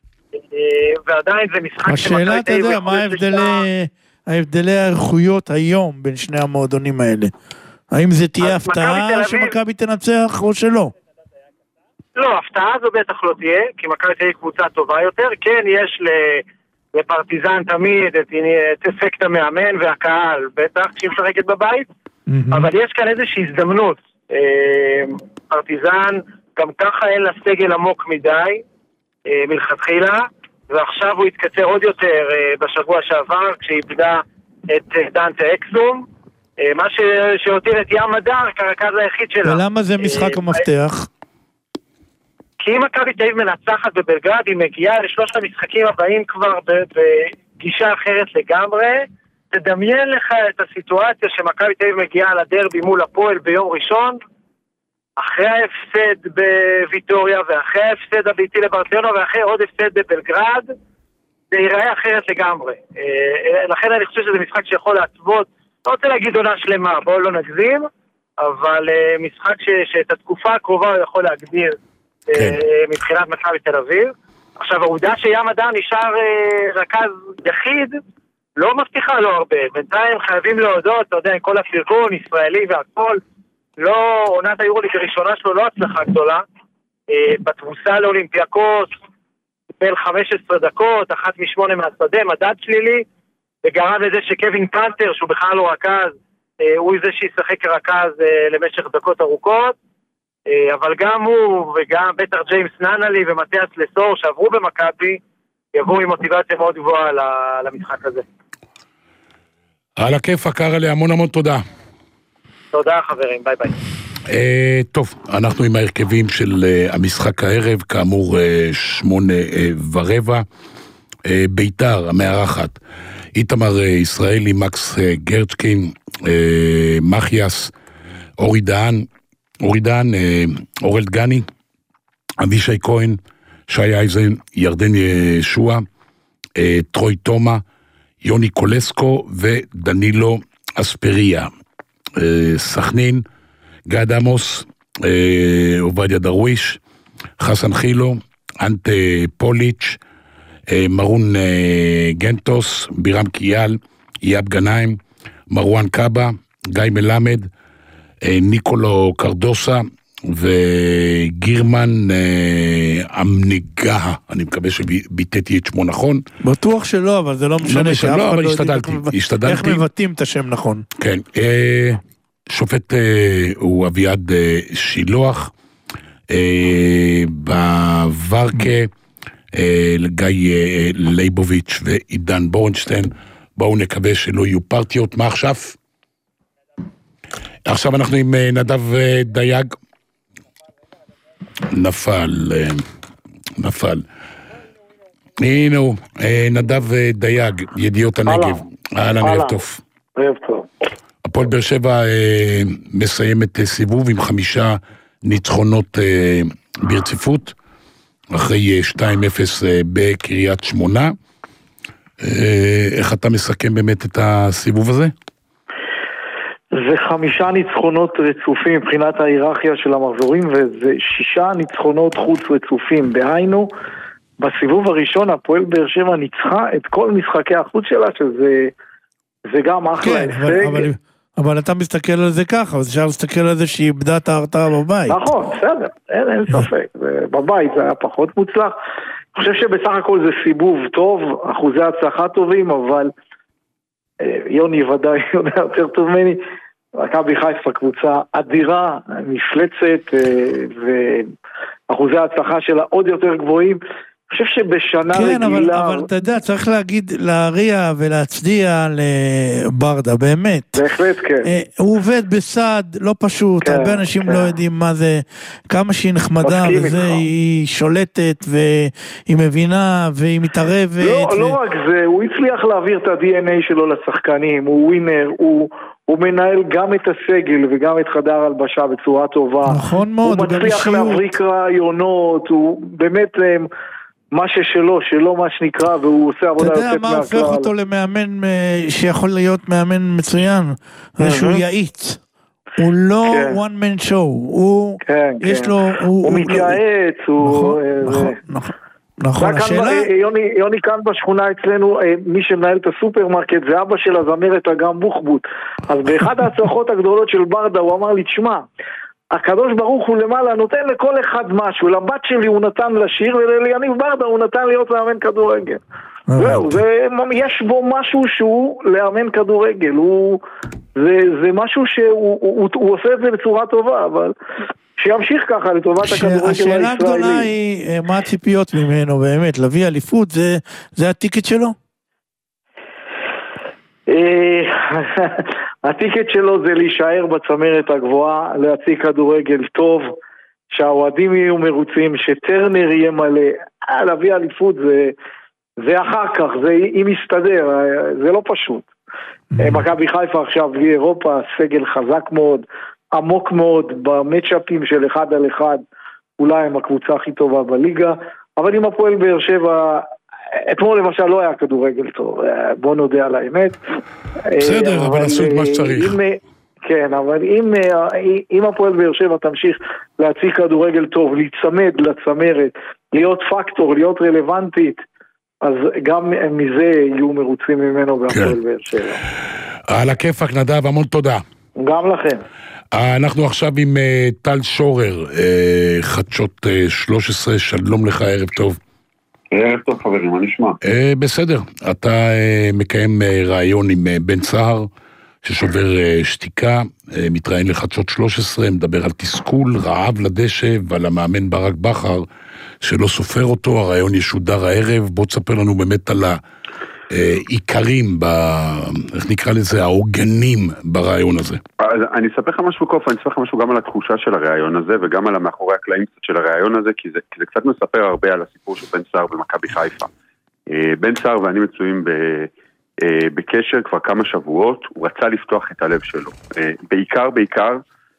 ועדיין זה משחק... השאלה, אתה יודע, מה ההבדלי הערכויות היום בין שני המועדונים האלה? האם זה תהיה הפתעה שמכבי תנצח או שלא? לא, הפתעה זו בטח לא תהיה, כי מכבי תהיה קבוצה טובה יותר. כן, יש לפרטיזן תמיד את אפקט המאמן והקהל, בטח שהיא משחקת בבית, אבל יש כאן איזושהי הזדמנות. פרטיזן גם ככה אין לה סגל עמוק מדי מלכתחילה, ועכשיו הוא יתקצר עוד יותר בשבוע שעבר כשהיא איבדה את דנטה אקסום, מה שהותיר את ים הדר כרכז היחיד שלה. ולמה זה משחק המפתח? כי אם מכבי תל אביב מנצחת בבלגרד, היא מגיעה לשלושת המשחקים הבאים כבר בגישה אחרת לגמרי. תדמיין לך את הסיטואציה שמכבי תל אביב מגיעה לדרבי מול הפועל ביום ראשון, אחרי ההפסד בוויטוריה, ואחרי ההפסד הביתי לברצלונה, ואחרי עוד הפסד בבלגרד, זה ייראה אחרת לגמרי. לכן אני חושב שזה משחק שיכול להצוות, לא רוצה להגיד עונה שלמה, בואו לא נגזים, אבל משחק ש- שאת התקופה הקרובה הוא יכול להגדיר כן. מבחינת מכבי תל אביב. עכשיו, העובדה שים הדר נשאר רכז יחיד, לא מבטיחה לו הרבה. בינתיים חייבים להודות, אתה יודע, עם כל הפרגון, ישראלי והכל, לא, עונת היורוליג הראשונה שלו לא הצלחה גדולה, בתבוסה לאולימפיאקוס, בין חמש עשרה דקות, אחת משמונה מהשדה, מדד שלילי, וגרם לזה שקווין פנטר, שהוא בכלל לא רכז, הוא זה שישחק כרכז למשך דקות ארוכות, אבל גם הוא וגם בטח ג'יימס ננלי ומתיאס לסור שעברו במכבי, יבואו עם מוטיבציה מאוד גבוהה למשחק הזה. על הכיף, קרלה, המון המון תודה. תודה חברים, ביי ביי. Uh, טוב, אנחנו עם ההרכבים של uh, המשחק הערב, כאמור uh, שמונה uh, ורבע, uh, ביתר, המארחת, איתמר uh, ישראלי, מקס uh, גרצ'קין, uh, מחיאס, אורי דהן, אורי דהן, uh, אורל דגני, אבישי כהן, שי אייזן, ירדן ישוע, uh, טרוי תומה, יוני קולסקו ודנילו אספריה. uh, סכנין, גד עמוס, עובדיה דרוויש, חסן חילו, אנט פוליץ', מרון גנטוס, בירם קיאל, יאב גנאים, מרואן קאבה, גיא מלמד, ניקולו קרדוסה, וגירמן אמנגה, אני מקווה שביטאתי את שמו נכון. בטוח שלא, אבל זה לא משנה שאף אחד לא יודע איך מבטאים את השם נכון. כן, שופט הוא אביעד שילוח, בוורקה, גיא ליבוביץ' ועידן בורנשטיין. בואו נקווה שלא יהיו פרטיות. מה עכשיו? עכשיו אנחנו עם נדב דייג. נפל, נפל. הנה הוא, נדב דייג, ידיעות הנגב. אהלן, ערב טוב. ערב טוב. הפועל באר שבע מסיימת סיבוב עם חמישה ניצחונות ברציפות, אחרי שתיים אפס בקריית שמונה. איך אתה מסכם באמת את הסיבוב הזה? זה חמישה ניצחונות רצופים מבחינת ההיררכיה של המחזורים, וזה שישה ניצחונות חוץ רצופים. דהיינו, בסיבוב הראשון הפועל באר שבע ניצחה את כל משחקי החוץ שלה, שזה זה גם אחלה. כן, אבל, אבל, אבל אתה מסתכל על זה ככה, אז אפשר להסתכל על זה שהיא איבדה את ההרתעה בבית. נכון, בסדר, אין, אין ספק. בבית זה היה פחות מוצלח. אני חושב שבסך הכל זה סיבוב טוב, אחוזי הצלחה טובים, אבל יוני ודאי יודע יותר טוב ממני, מכבי חיפה קבוצה אדירה, מפלצת, ואחוזי ההצלחה שלה עוד יותר גבוהים. אני חושב שבשנה כן, רגילה... כן, אבל, אבל אתה יודע, צריך להגיד, להריע ולהצדיע לברדה, באמת. בהחלט, כן. הוא עובד בסד, לא פשוט, כן, הרבה אנשים כן. לא יודעים מה זה, כמה שהיא נחמדה, וזה, איתך. היא שולטת, והיא מבינה, והיא מתערבת. לא, ו... לא רק זה, הוא הצליח להעביר את ה-די אן איי שלו לשחקנים, הוא ווינר, הוא... הוא מנהל גם את הסגל וגם את חדר הלבשה בצורה טובה. נכון מאוד, הוא מצליח להבריק רעיונות, הוא באמת מה ששלו, שלו מה שנקרא, והוא עושה עבודה יוצאת מהכלל. אתה יודע מה הופך אותו למאמן שיכול להיות מאמן מצוין? זה שהוא יעיץ. הוא לא one man show, הוא יש לו... הוא מתייעץ, הוא... נכון, נכון. נכון, השאלה... יוני, יוני כאן בשכונה אצלנו, מי שמנהל את הסופרמרקט זה אבא של הזמרת אגם בוחבוט. אז באחד ההצלחות הגדולות של ברדה הוא אמר לי, תשמע, הקדוש ברוך הוא למעלה נותן לכל אחד משהו, לבת שלי הוא נתן לשיר, וליניב ברדה הוא נתן להיות לאמן כדורגל. זהו, זה, יש בו משהו שהוא לאמן כדורגל, הוא, זה, זה משהו שהוא הוא, הוא עושה את זה בצורה טובה, אבל... שימשיך ככה לטובת הכדורגל הישראלי. השאלה הגדולה היא, מה הציפיות ממנו באמת? להביא אליפות, זה, זה הטיקט שלו? הטיקט שלו זה להישאר בצמרת הגבוהה, להציג כדורגל טוב, שהאוהדים יהיו מרוצים, שטרנר יהיה מלא. להביא אליפות זה, זה אחר כך, זה אם יסתדר, זה לא פשוט. מכבי חיפה עכשיו בלי אירופה, סגל חזק מאוד, עמוק מאוד במצ'אפים של אחד על אחד, אולי הם הקבוצה הכי טובה בליגה, אבל עם הפועל באר שבע, אתמול למשל לא היה כדורגל טוב, בוא נודה על האמת. בסדר, אבל, אבל עשו את מה שצריך. אם, כן, אבל אם, אם הפועל באר שבע תמשיך להציג כדורגל טוב, להצמד לצמרת, להיות פקטור, להיות רלוונטית, אז גם מזה יהיו מרוצים ממנו בהפועל באר שבע. על הכיפק נדב, המון תודה. גם לכם. אנחנו עכשיו עם טל שורר, חדשות שלוש עשרה, שלום לך, ערב טוב. ערב טוב חברים, מה נשמע? בסדר, אתה מקיים רעיון עם בן סהר, ששובר שתיקה, מתראיין לחדשות שלוש עשרה, מדבר על תסכול, רעב לדשא, ועל המאמן ברק בכר, שלא סופר אותו, הרעיון ישודר הערב, בוא תספר לנו באמת על העיקרים, ב... איך נקרא לזה, העוגנים ברעיון הזה. אז אני אספר לך משהו קוף, אני אספר לך משהו גם על התחושה של הרעיון הזה, וגם על המאחורי הקלעים של הרעיון הזה, כי זה, כי זה קצת מספר הרבה על הסיפור של בן סהר במכבי חיפה. בן סהר ואני מצויים ב... בקשר כבר כמה שבועות, הוא רצה לפתוח את הלב שלו. בעיקר, בעיקר,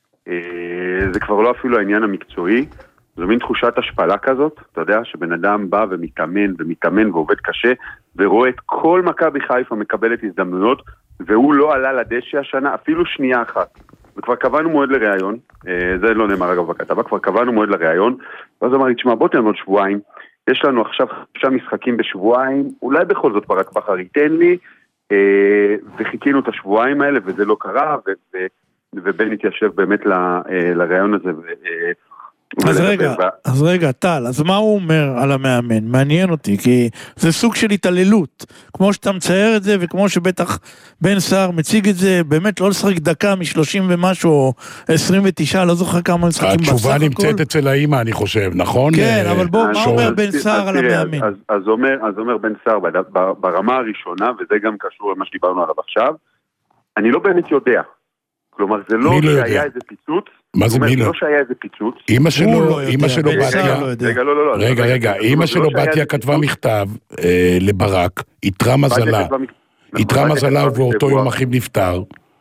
זה כבר לא אפילו העניין המקצועי, זו מין תחושת השפלה כזאת, אתה יודע, שבן אדם בא ומתאמן ומתאמן ועובד קשה, ורואה את כל מכבי חיפה מקבלת הזדמנויות, והוא לא עלה לדשא השנה, אפילו שנייה אחת. וכבר קבענו מועד לראיון, זה לא נאמר אגב בכתבה, כבר קבענו מועד לראיון, ואז אמר לי, תשמע, בוא תן עוד שבועיים, יש לנו עכשיו חמישה משחקים בשבועיים, אולי בכל זאת ברק בכר ייתן לי, וחיכינו את השבועיים האלה, וזה לא קרה, ובן התיישב באמת לראיון הזה, אז רגע, אז רגע, טל, אז מה הוא אומר על המאמן? מעניין אותי, כי זה סוג של התעללות, כמו שאתה מצייר את זה, וכמו שבטח בן סער מציג את זה, באמת לא לשחק דקה מ-שלושים ומשהו, או עשרים ותשע, לא זוכר כמה משחקים בסך הכל. התשובה נמצאת אצל האמא, אני חושב, נכון? כן, אבל בוא, מה אומר בן סער על המאמן? אז אומר בן סער, ברמה הראשונה, וזה גם קשור למה שדיברנו עליו עכשיו, אני לא באמת יודע. כלומר, זה לא שהיה איזה פיצוץ, מה זה מי לא? לא שהיה איזה פיצוץ. אמא שלו, אמא שלו בתיה, רגע, לא, לא, לא. רגע, רגע, אמא שלו בתיה כתבה מכתב לברק, איתרה מזלה, איתרה מזלה ובאותו יום אחיו נפטר,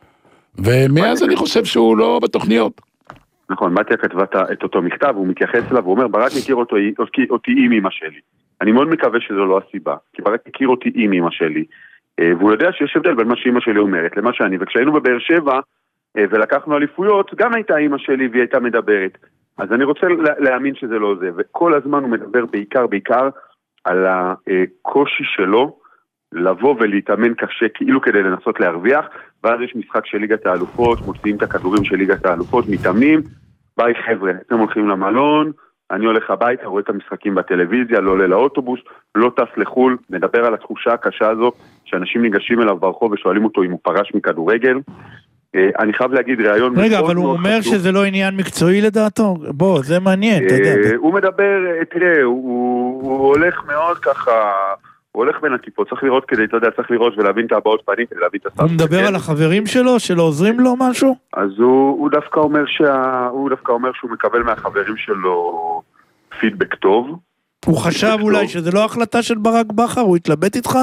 ומאז אני חושב שהוא לא בתוכניות. נכון, בתיה כתבה את אותו מכתב, הוא מתייחס אליו, הוא אומר, ברק מכיר אותי עם אמא שלי. אני מאוד מקווה שזו לא הסיבה, כי ברק מכיר אותי עם אמא שלי, והוא יודע שיש הבדל בין מה שאמא שלי אומרת למה שאני, וכשהיינו בבאר שבע, ולקחנו אליפויות, גם הייתה אמא שלי והיא הייתה מדברת. אז אני רוצה להאמין שזה לא זה, וכל הזמן הוא מדבר בעיקר, בעיקר על הקושי שלו לבוא ולהתאמן קשה, כאילו כדי לנסות להרוויח, ואז יש משחק של ליגת האלופות, מוציאים את הכדורים של ליגת האלופות, מתאמנים, ביי חבר'ה, אתם הולכים למלון, אני הולך הביתה, רואה את המשחקים בטלוויזיה, לא עולה לאוטובוס, לא טס לחול, מדבר על התחושה הקשה הזו, שאנשים ניגשים אליו ברחוב ושואלים אותו אם הוא פרש מכדורגל. אני חייב להגיד ראיון... רגע, אבל הוא אומר שזה לא עניין מקצועי לדעתו? בוא, זה מעניין, אתה יודע. הוא מדבר, תראה, הוא הולך מאוד ככה, הוא הולך בין הטיפות, צריך לראות כדי, אתה יודע, צריך לראות ולהבין את הבאות פנים, כדי להבין את הסף. הוא מדבר על החברים שלו, שלא עוזרים לו משהו? אז הוא דווקא אומר הוא דווקא אומר שהוא מקבל מהחברים שלו פידבק טוב. הוא חשב אולי שזה לא החלטה של ברק בכר, הוא התלבט איתך?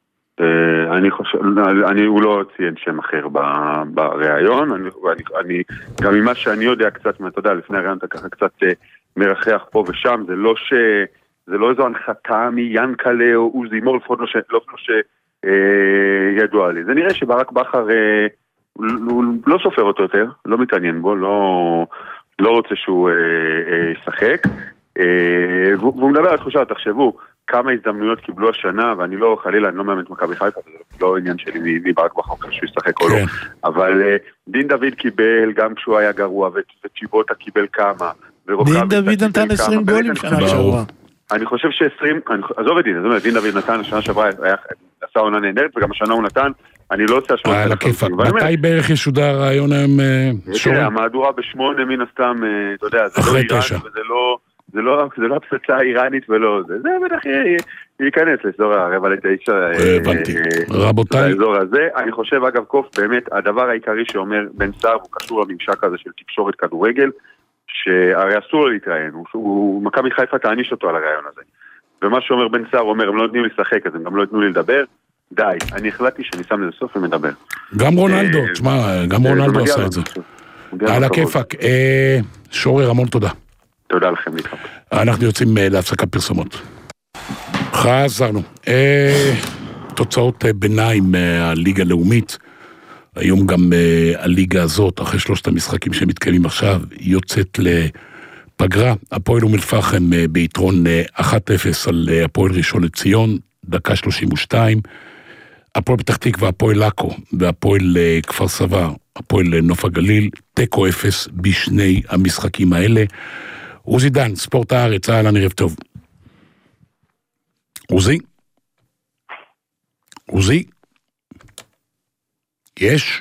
אני חושב, אני, הוא לא ציין שם אחר בראיון, אני, אני, גם ממה שאני יודע קצת, אתה יודע, לפני הראיון אתה ככה קצת מרחח פה ושם, זה לא ש, זה לא איזו הנחתה מיאנקלה או עוזי מור, לפחות לא ש, לא שידוע לי. זה נראה שברק בכר, הוא לא סופר אותו יותר, לא מתעניין בו, לא, לא רוצה שהוא ישחק, והוא מדבר על תחושה, תחשבו, כמה הזדמנויות קיבלו השנה, ואני לא, חלילה, אני לא מאמן את מכבי חיפה, זה לא עניין שלי מברק בכר שהוא ישחק או לא, אבל דין דוד קיבל גם כשהוא היה גרוע, וצ'יבוטה קיבל כמה, דין דוד נתן עשרים גולים שנה שעברה. אני חושב ש-עשרים, עזוב את דין, זאת אומרת, דין דוד נתן השנה שעברה, עשה עונה נהדרת, וגם השנה הוא נתן, אני לא עושה השמונה. על הכיפק, מתי בערך ישודר הרעיון היום שורה? המהדורה בשמונה מן הסתם, אתה יודע, זה לא איראן, וזה לא... זה לא, זה לא הפצצה האיראנית ולא זה, זה בטח ייכנס לאזור הרבע לתשע, הבנתי, רבותיי. לאזור הזה, אני חושב אגב קוף, באמת, הדבר העיקרי שאומר בן סער, הוא קשור לממשק הזה של תקשורת כדורגל, שהרי אסור לו להתראיין, הוא, מכבי חיפה תעניש אותו על הרעיון הזה, ומה שאומר בן סער, אומר, הם לא נותנים לשחק, אז הם גם לא נתנו לי לדבר, די, אני החלטתי שאני שם לזה סוף ומדבר. גם רונלדו, תשמע, גם רונלדו עשה את זה. על הכיפק, שורר, המון תודה. תודה לכם, להתחבר. אנחנו יוצאים להפסקת פרסומות. חזרנו. תוצאות ביניים מהליגה הלאומית. היום גם הליגה הזאת, אחרי שלושת המשחקים שמתקיימים עכשיו, יוצאת לפגרה. הפועל אום אל-פחם ביתרון אחת אפס על הפועל ראשון לציון, דקה שלושים ושתיים. הפועל פתח תקווה, הפועל עכו והפועל כפר סבא, הפועל נוף הגליל, תיקו אפס בשני המשחקים האלה. עוזי דן, ספורט הארץ, אהלן, ערב טוב. עוזי? עוזי? יש?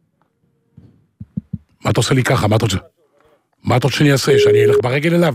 מה אתה עושה לי ככה? מה אתה רוצה? מה אתה רוצה שאני אעשה? שאני אלך ברגל אליו?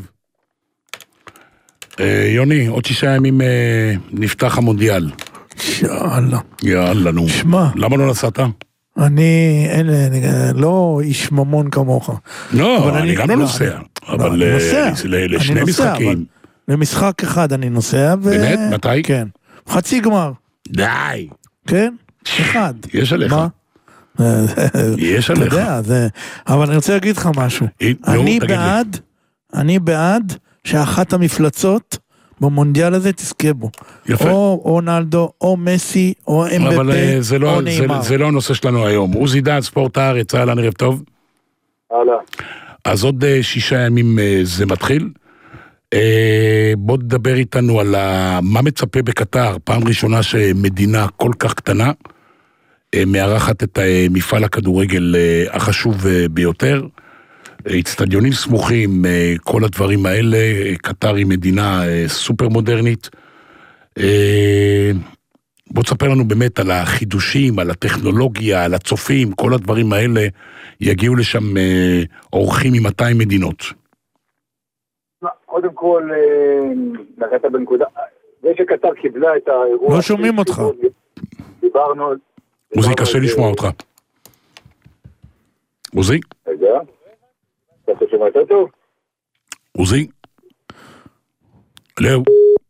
אה, יוני, עוד שישה ימים אה, נפתח המונדיאל. יאללה. יאללה, נו. שמע. למה לא נסעת? אני, אין, אני, לא איש ממון כמוך. לא, אני, אני גם לא נוסע. אבל לא, נוסע. לשני משחקים. למשחק אחד אני נוסע. באמת? מתי? כן. חצי גמר. די. כן? אחד. יש עליך. מה? יש עליך. אתה יודע, זה... אבל אני רוצה להגיד לך משהו. אני בעד, אני בעד שאחת המפלצות במונדיאל הזה תזכה בו. יפה. או רונלדו, או מסי, או אמבפה, או נאמר. זה לא הנושא שלנו היום. עוזי דן, ספורט הארץ, אהלן, ערב טוב. אהלן. אז עוד שישה ימים זה מתחיל. בוא תדבר איתנו על מה מצפה בקטר, פעם ראשונה שמדינה כל כך קטנה, מארחת את מפעל הכדורגל החשוב ביותר, אצטדיונים סמוכים, כל הדברים האלה, קטר היא מדינה סופר מודרנית. בוא תספר לנו באמת על החידושים, על הטכנולוגיה, על הצופים, כל הדברים האלה, יגיעו לשם אורחים מ-מאתיים מדינות. קודם כל, נגעת בנקודה, זה שקטר קיבלה את האירוע... לא שומעים אותך. דיברנו... עוזי, קשה לשמוע אותך. עוזי? רגע, אתה שומע יותר טוב? עוזי? לאו.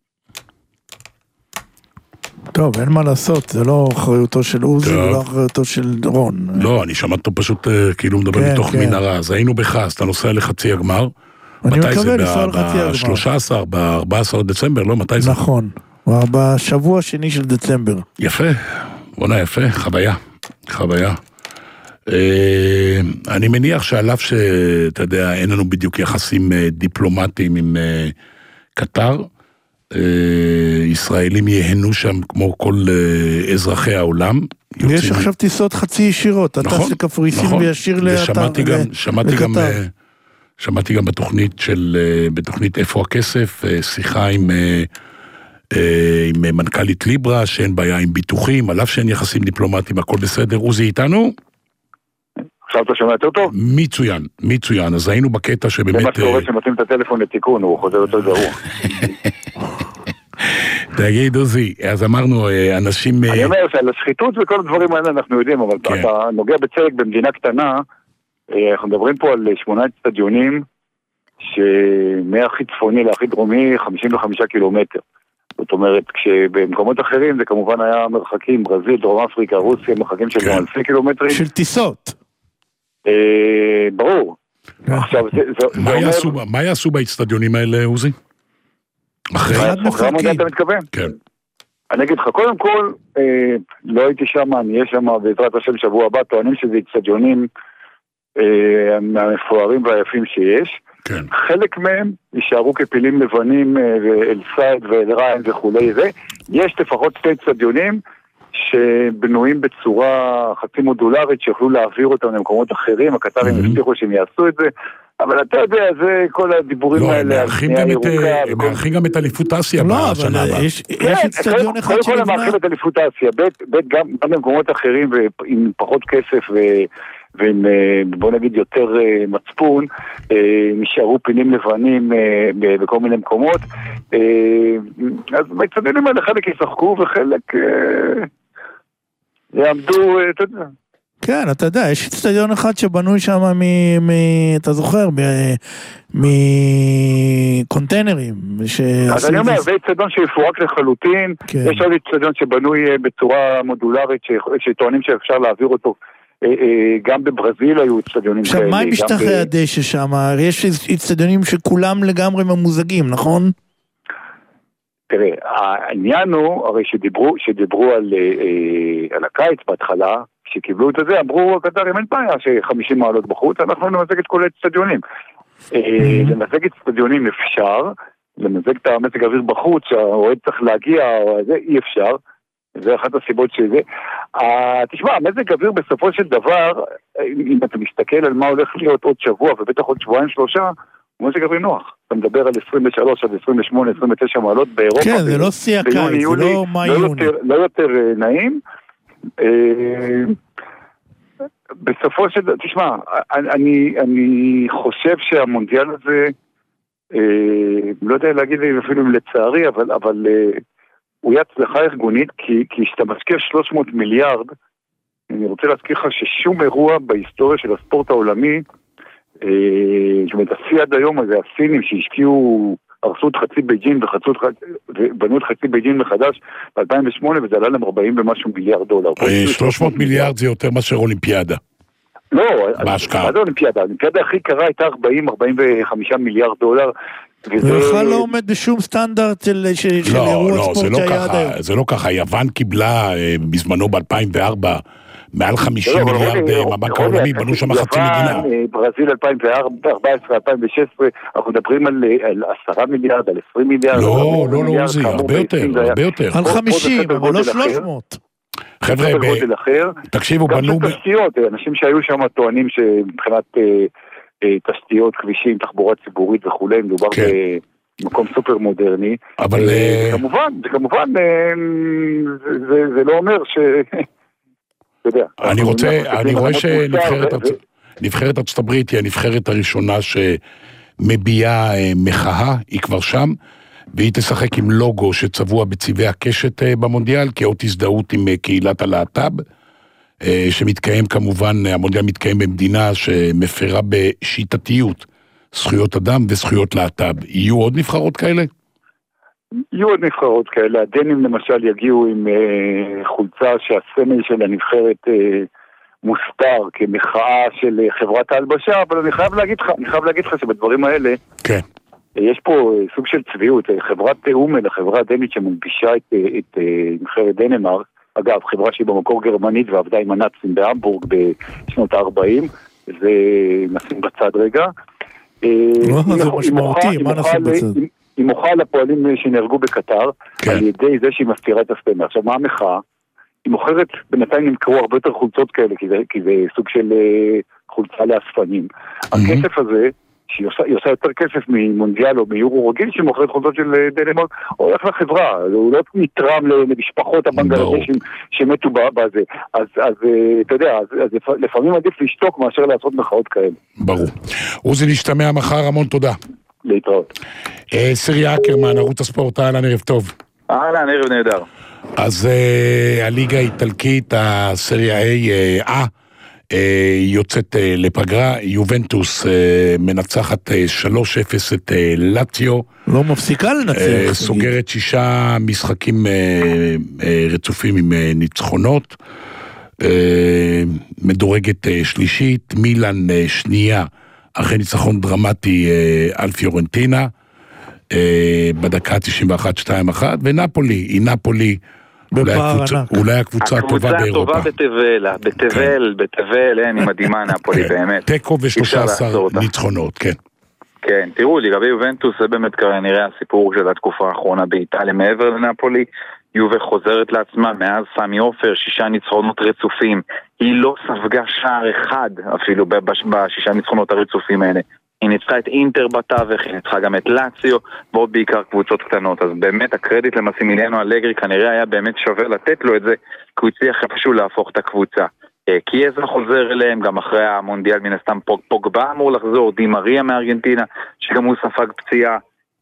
טוב, אין מה לעשות, זה לא אחריותו של עוזי, ולא אחריותו של רון. לא, אני שמעת אותו פשוט כאילו מדבר מתוך מנהרה, אז היינו בך, אז אתה נוסע לחצי הגמר. אני מקווה לנסוע לחצי הגמר. ב-שלושה עשר, ב-ארבעה עשר דצמבר, לא? מתי זה? נכון, בשבוע השני של דצמבר. יפה, בונה יפה, חוויה, חוויה. אני מניח שעליו שאתה יודע, אין לנו בדיוק יחסים דיפלומטיים עם קטר, ישראלים יהנו שם כמו כל אזרחי העולם. יש עכשיו טיסות חצי ישירות, אתה טס לקפריסין וישיר לקטר. שמעתי גם בתוכנית של, בתוכנית איפה הכסף, שיחה עם, עם מנכ"לית ליברה, שאין בעיה עם ביטוחים, עליו שאין יחסים דיפלומטיים, הכל בסדר. עוזי איתנו? עכשיו אתה שומע יותר טוב? מצוין, מצוין, אז היינו בקטע שבאמת... זה מה שקורה שמתאים את הטלפון לתיקון, הוא חוזר יותר גרוע. תגיד עוזי, אז אמרנו, אנשים... אני אומר שעל השחיתות וכל הדברים האלה אנחנו יודעים, אבל אתה נוגע בצדק במדינה קטנה, אנחנו מדברים פה על שמונה אצטדיונים, שמהכי צפוני להכי דרומי, חמישים וחמישה קילומטר. זאת אומרת, כשבמקומות אחרים זה כמובן היה מרחקים, ברזיל, דרום אפריקה, רוסיה, מרחקים של אלפי קילומטרים. של טיסות. ברור. עכשיו, מה יעשו באצטדיונים האלה, עוזי? אחרי המונדיאל אתה מתכוון? כן. אני אגיד לך, קודם כל, לא הייתי שם, אני אהיה שם בעזרת השם שבוע הבא, טוענים שזה אצטדיונים מהמפוארים והיפים שיש. חלק מהם יישארו כפילים לבנים ואל סייד ואל ריין וכולי זה. יש לפחות שתי אצטדיונים שבנויים בצורה חצי מודולרית שיוכלו להעביר אותם למקומות אחרים, הקטרים הבטיחו שהם יעשו את זה, אבל אתה יודע, זה כל הדיבורים האלה. הם מארחים גם את אליפות אסיה בשנה הבאה. יש אצטדיון אחד שנבנה. קודם כל הם מארחים את אליפות אסיה, בית גם במקומות אחרים ועם פחות כסף ועם, בוא נגיד, יותר מצפון, נשארו פינים לבנים בכל מיני מקומות. אז באצטדיונים האלה חלק ישחקו וחלק יעמדו, אתה יודע. כן, אתה יודע, יש אצטדיון אחד שבנוי שם מ... אתה זוכר, מקונטיינרים. אז אני אומר, זה אצטדיון שיפורק לחלוטין, יש עוד אצטדיון שבנוי בצורה מודולרית, שטוענים שאפשר להעביר אותו, גם בברזיל היו אצטדיונים כאלה. עכשיו, מה עם משטחי הדשא שם? יש אצטדיונים שכולם לגמרי ממוזגים, נכון? תראה, העניין הוא, הרי שדיברו, שדיברו על, על הקיץ בהתחלה, שקיבלו את זה, אמרו, הקטרים אין בעיה ש-חמישים מעלות בחוץ, אנחנו נמזג את כל האצטדיונים. למזג אצטדיונים אפשר, למזג את המזג האוויר בחוץ, שהאוהד צריך להגיע, זה אי אפשר, זה אחת הסיבות שזה. תשמע, המזג האוויר בסופו של דבר, אם אתה מסתכל על מה הולך להיות עוד שבוע, ובטח עוד שבועיים שלושה, הוא מזג אוויר נוח. אתה מדבר על עשרים ושלוש עד עשרים ושמונה עשרים ותשע מעלות באירופה. כן, זה לא שיא הקיץ, זה לא מאי יוני. לא יותר נעים. בסופו של דבר, תשמע, אני, אני חושב שהמונדיאל הזה, לא יודע להגיד לי אפילו לצערי, אבל, אבל הוא יהיה הצלחה ארגונית, כי, כי שאתה משקיע שלוש מאות מיליארד, אני רוצה להזכיר לך ששום אירוע בהיסטוריה של הספורט העולמי, זאת אומרת, השיא עד היום הזה, הסינים שהשקיעו, הרסו את חצי בייג'ין ובנו את חצי בייג'ין מחדש ב-אלפיים ושמונה, וזה עלה להם ארבעים ומשהו מיליארד דולר. שלוש מאות מיליארד זה יותר מאשר אולימפיאדה. לא, בהשקעה. זה אולימפיאדה. האולימפיאדה הכי קרה הייתה ארבעים עד ארבעים וחמישה מיליארד דולר. ובכלל לא עומד בשום סטנדרט של אירוע ספורט שהיה עד היום. זה לא ככה, יוון קיבלה בזמנו ב-אלפיים וארבע מעל חמישים מיליארד מהבנק העולמי, בנו שם חצי מדינה. ברזיל אלפיים וארבע עשרה אלפיים ושש עשרה, אנחנו מדברים על עשרה מיליארד, על עשרים מיליארד. לא, לא, לא, זה הרבה יותר, הרבה יותר. על חמישים, אבל לא שלוש מאות. חבר'ה, תקשיבו, בנו... אנשים שהיו שם טוענים שמבחינת תשתיות, כבישים, תחבורה ציבורית וכולי, מדובר כן. במקום סופר מודרני. אבל... כמובן, זה כמובן, זה, זה, זה לא אומר ש... אתה יודע. אני רוצה, אני רואה שנבחרת ארצ... נבחרת ארצות הברית היא הנבחרת הראשונה שמביעה מחאה, היא כבר שם, והיא תשחק עם לוגו שצבוע בצבעי הקשת במונדיאל, כאות הזדהות עם קהילת הלהט"ב, שמתקיים כמובן, המונדיאל מתקיים במדינה שמפרה בשיטתיות זכויות אדם וזכויות להט"ב. יהיו עוד נבחרות כאלה? יהיו עוד נבחרות כאלה. הדנים למשל יגיעו עם חולצה שהסמל של הנבחרת מוסתר כמחאה של חברת ההלבשה, אבל אני חייב להגיד לך, אני חייב להגיד לך שבדברים האלה, כן. יש פה סוג של צביעות. חברת אומל, החברה הדנית שמלבישה את, את נבחרת דנמרק, אגב, חברה שהיא במקור גרמנית ועבדה עם הנאצים בהמבורג בשנות ה-ארבעים, זה נשים בצד רגע. זה משמעותי, מה נשים בצד? היא מוחה לפועלים שנהרגו בקטר, על ידי זה שהיא מסתירה את הספנה. עכשיו, מה המחאה? היא מוכרת, בינתיים נמכרו הרבה יותר חולצות כאלה, כי זה, כי זה סוג של חולצה לאספנים. הכסף הזה, שהיא עושה, עושה יותר כסף ממונדיאל או מיורו רגיל, שהיא מוכרת חולצות של דנמרק, הולך לחברה, הוא לא נתרם למשפחות הבנגלדשים שמתו בזה. אז, אז אתה יודע, אז, אז לפעמים עדיף לשתוק מאשר לעשות מחאות כאלה. ברור. עוזי, נשתמע מחר, המון תודה. להתראות. סריה אקרמן, ערוץ הספורט, אהלן, ערב טוב. אהלן, ערב נהדר. אז uh, הליגה האיטלקית, הסריה A, אה, uh, יוצאת uh, לפגרה, יובנטוס uh, מנצחת uh, שלוש אפס את uh, לציו. לא מפסיקה לנצח. Uh, סוגרת שישה משחקים uh, uh, רצופים עם uh, ניצחונות. Uh, מדורגת uh, שלישית, מילאן uh, שנייה, אחרי ניצחון דרמטי uh, על פיורנטינה. בדקה תשעים ואחת שתיים אחת, ונפולי, היא נפולי, אולי הקבוצה הטובה באירופה. הקבוצה הטובה בתבל, בתבל, בתבל, אין, היא מדהימה נפולי באמת. תיקו ו-שלוש עשרה ניצחונות, כן. כן, תראו, לגבי יובנטוס זה באמת כנראה הסיפור של התקופה האחרונה באיטליה מעבר לנפולי. יובה חוזרת לעצמה מאז סמי עופר, שישה ניצחונות רצופים. היא לא ספגה שער אחד אפילו בשישה ניצחונות הרצופים האלה. היא ניצחה את אינטר בתווך, היא ניצחה גם את לאציו, ועוד בעיקר קבוצות קטנות. אז באמת הקרדיט למסימיליאנו אלגרי כנראה היה באמת שווה לתת לו את זה, כי הוא הצליח איפשהו להפוך את הקבוצה. קיאזה חוזר אליהם, גם אחרי המונדיאל מן הסתם פוג, פוגבה אמור לחזור, די מריה מארגנטינה, שגם הוא ספג פציעה.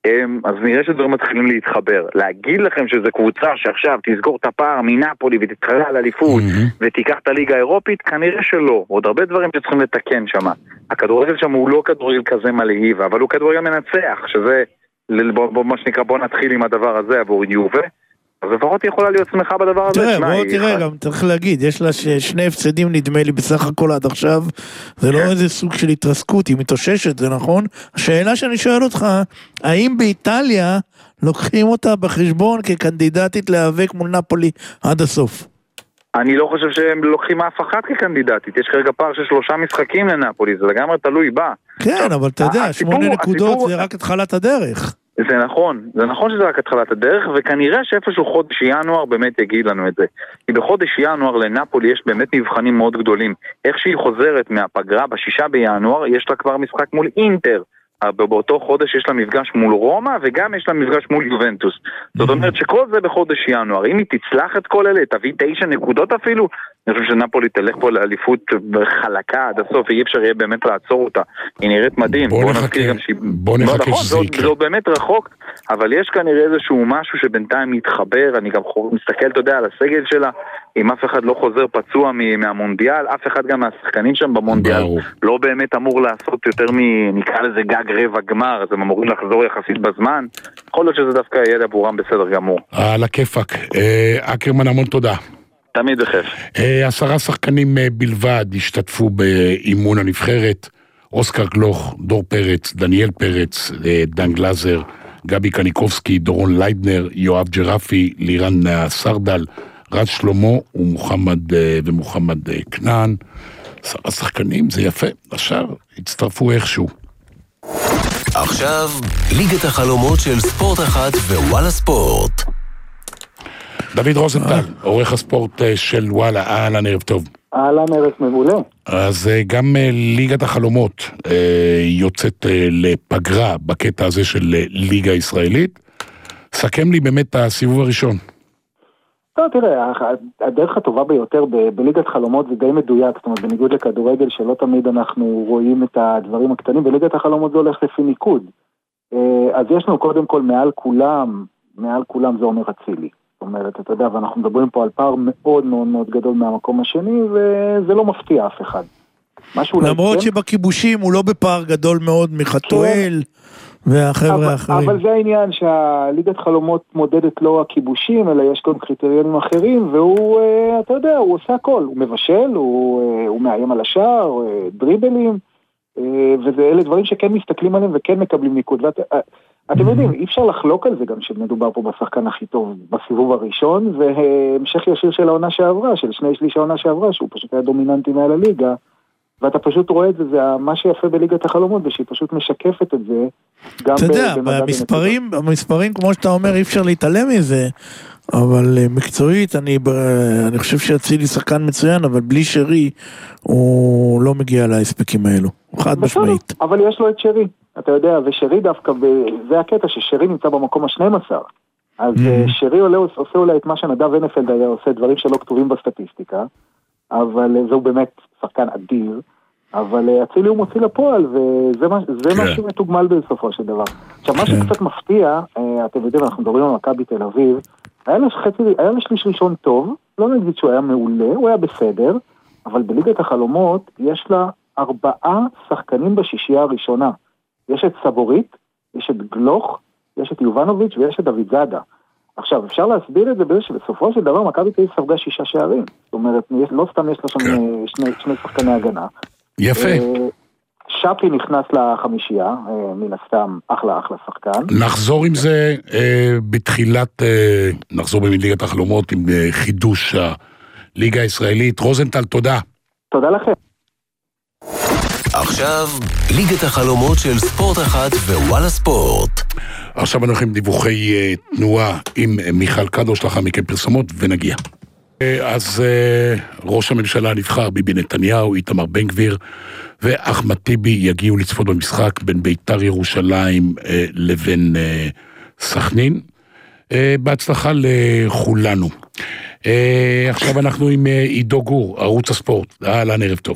אז נראה שדברים מתחילים להתחבר. להגיד לכם שזו קבוצה שעכשיו תסגור את הפער מנפולי ותתחרה על אליפות ותיקח את הליגה האירופית, כנראה שלא. עוד הרבה דברים שצריכים לתקן שם. הכדורגל שם הוא לא כדורגל כזה מלהיב, אבל הוא כדורגל מנצח, שזה, מה שנקרא, בוא נתחיל עם הדבר הזה עבור יובה. אז לפחות היא יכולה להיות שמחה בדבר הזה. תראה, בוא תראה, גם צריך להגיד, יש לה שני הפסדים נדמה לי בסך הכל עד עכשיו, זה לא איזה סוג של התרסקות, היא מתאוששת, זה נכון? השאלה שאני שואל אותך, האם באיטליה לוקחים אותה בחשבון כקנדידטית להיאבק מול נפולי עד הסוף? אני לא חושב שהם לוקחים אף אחת כקנדידטית, יש כרגע פער של שלושה משחקים לנפולי, זה לגמרי תלוי בה. כן, אבל אתה יודע, שמונה נקודות זה רק התחלת הדרך. זה נכון, זה נכון שזה רק התחלת הדרך, וכנראה שאיפשהו חודש ינואר באמת יגיד לנו את זה. כי בחודש ינואר לנפולי יש באמת מבחנים מאוד גדולים. איך שהיא חוזרת מהפגרה בשישה בינואר, יש לה כבר משחק מול אינטר. באותו חודש יש לה מפגש מול רומא, וגם יש לה מפגש מול יובנטוס. זאת אומרת שכל זה בחודש ינואר. אם היא תצלח את כל אלה, תביא תשע נקודות אפילו, אני חושב שנפולי תלך פה לאליפות חלקה עד הסוף, ואי אפשר יהיה באמת לעצור אותה. היא נראית מדהים. בוא נחכה, בוא נחכה שזה יקרה. זה באמת רחוק, אבל יש כנראה איזשהו משהו שבינתיים מתחבר, אני גם מסתכל, אתה יודע, על הסגל שלה, אם אף אחד לא חוזר פצוע מהמונדיאל, אף אחד גם מהשחקנים שם במונדיאל לא באמת אמור לעשות יותר מנקרא לזה גג רבע גמר, אז הם אמורים לחזור יחסית בזמן. יכול להיות שזה דווקא יהיה עבורם בסדר גמור. על הכיפק. אקרמן, המון תודה. תמיד בכיף. עשרה שחקנים בלבד השתתפו באימון הנבחרת, אוסקר גלוך, דור פרץ, דניאל פרץ, דן גלזר, גבי קניקובסקי, דורון ליידנר, יואב ג'רפי, לירן סרדל, רז שלמה ומוחמד ומוחמד כנען. עשרה שחקנים, זה יפה. עכשיו הצטרפו איכשהו. עכשיו, ליגת החלומות של ספורט אחת ווואלה ספורט. דוד רוזנטל, עורך הספורט של וואלה, אהלן, ערב טוב. אהלן, ערב מעולה. אז גם ליגת החלומות יוצאת לפגרה בקטע הזה של ליגה ישראלית. סכם לי באמת את הסיבוב הראשון. טוב, תראה, הדרך הטובה ביותר בליגת חלומות זה די מדויק, זאת אומרת, בניגוד לכדורגל שלא תמיד אנחנו רואים את הדברים הקטנים, בליגת החלומות זה הולך לפי ניקוד. אז יש לנו קודם כל מעל כולם, מעל כולם זה אומר אצילי. זאת אומרת, אתה יודע, ואנחנו מדברים פה על פער מאוד מאוד מאוד גדול מהמקום השני, וזה לא מפתיע אף אחד. למרות שבכיבושים הוא לא בפער גדול מאוד מחתואל והחבר'ה האחרים. אבל זה העניין שהליגת חלומות מודדת לא הכיבושים, אלא יש כאן קריטריונים אחרים, והוא, אתה יודע, הוא עושה הכל. הוא מבשל, הוא מאיים על השער, דריבלים, ואלה דברים שכן מסתכלים עליהם וכן מקבלים ניקוד. אתם יודעים, אי אפשר לחלוק על זה גם שמדובר פה בשחקן הכי טוב בסיבוב הראשון, והמשך ישיר של העונה שעברה, של שני שליש העונה שעברה, שהוא פשוט היה דומיננטי מעל הליגה, ואתה פשוט רואה את זה, זה מה שיפה בליגת החלומות, ושהיא פשוט משקפת את זה. אתה יודע, במספרים, במספרים, כמו שאתה אומר, אי אפשר להתעלם מזה, אבל מקצועית, אני, אני חושב שאצילי שחקן מצוין, אבל בלי שרי, הוא לא מגיע להספקים האלו, חד משמעית. אבל יש לו את שרי, אתה יודע, ושרי דווקא, זה הקטע ששרי נמצא במקום ה-שנים עשר, אז שרי עושה אולי את מה שנדב הנפלד היה עושה, דברים שלא כתובים בסטטיסטיקה, אבל זהו באמת שחקן אדיר, אבל אצילי הוא מוציא לפועל, וזה מה, זה מה שמתוגמל בסופו של דבר. עכשיו, מה שקצת מפתיע, אתם יודעים, אנחנו מדברים על מכבי תל אביב, היה לה שליש ראשון טוב, לא נגיד שהוא היה מעולה, הוא היה בסדר, אבל בליגת החלומות יש לה ארבעה שחקנים בשישייה הראשונה. יש את סבורית, יש את גלוך, יש את יובנוביץ' ויש את דוד זאדה. עכשיו, אפשר להסביר את זה בזה שבסופו של דבר מכבי תל אביב ספגה שישה שערים. זאת אומרת, לא סתם יש לה שם שני, שני שחקני הגנה. יפה. שפי נכנס לחמישייה, מן הסתם אחלה אחלה שחקן. נחזור עם זה בתחילת, נחזור בליגת החלומות עם חידוש הליגה הישראלית. רוזנטל, תודה. תודה לכם. עכשיו, ליגת החלומות של ספורט אחת ווואלה ספורט. עכשיו אנחנו עם דיווחי תנועה עם מיכל קדוש, לאחר מכן פרסומות ונגיע. אז ראש הממשלה הנבחר ביבי נתניהו, איתמר בן גביר ואחמד טיבי יגיעו לצפות במשחק בין בית"ר ירושלים לבין סכנין. בהצלחה לכולנו. עכשיו אנחנו עם עידו גור, ערוץ הספורט. אהלן, ערב טוב.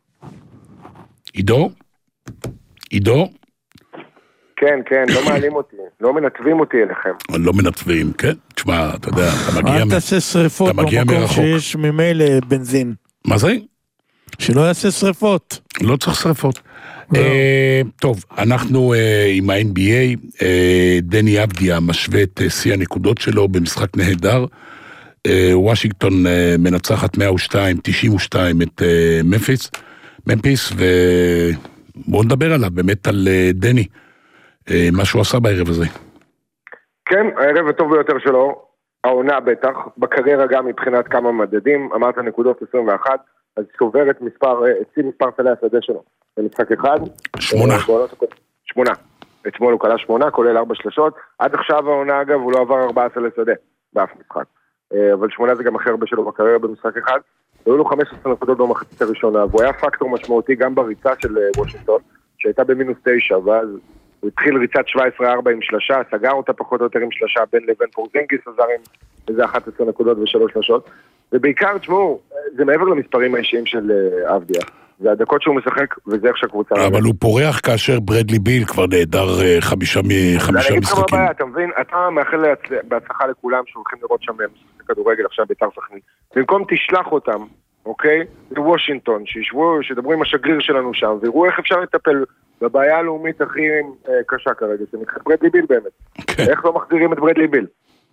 עידו? עידו? כן, כן, לא מעלים אותי, לא מנתבים אותי אליכם. לא מנתבים, כן? תשמע, אתה יודע, אתה מגיע... אל תעשה שריפות במקום שיש ממילא בנזין. מה זה? שלא יעשה שריפות. לא צריך שריפות. טוב, אנחנו עם ה-אן בי איי, דני אבדיה משווה את שיא הנקודות שלו במשחק נהדר. וושינגטון מנצחת מאה ושתיים תשעים ושתיים את ממפיס, ממפיס, ובואו נדבר עליו, באמת על דני. מה שהוא עשה בערב הזה. כן, הערב הטוב ביותר שלו, העונה בטח, בקריירה גם מבחינת כמה מדדים, אמרת נקודות עשרים ואחת, אז סובר את מספר, הציא מספר סלי השדה שלו, במשחק אחד. שמונה. שמונה. אתמול הוא קלה שמונה, כולל ארבע שלשות, עד עכשיו העונה אגב הוא לא עבר ארבעה סלי שדה, באף משחק. אבל שמונה זה גם הכי הרבה שלו בקריירה במשחק אחד, היו לו חמש עשרה נקודות במחצית הראשונה, והוא היה פקטור משמעותי גם בריצה של וושינגטון, שהייתה במינוס תשע, ואז הוא התחיל ריצת שבע עשרה ארבע עם שלשה, סגר אותה פחות או יותר עם שלשה בין לבין פורזינגיס, עזר עם איזה אחת עשרה נקודות ושלוש שלשות, ובעיקר, תשמעו, זה מעבר למספרים האישיים של אבדיה, זה הדקות שהוא משחק, וזה איך שהקבוצה... אבל הוא פורח כאשר ברדלי ביל כבר נהדר חמישה משחקים. אתה מבין, אתה מאחל בהצלחה לכולם שהולכים לראות שם משחק כדורגל עכשיו בית"ר סכנין, במקום תשלח אותם, אוקיי, לוושינגטון, שישבו, שידברו עם השגריר שלנו שם, ויראו איך אפשר לטפל בבעיה הלאומית הכי קשה כרגע, שנקראת ברדלי ביל באמת. איך לא מחזירים את ברדלי ביל?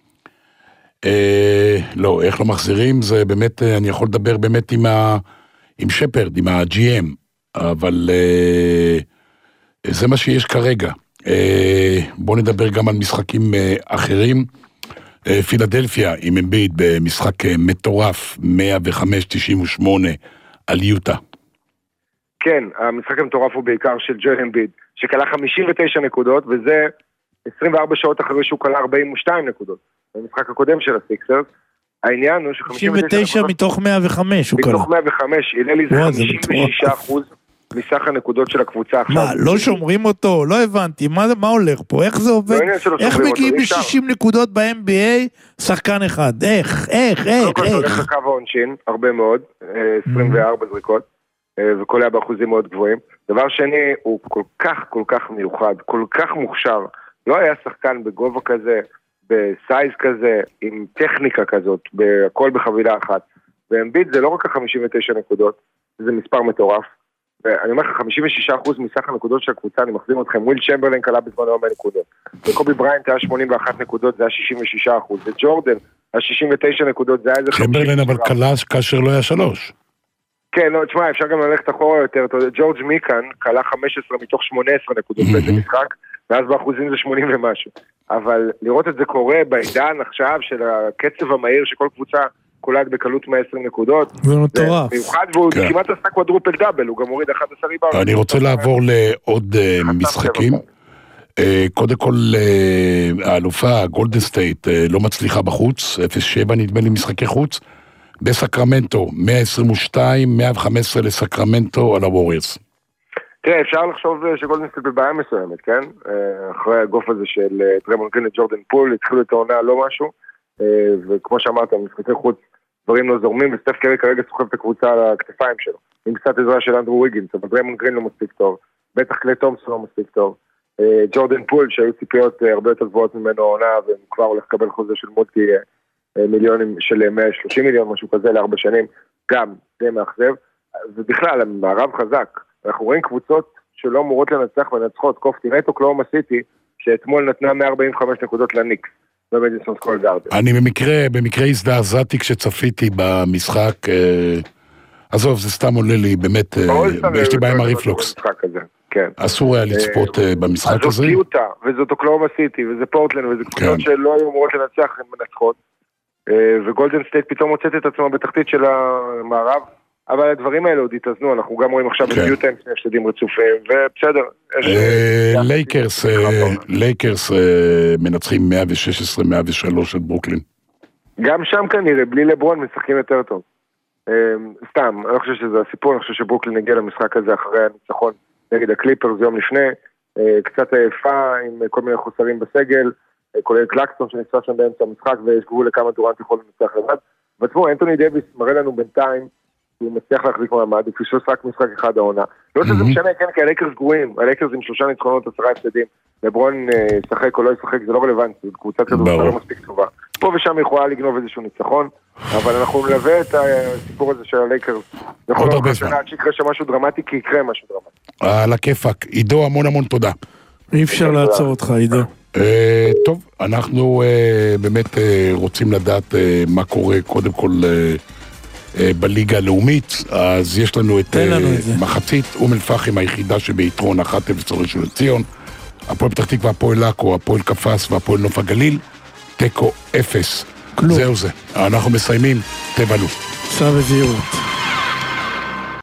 לא, איך לא מחזירים, זה באמת, אני יכול לדבר באמת עם שפרד, עם ה-ג'י אם, אבל זה מה שיש כרגע. בואו נדבר גם על משחקים אחרים. פילדלפיה עם אמביד במשחק מטורף, מאה וחמש תשעים ושמונה על יוטה. כן, המשחק המטורף הוא בעיקר של ג'ויל אמביד, שקלה חמישים ותשע נקודות, וזה עשרים וארבע שעות אחרי שהוא קלה ארבעים ושתיים נקודות. במשחק הקודם של הסיקסרס, העניין הוא ש-חמישים ותשע מתוך מאה וחמש הוא קלה. מתוך מאה וחמש, הלל לי זה חמישים ושישה אחוז מסך הנקודות של הקבוצה עכשיו. מה, לא שומרים אותו? לא הבנתי, מה, מה הולך פה? איך זה עובד? איך מגיעים ל-שישים נקודות ב-אן בי איי שחקן אחד? איך? איך? איך? קודם כל זה הולך לקו העונשין, הרבה מאוד, עשרים וארבע זריקות, וקולע באחוזים מאוד גבוהים. דבר שני, הוא כל כך כל כך מיוחד, כל כך מוכשר. לא היה שחקן בגובה כזה, בסייז כזה, עם טכניקה כזאת, הכל בחבילה אחת. ואמביט זה לא רק ה-חמישים ותשע נקודות, זה מספר מטורף. ואני אומר לך, חמישים ושישה אחוז מסך הנקודות של הקבוצה, אני מחזיר אתכם, וויל צ'מברלין קלה בזמנו הרבה נקודות. וקובי בריינט היה שמונים ואחת נקודות, זה היה שישים ושישה אחוז. וג'ורדן, ה-שישים ותשע נקודות, זה היה איזה... צ'מברלין אבל קלה כאשר לא היה שלוש. כן, לא, תשמע, אפשר גם ללכת אחורה יותר. ג'ורג' מיקן קלה חמש עשרה מתוך שמונה עשרה נקודות באיזה משחק, ואז באחוזים זה שמונים ומשהו. אבל לראות את זה קורה בעידן עכשיו של הקצב המהיר שכל קבוצה קולעת בקלות מאה ועשרים נקודות. זה מטורף. מיוחד, והוא כמעט עשה קוואדרופל דאבל, הוא גם הוריד אחד עשר ריבאונד. אני רוצה לעבור לעוד משחקים. קודם כל, האלופה, גולדן סטייט, לא מצליחה בחוץ, אפס שבע נדמה לי משחקי חוץ. בסקרמנטו, מאה עשרים ושתיים, מאה וחמש עשרה לסקרמנטו על הווריורס. תראה, אפשר לחשוב שגולדן סטייט בבעיה מסוימת, כן? אחרי הגוף הזה של דריימונד גרין וג'ורדן פול, התחילו את העונה לא משהו, וכמו שאמרת, משחקי חוץ, דברים לא זורמים, וסטף קרי כרגע סוחב את הקבוצה על הכתפיים שלו, עם קצת עזרה של אנדרו ויגינס, אבל דריימונד גרין לא מספיק טוב, בטח קליי תומפסון לא מספיק טוב, ג'ורדן פול, שהיו ציפיות הרבה יותר גבוהות ממנו העונה, וכבר הולך לקבל חוזה של מולטי מיליונים של מאה ושלושים מיליון, משהו כזה לארבע שנים, גם די מאכזב, ובכלל, המערב חזק, אנחנו רואים קבוצות שלא אמורות לנצח ונצחות, קוף תראה את אוקלאומה סיטי, שאתמול נתנה מאה ארבעים וחמש נקודות לניקס, במדיסון סקוור גארדן. אני במקרה, במקרה הזדעזעתי כשצפיתי במשחק, עזוב, זה סתם עולה לי, באמת, יש לי בעיה עם הריפלוקס. אסור היה לצפות במשחק הזה. זאת קיוטה, וזאת אוקלאומה סיטי, וזה פורטלנד, וזה קבוצות שלא היו אמורות לנצח, הן מנצחות, וגולדן סטייט פתאום מוצאת את עצמה בתחתית של המערב, אבל הדברים האלה עוד התאזנו, אנחנו גם רואים עכשיו את יוטה עם שני הפסדים רצופים, ובסדר. לייקרס, לייקרס מנצחים מאה ושש עשרה מאה ושלוש את ברוקלין. גם שם כנראה, בלי לברון משחקים יותר טוב. סתם, אני לא חושב שזה הסיפור, אני חושב שברוקלין הגיע למשחק הזה אחרי הניצחון נגד הקליפרס יום לפני, קצת עייפה עם כל מיני חוסרים בסגל, כולל קלקסטון שנצטרך שם באמצע המשחק, ויש גבול לכמה דורנט יכול לנצח לבד. ותשמעו, אנטוני דייביס מראה לנו בינתיים, הוא מצליח להחזיק מעמד, הוא פשוט רק משחק אחד העונה. לא שזה משנה, כן, כי הלייקרס גרועים, הלייקרס עם שלושה ניצחונות, עשרה הפסדים, לברון ישחק או לא ישחק, זה לא רלוונטי, זו קבוצה כזאת לא מספיק טובה. פה ושם יכולה לגנוב איזשהו ניצחון, אבל אנחנו נלווה את הסיפור הזה של הלייקרס. יכול להיות שנה עד שיקרה שם משהו דרמטי, כי יקרה משהו דרמטי. על הכיפק. עידו, המון המון תודה. אי אפשר לעצור אותך, עידו. טוב, אנחנו באמת רוצים לדעת מה קורה קודם כל בליגה הלאומית, אז יש לנו את מחצית אום אל-פחם היחידה שביתרון אחת אפס על ראשון לציון, הפועל פתח תקווה, הפועל עכו, הפועל קפץ והפועל נוף הגליל, תיקו אפס. זהו זה, אנחנו מסיימים, תבלו. סע בזהירות.